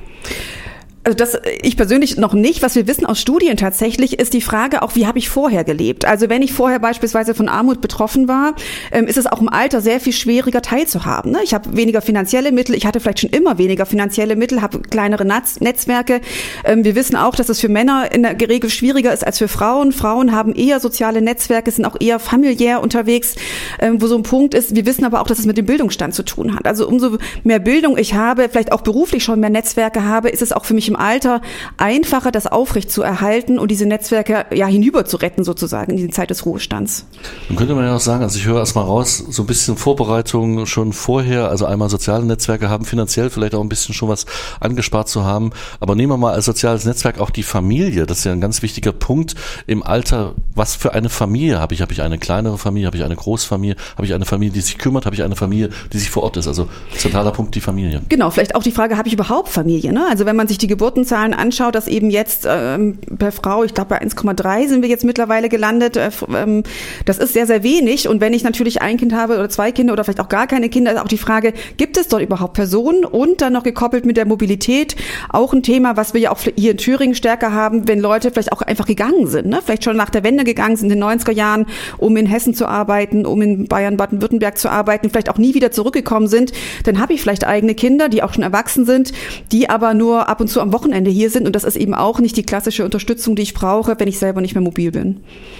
Also das ich persönlich noch nicht. Was wir wissen aus Studien tatsächlich, ist die Frage auch, wie habe ich vorher gelebt? Also wenn ich vorher beispielsweise von Armut betroffen war, ist es auch im Alter sehr viel schwieriger teilzuhaben. Ne? Ich habe weniger finanzielle Mittel, ich hatte vielleicht schon immer weniger finanzielle Mittel, habe kleinere Netzwerke. Wir wissen auch, dass es für Männer in der Regel schwieriger ist als für Frauen. Frauen haben eher soziale Netzwerke, sind auch eher familiär unterwegs, wo so ein Punkt ist. Wir wissen aber auch, dass es mit dem Bildungsstand zu tun hat. Also umso mehr Bildung ich habe, vielleicht auch beruflich schon mehr Netzwerke habe, ist es auch für mich im Alter einfacher, das aufrecht zu erhalten und diese Netzwerke ja hinüber zu retten sozusagen in die Zeit des Ruhestands. Dann könnte man ja auch sagen, also ich höre erstmal raus, so ein bisschen Vorbereitung schon vorher, also einmal soziale Netzwerke haben, finanziell vielleicht auch ein bisschen schon was angespart zu haben, aber nehmen wir mal als soziales Netzwerk auch die Familie, das ist ja ein ganz wichtiger Punkt im Alter. Was für eine Familie habe ich? Habe ich eine kleinere Familie? Habe ich eine Großfamilie? Habe ich eine Familie, die sich kümmert? Habe ich eine Familie, die sich vor Ort ist? Also zentraler Punkt die Familie. Genau, vielleicht auch die Frage, habe ich überhaupt Familie? Ne? Also wenn man sich die Geburtenzahlen anschaut, dass eben jetzt ähm, per Frau, ich glaube bei eins Komma drei sind wir jetzt mittlerweile gelandet, äh, ähm, das ist sehr, sehr wenig. Und wenn ich natürlich ein Kind habe oder zwei Kinder oder vielleicht auch gar keine Kinder, ist auch die Frage, gibt es dort überhaupt Personen? Und dann noch gekoppelt mit der Mobilität, auch ein Thema, was wir ja auch hier in Thüringen stärker haben, wenn Leute vielleicht auch einfach gegangen sind, ne? Vielleicht schon nach der Wende gegangen sind in den neunziger Jahren, um in Hessen zu arbeiten, um in Bayern, Baden-Württemberg zu arbeiten, vielleicht auch nie wieder zurückgekommen sind, dann habe ich vielleicht eigene Kinder, die auch schon erwachsen sind, die aber nur ab und zu am Wochenende hier sind, und das ist eben auch nicht die klassische Unterstützung, die ich brauche, wenn ich selber nicht mehr mobil bin.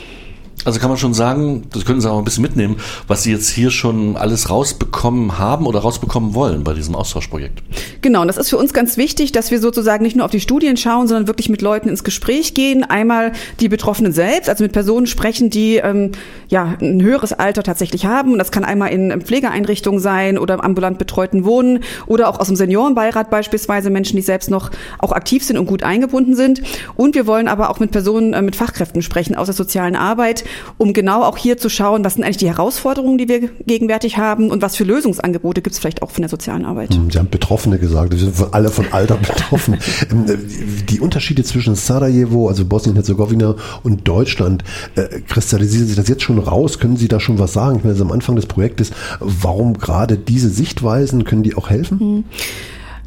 Also kann man schon sagen, das können Sie auch ein bisschen mitnehmen, was Sie jetzt hier schon alles rausbekommen haben oder rausbekommen wollen bei diesem Austauschprojekt. Genau, und das ist für uns ganz wichtig, dass wir sozusagen nicht nur auf die Studien schauen, sondern wirklich mit Leuten ins Gespräch gehen. Einmal die Betroffenen selbst, also mit Personen sprechen, die ähm, ja ein höheres Alter tatsächlich haben. Und das kann einmal in Pflegeeinrichtungen sein oder im ambulant betreuten Wohnen oder auch aus dem Seniorenbeirat beispielsweise, Menschen, die selbst noch auch aktiv sind und gut eingebunden sind. Und wir wollen aber auch mit Personen, äh, mit Fachkräften sprechen aus der sozialen Arbeit, um genau auch hier zu schauen, was sind eigentlich die Herausforderungen, die wir gegenwärtig haben und was für Lösungsangebote gibt es vielleicht auch von der sozialen Arbeit. Sie haben Betroffene gesagt, wir sind alle von Alter betroffen. Die Unterschiede zwischen Sarajevo, also Bosnien-Herzegowina und Deutschland, äh, kristallisieren Sie das jetzt schon raus? Können Sie da schon was sagen? Ich meine, das ist am Anfang des Projektes, warum gerade diese Sichtweisen, können die auch helfen? Hm.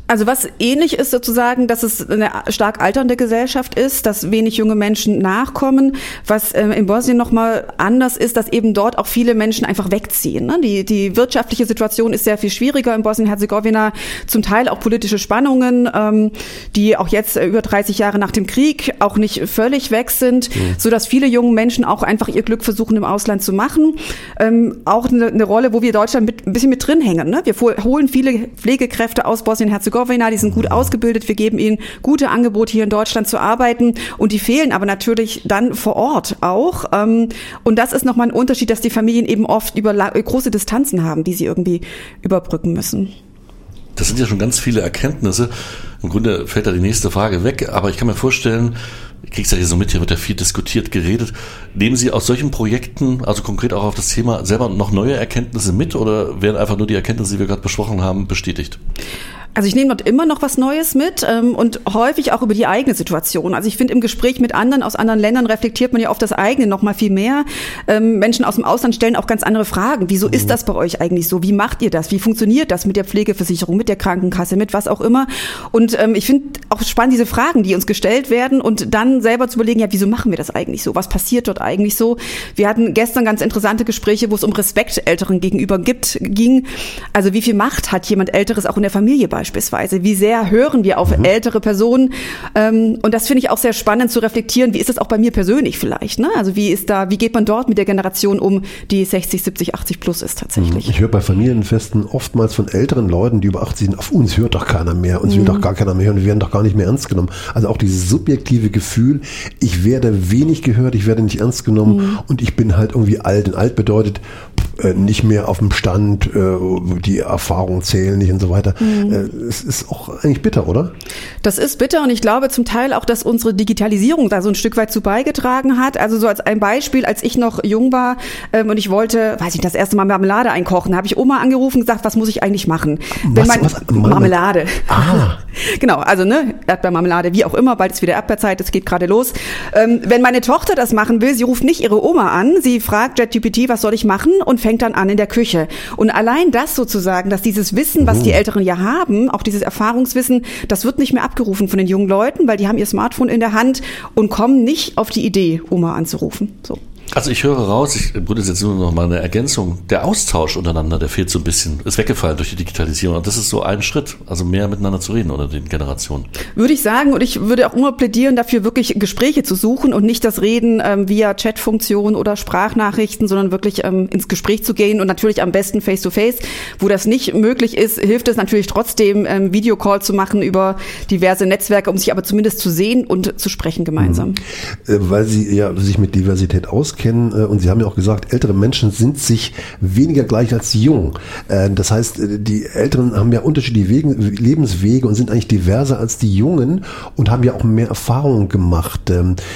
Also was ähnlich ist sozusagen, dass es eine stark alternde Gesellschaft ist, dass wenig junge Menschen nachkommen. Was äh, in Bosnien nochmal anders ist, dass eben dort auch viele Menschen einfach wegziehen. Ne? Die, die wirtschaftliche Situation ist sehr viel schwieriger in Bosnien-Herzegowina, zum Teil auch politische Spannungen, ähm, die auch jetzt äh, über dreißig Jahre nach dem Krieg auch nicht völlig weg sind, mhm. sodass viele junge Menschen auch einfach ihr Glück versuchen im Ausland zu machen. Ähm, auch eine, eine Rolle, wo wir Deutschland mit, ein bisschen mit drin hängen. Ne? Wir holen viele Pflegekräfte aus Bosnien-Herzegowina, die sind gut ausgebildet, wir geben ihnen gute Angebote, hier in Deutschland zu arbeiten und die fehlen aber natürlich dann vor Ort auch. Und das ist nochmal ein Unterschied, dass die Familien eben oft über große Distanzen haben, die sie irgendwie überbrücken müssen. Das sind ja schon ganz viele Erkenntnisse. Im Grunde fällt da die nächste Frage weg, aber ich kann mir vorstellen, ich krieg's ja hier so mit, hier wird ja viel diskutiert, geredet. Nehmen Sie aus solchen Projekten, also konkret auch auf das Thema, selber noch neue Erkenntnisse mit oder werden einfach nur die Erkenntnisse, die wir gerade besprochen haben, bestätigt? Also ich nehme dort immer noch was Neues mit ähm, und häufig auch über die eigene Situation. Also ich finde, im Gespräch mit anderen aus anderen Ländern reflektiert man ja oft das eigene noch mal viel mehr. Ähm, Menschen aus dem Ausland stellen auch ganz andere Fragen. Wieso ist das bei euch eigentlich so? Wie macht ihr das? Wie funktioniert das mit der Pflegeversicherung, mit der Krankenkasse, mit was auch immer? Und ähm, ich finde auch spannend diese Fragen, die uns gestellt werden und dann selber zu überlegen, ja, wieso machen wir das eigentlich so? Was passiert dort eigentlich so? Wir hatten gestern ganz interessante Gespräche, wo es um Respekt Älteren gegenüber gibt, ging. Also wie viel Macht hat jemand Älteres auch in der Familie beispielsweise? Beispielsweise. Wie sehr hören wir auf mhm. ältere Personen? Ähm, und das finde ich auch sehr spannend zu reflektieren. Wie ist das auch bei mir persönlich vielleicht? Ne? Also wie ist da, wie geht man dort mit der Generation um, die sechzig, siebzig, achtzig plus ist tatsächlich? Ich höre bei Familienfesten oftmals von älteren Leuten, die über achtzig sind, auf uns hört doch keiner mehr, uns mhm. will doch gar keiner mehr und wir werden doch gar nicht mehr ernst genommen. Also auch dieses subjektive Gefühl, ich werde wenig gehört, ich werde nicht ernst genommen mhm. und ich bin halt irgendwie alt. Und alt bedeutet äh, nicht mehr auf dem Stand, äh, die Erfahrungen zählen nicht und so weiter. Mhm. Äh, es ist auch eigentlich bitter, oder? Das ist bitter und ich glaube zum Teil auch, dass unsere Digitalisierung da so ein Stück weit zu beigetragen hat. Also so als ein Beispiel, als ich noch jung war ähm, und ich wollte, weiß ich, das erste Mal Marmelade einkochen, habe ich Oma angerufen und gesagt, was muss ich eigentlich machen? Was, Wenn mein, was? Marmelade. Ah. Genau, also ne, Erdbeermarmelade, wie auch immer, bald ist wieder Erdbeerzeit, es geht gerade los. Ähm, wenn meine Tochter das machen will, sie ruft nicht ihre Oma an, sie fragt ChatGPT, was soll ich machen und fängt dann an in der Küche. Und allein das sozusagen, dass dieses Wissen, was oh. die Älteren ja haben, auch dieses Erfahrungswissen, das wird nicht mehr abgerufen von den jungen Leuten, weil die haben ihr Smartphone in der Hand und kommen nicht auf die Idee, Oma anzurufen. So. Also ich höre raus, ich würde jetzt nur noch mal eine Ergänzung, der Austausch untereinander, der fehlt so ein bisschen, ist weggefallen durch die Digitalisierung und das ist so ein Schritt, also mehr miteinander zu reden unter den Generationen. Würde ich sagen und ich würde auch immer plädieren dafür, wirklich Gespräche zu suchen und nicht das Reden ähm, via Chatfunktion oder Sprachnachrichten, sondern wirklich ähm, ins Gespräch zu gehen und natürlich am besten face-to-face. Wo das nicht möglich ist, hilft es natürlich trotzdem, ähm, Videocall zu machen über diverse Netzwerke, um sich aber zumindest zu sehen und zu sprechen gemeinsam. Mhm. Weil Sie ja sich mit Diversität auskennen, kennen und Sie haben ja auch gesagt, ältere Menschen sind sich weniger gleich als jung. Das heißt, die Älteren haben ja unterschiedliche Lebenswege und sind eigentlich diverser als die Jungen und haben ja auch mehr Erfahrungen gemacht.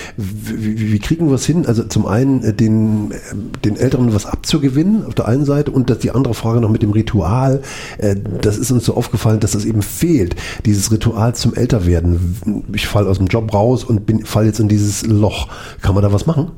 Wie kriegen wir es hin? Also zum einen den, den Älteren was abzugewinnen auf der einen Seite und dass die andere Frage noch mit dem Ritual, das ist uns so aufgefallen, dass das eben fehlt, dieses Ritual zum Älterwerden. Ich falle aus dem Job raus und bin falle jetzt in dieses Loch. Kann man da was machen?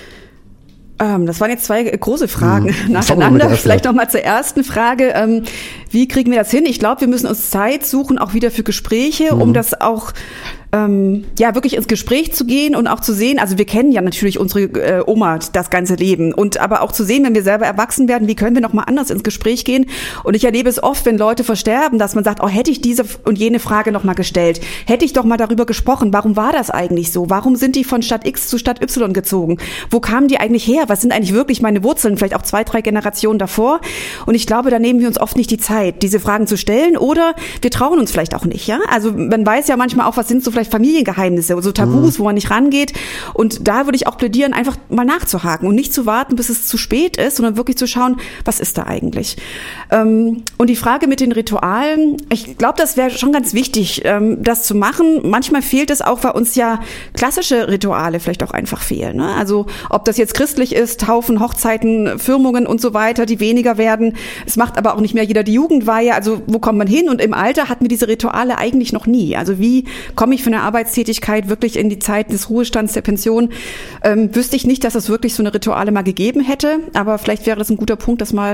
Ähm, das waren jetzt zwei große Fragen hm. nacheinander. Vielleicht noch mal zur ersten Frage. Ähm, wie kriegen wir das hin? Ich glaube, wir müssen uns Zeit suchen, auch wieder für Gespräche, hm. um das auch ähm, ja wirklich ins Gespräch zu gehen und auch zu sehen, also wir kennen ja natürlich unsere äh, Oma das ganze Leben und aber auch zu sehen, wenn wir selber erwachsen werden, wie können wir noch mal anders ins Gespräch gehen? Und ich erlebe es oft, wenn Leute versterben, dass man sagt, oh, hätte ich diese und jene Frage noch mal gestellt, hätte ich doch mal darüber gesprochen, warum war das eigentlich so? Warum sind die von Stadt X zu Stadt Y gezogen? Wo kamen die eigentlich her? Was sind eigentlich wirklich meine Wurzeln? Vielleicht auch zwei, drei Generationen davor. Und ich glaube, da nehmen wir uns oft nicht die Zeit, diese Fragen zu stellen oder wir trauen uns vielleicht auch nicht, ja? Also man weiß ja manchmal auch, was sind so vielleicht Familiengeheimnisse, so Tabus, mhm. wo man nicht rangeht. Und da würde ich auch plädieren, einfach mal nachzuhaken und nicht zu warten, bis es zu spät ist, sondern wirklich zu schauen, was ist da eigentlich? Und die Frage mit den Ritualen, ich glaube, das wäre schon ganz wichtig, das zu machen. Manchmal fehlt es auch, weil uns ja klassische Rituale vielleicht auch einfach fehlen. Also ob das jetzt christlich ist, Taufen, Hochzeiten, Firmungen und so weiter, die weniger werden. Es macht aber auch nicht mehr jeder die Jugendweihe. Also wo kommt man hin? Und im Alter hatten wir diese Rituale eigentlich noch nie. Also wie komme ich von der Arbeitstätigkeit wirklich in die Zeit des Ruhestands, der Pension? Ähm, wüsste ich nicht, dass es wirklich so eine Rituale mal gegeben hätte. Aber vielleicht wäre das ein guter Punkt, das mal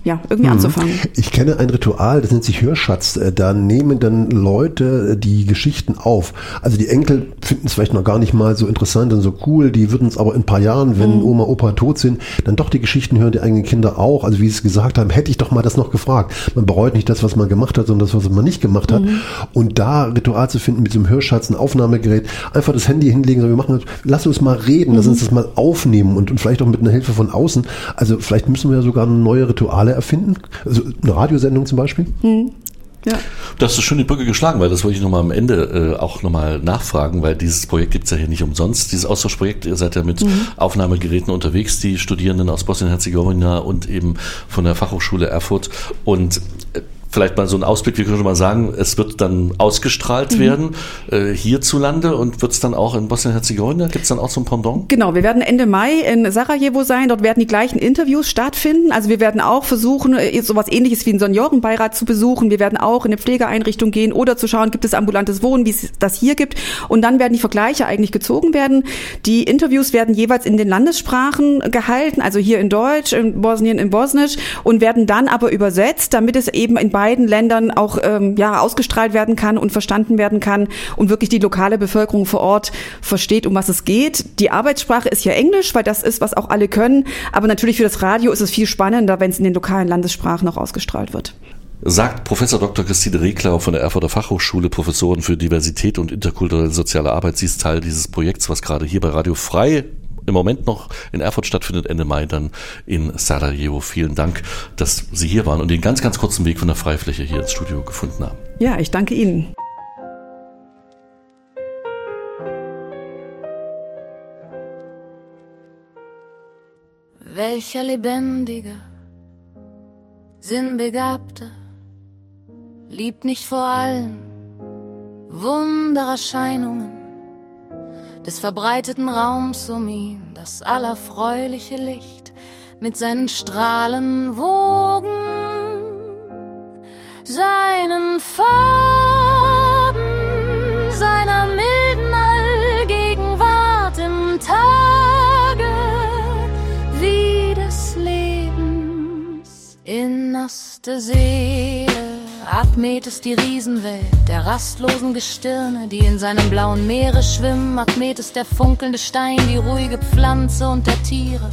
ja, irgendwie mhm. anzufangen. Ich kenne ein Ritual, das nennt sich Hörschatz. Da nehmen dann Leute die Geschichten auf. Also die Enkel finden es vielleicht noch gar nicht mal so interessant und so cool, die würden es aber in ein paar Jahren, wenn mhm. Oma, Opa tot sind, dann doch die Geschichten hören, die eigenen Kinder auch. Also wie sie es gesagt haben, hätte ich doch mal das noch gefragt. Man bereut nicht das, was man gemacht hat, sondern das, was man nicht gemacht hat. Mhm. Und da Ritual zu finden mit so einem Hörschatz, ein Aufnahmegerät, einfach das Handy hinlegen, sagen, wir machen das, lass uns mal reden, mhm. lass uns das mal aufnehmen und, und vielleicht auch mit einer Hilfe von außen. Also vielleicht müssen wir ja sogar neue Rituale erfinden, also eine Radiosendung zum Beispiel. Hm. Ja. Das ist schön die Brücke geschlagen, weil das wollte ich nochmal am Ende äh, auch nochmal nachfragen, weil dieses Projekt gibt es ja hier nicht umsonst. Dieses Austauschprojekt, ihr seid ja mit mhm. Aufnahmegeräten unterwegs, die Studierenden aus Bosnien-Herzegowina und eben von der Fachhochschule Erfurt. Und äh, vielleicht mal so ein Ausblick, wir können schon mal sagen, es wird dann ausgestrahlt mhm. werden äh, hierzulande und wird es dann auch in Bosnien-Herzegowina, gibt es dann auch so ein Pendant? Genau, wir werden Ende Mai in Sarajevo sein, dort werden die gleichen Interviews stattfinden, also wir werden auch versuchen, sowas ähnliches wie einen Seniorenbeirat zu besuchen, wir werden auch in eine Pflegeeinrichtung gehen oder zu schauen, gibt es ambulantes Wohnen, wie es das hier gibt, und dann werden die Vergleiche eigentlich gezogen werden. Die Interviews werden jeweils in den Landessprachen gehalten, also hier in Deutsch, in Bosnien in Bosnisch, und werden dann aber übersetzt, damit es eben in beiden Ländern auch ähm, ja ausgestrahlt werden kann und verstanden werden kann und wirklich die lokale Bevölkerung vor Ort versteht, um was es geht. Die Arbeitssprache ist ja Englisch, weil das ist, was auch alle können, aber natürlich für das Radio ist es viel spannender, wenn es in den lokalen Landessprachen auch ausgestrahlt wird. Sagt Professor Doktor Christine Reklau von der Erfurter Fachhochschule, Professorin für Diversität und interkulturelle soziale Arbeit. Sie ist Teil dieses Projekts, was gerade hier bei Radio Frei im Moment noch in Erfurt stattfindet, Ende Mai dann in Sarajevo. Vielen Dank, dass Sie hier waren und den ganz, ganz kurzen Weg von der Freifläche hier ins Studio gefunden haben. Ja, ich danke Ihnen. Welcher lebendige, sinnbegabte liebt nicht vor allen Wundererscheinungen des verbreiteten Raums um ihn, das allerfreuliche Licht mit seinen Strahlen wogen, seinen Farben, seiner milden Allgegenwart im Tage wie des Lebens innerste Seele. Admetes die Riesenwelt der rastlosen Gestirne, die in seinem blauen Meere schwimmen. Admetes der funkelnde Stein, die ruhige Pflanze und der Tiere.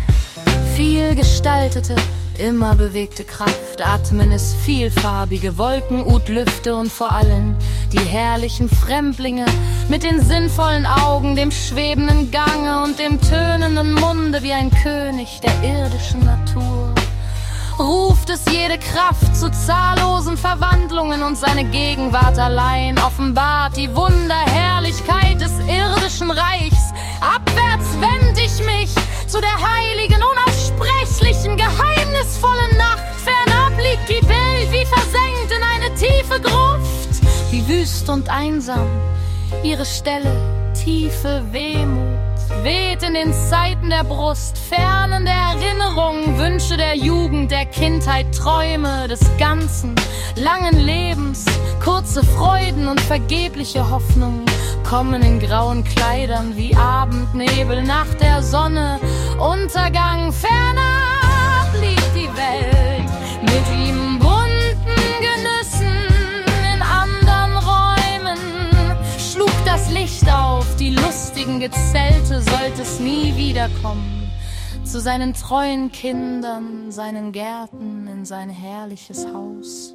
Viel gestaltete, immer bewegte Kraft. Atmen ist vielfarbige Wolken, Utlüfte und vor allem die herrlichen Fremdlinge mit den sinnvollen Augen, dem schwebenden Gange und dem tönenden Munde wie ein König der irdischen Natur. Ruft es jede Kraft zu zahllosen Verwandlungen und seine Gegenwart allein offenbart die Wunderherrlichkeit des irdischen Reichs. Abwärts wend ich mich zu der heiligen, unaussprechlichen, geheimnisvollen Nacht. Fernab liegt die Welt wie versenkt in eine tiefe Gruft, wie wüst und einsam ihre Stelle, tiefe Wehmut weht in den Zeiten der Brust, Fernen der Erinnerung, Wünsche der Jugend, der Kindheit, Träume des ganzen langen Lebens, kurze Freuden und vergebliche Hoffnungen kommen in grauen Kleidern wie Abendnebel nach der Sonne, Untergang. Fernab liegt die Welt mit ihm bunten Genüssen in anderen Räumen, schlug das Licht auf die lustigen Gezelte, sollte es nie wiederkommen zu seinen treuen Kindern, seinen Gärten, in sein herrliches Haus.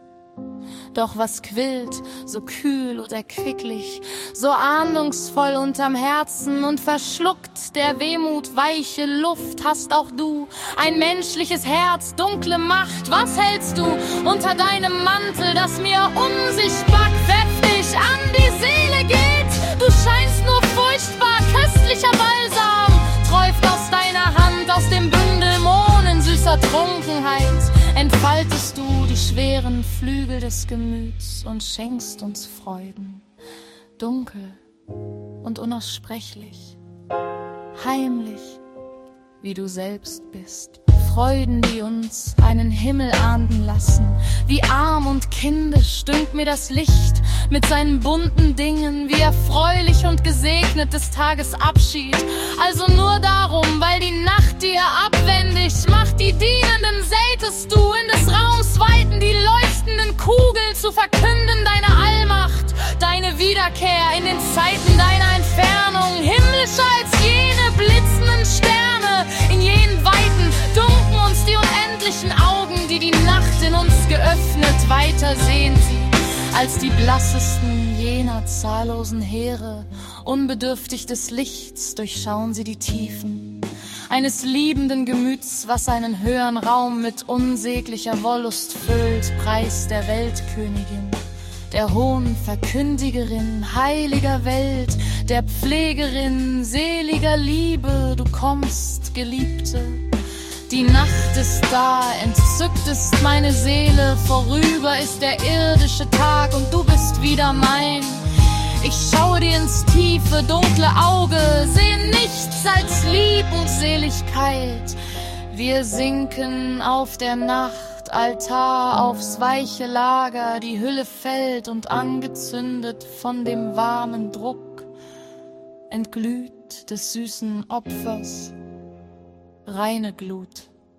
Doch was quillt, so kühl und erquicklich, so ahnungsvoll unterm Herzen und verschluckt der Wehmut weiche Luft, hast auch du ein menschliches Herz, dunkle Macht, was hältst du unter deinem Mantel, das mir unsichtbar kräftig an die Seele geht? Du scheinst nur furchtbar köstlicher Balsam, träuft aus deiner Hand, aus dem Bündel monensüßer Trunkenheit, entfaltest du die schweren Flügel des Gemüts und schenkst uns Freuden, dunkel und unaussprechlich, heimlich, wie du selbst bist, Freuden, die uns eine einen Himmel ahnden lassen. Wie arm und kindisch dünkt mir das Licht mit seinen bunten Dingen, wie erfreulich und gesegnet des Tages Abschied. Also nur darum, weil die Nacht dir abwendig macht, die Dienenden sätest du in des Raums Weiten, die leuchtenden Kugeln zu verkünden, deine Allmacht, deine Wiederkehr in den Zeiten deiner Entfernung, himmlischer als jene blitzenden Sterne in jenen Weiten, dunkeln uns die unendlichen Augen, die die Nacht in uns geöffnet, weiter sehen sie, als die blassesten jener zahllosen Heere, unbedürftig des Lichts durchschauen sie die Tiefen eines liebenden Gemüts, was einen höheren Raum mit unsäglicher Wollust füllt, Preis der Weltkönigin, der hohen Verkündigerin heiliger Welt, der Pflegerin seliger Liebe, du kommst, Geliebte. Die Nacht ist da, entzückt ist meine Seele, vorüber ist der irdische Tag und du bist wieder mein. Ich schaue dir ins tiefe, dunkle Auge, sehe nichts als Lieb und Seligkeit. Wir sinken auf der Nacht, Altar aufs weiche Lager, die Hülle fällt und angezündet von dem warmen Druck, entglüht des süßen Opfers, reine Glut.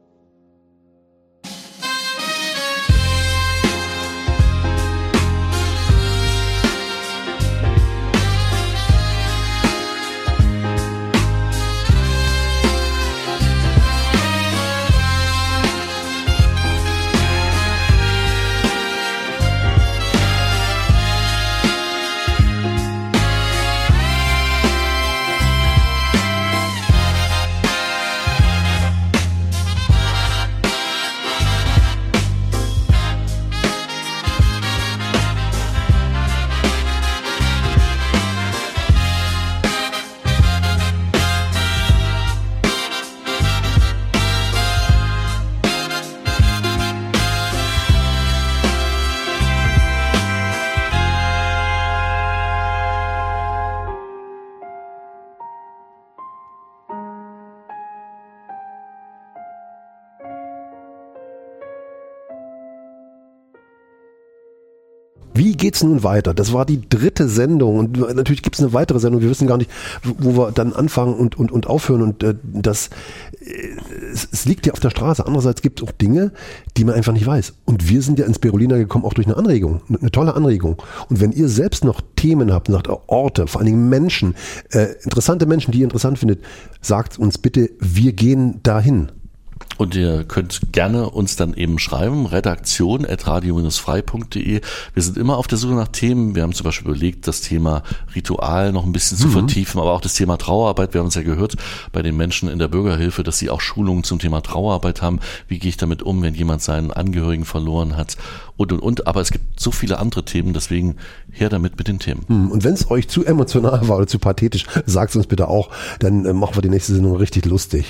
Wie geht's nun weiter? Das war die dritte Sendung und natürlich gibt es eine weitere Sendung. Wir wissen gar nicht, wo wir dann anfangen und, und, und aufhören und äh, das äh, es, es liegt ja auf der Straße. Andererseits gibt es auch Dinge, die man einfach nicht weiß. Und wir sind ja ins Berolina gekommen, auch durch eine Anregung, eine tolle Anregung. Und wenn ihr selbst noch Themen habt, sagt Orte, vor allen Dingen Menschen, äh, interessante Menschen, die ihr interessant findet, sagt uns bitte, wir gehen dahin. Und ihr könnt gerne uns dann eben schreiben, redaktion at radio frei punkt de. Wir sind immer auf der Suche nach Themen. Wir haben zum Beispiel überlegt, das Thema Ritual noch ein bisschen zu mhm. vertiefen, aber auch das Thema Trauerarbeit. Wir haben uns ja gehört bei den Menschen in der Bürgerhilfe, dass sie auch Schulungen zum Thema Trauerarbeit haben. Wie gehe ich damit um, wenn jemand seinen Angehörigen verloren hat? Und, und, und. Aber es gibt so viele andere Themen, deswegen her damit mit den Themen. Und wenn es euch zu emotional war oder zu pathetisch, sagt es uns bitte auch. Dann äh, machen wir die nächste Sendung richtig lustig.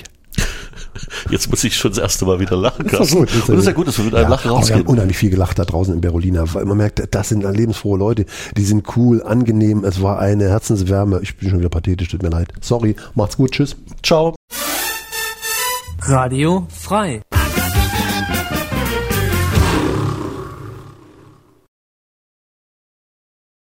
Jetzt muss ich schon das erste Mal wieder lachen. Das ist, gut, das ist, und das ist ja gut, dass wir mit einem ja, Lachen rausgehen. Wir haben unheimlich viel gelacht da draußen in Berolina, weil man merkt, das sind lebensfrohe Leute, die sind cool, angenehm, es war eine Herzenswärme. Ich bin schon wieder pathetisch, tut mir leid. Sorry, macht's gut, tschüss. Ciao. Radio frei.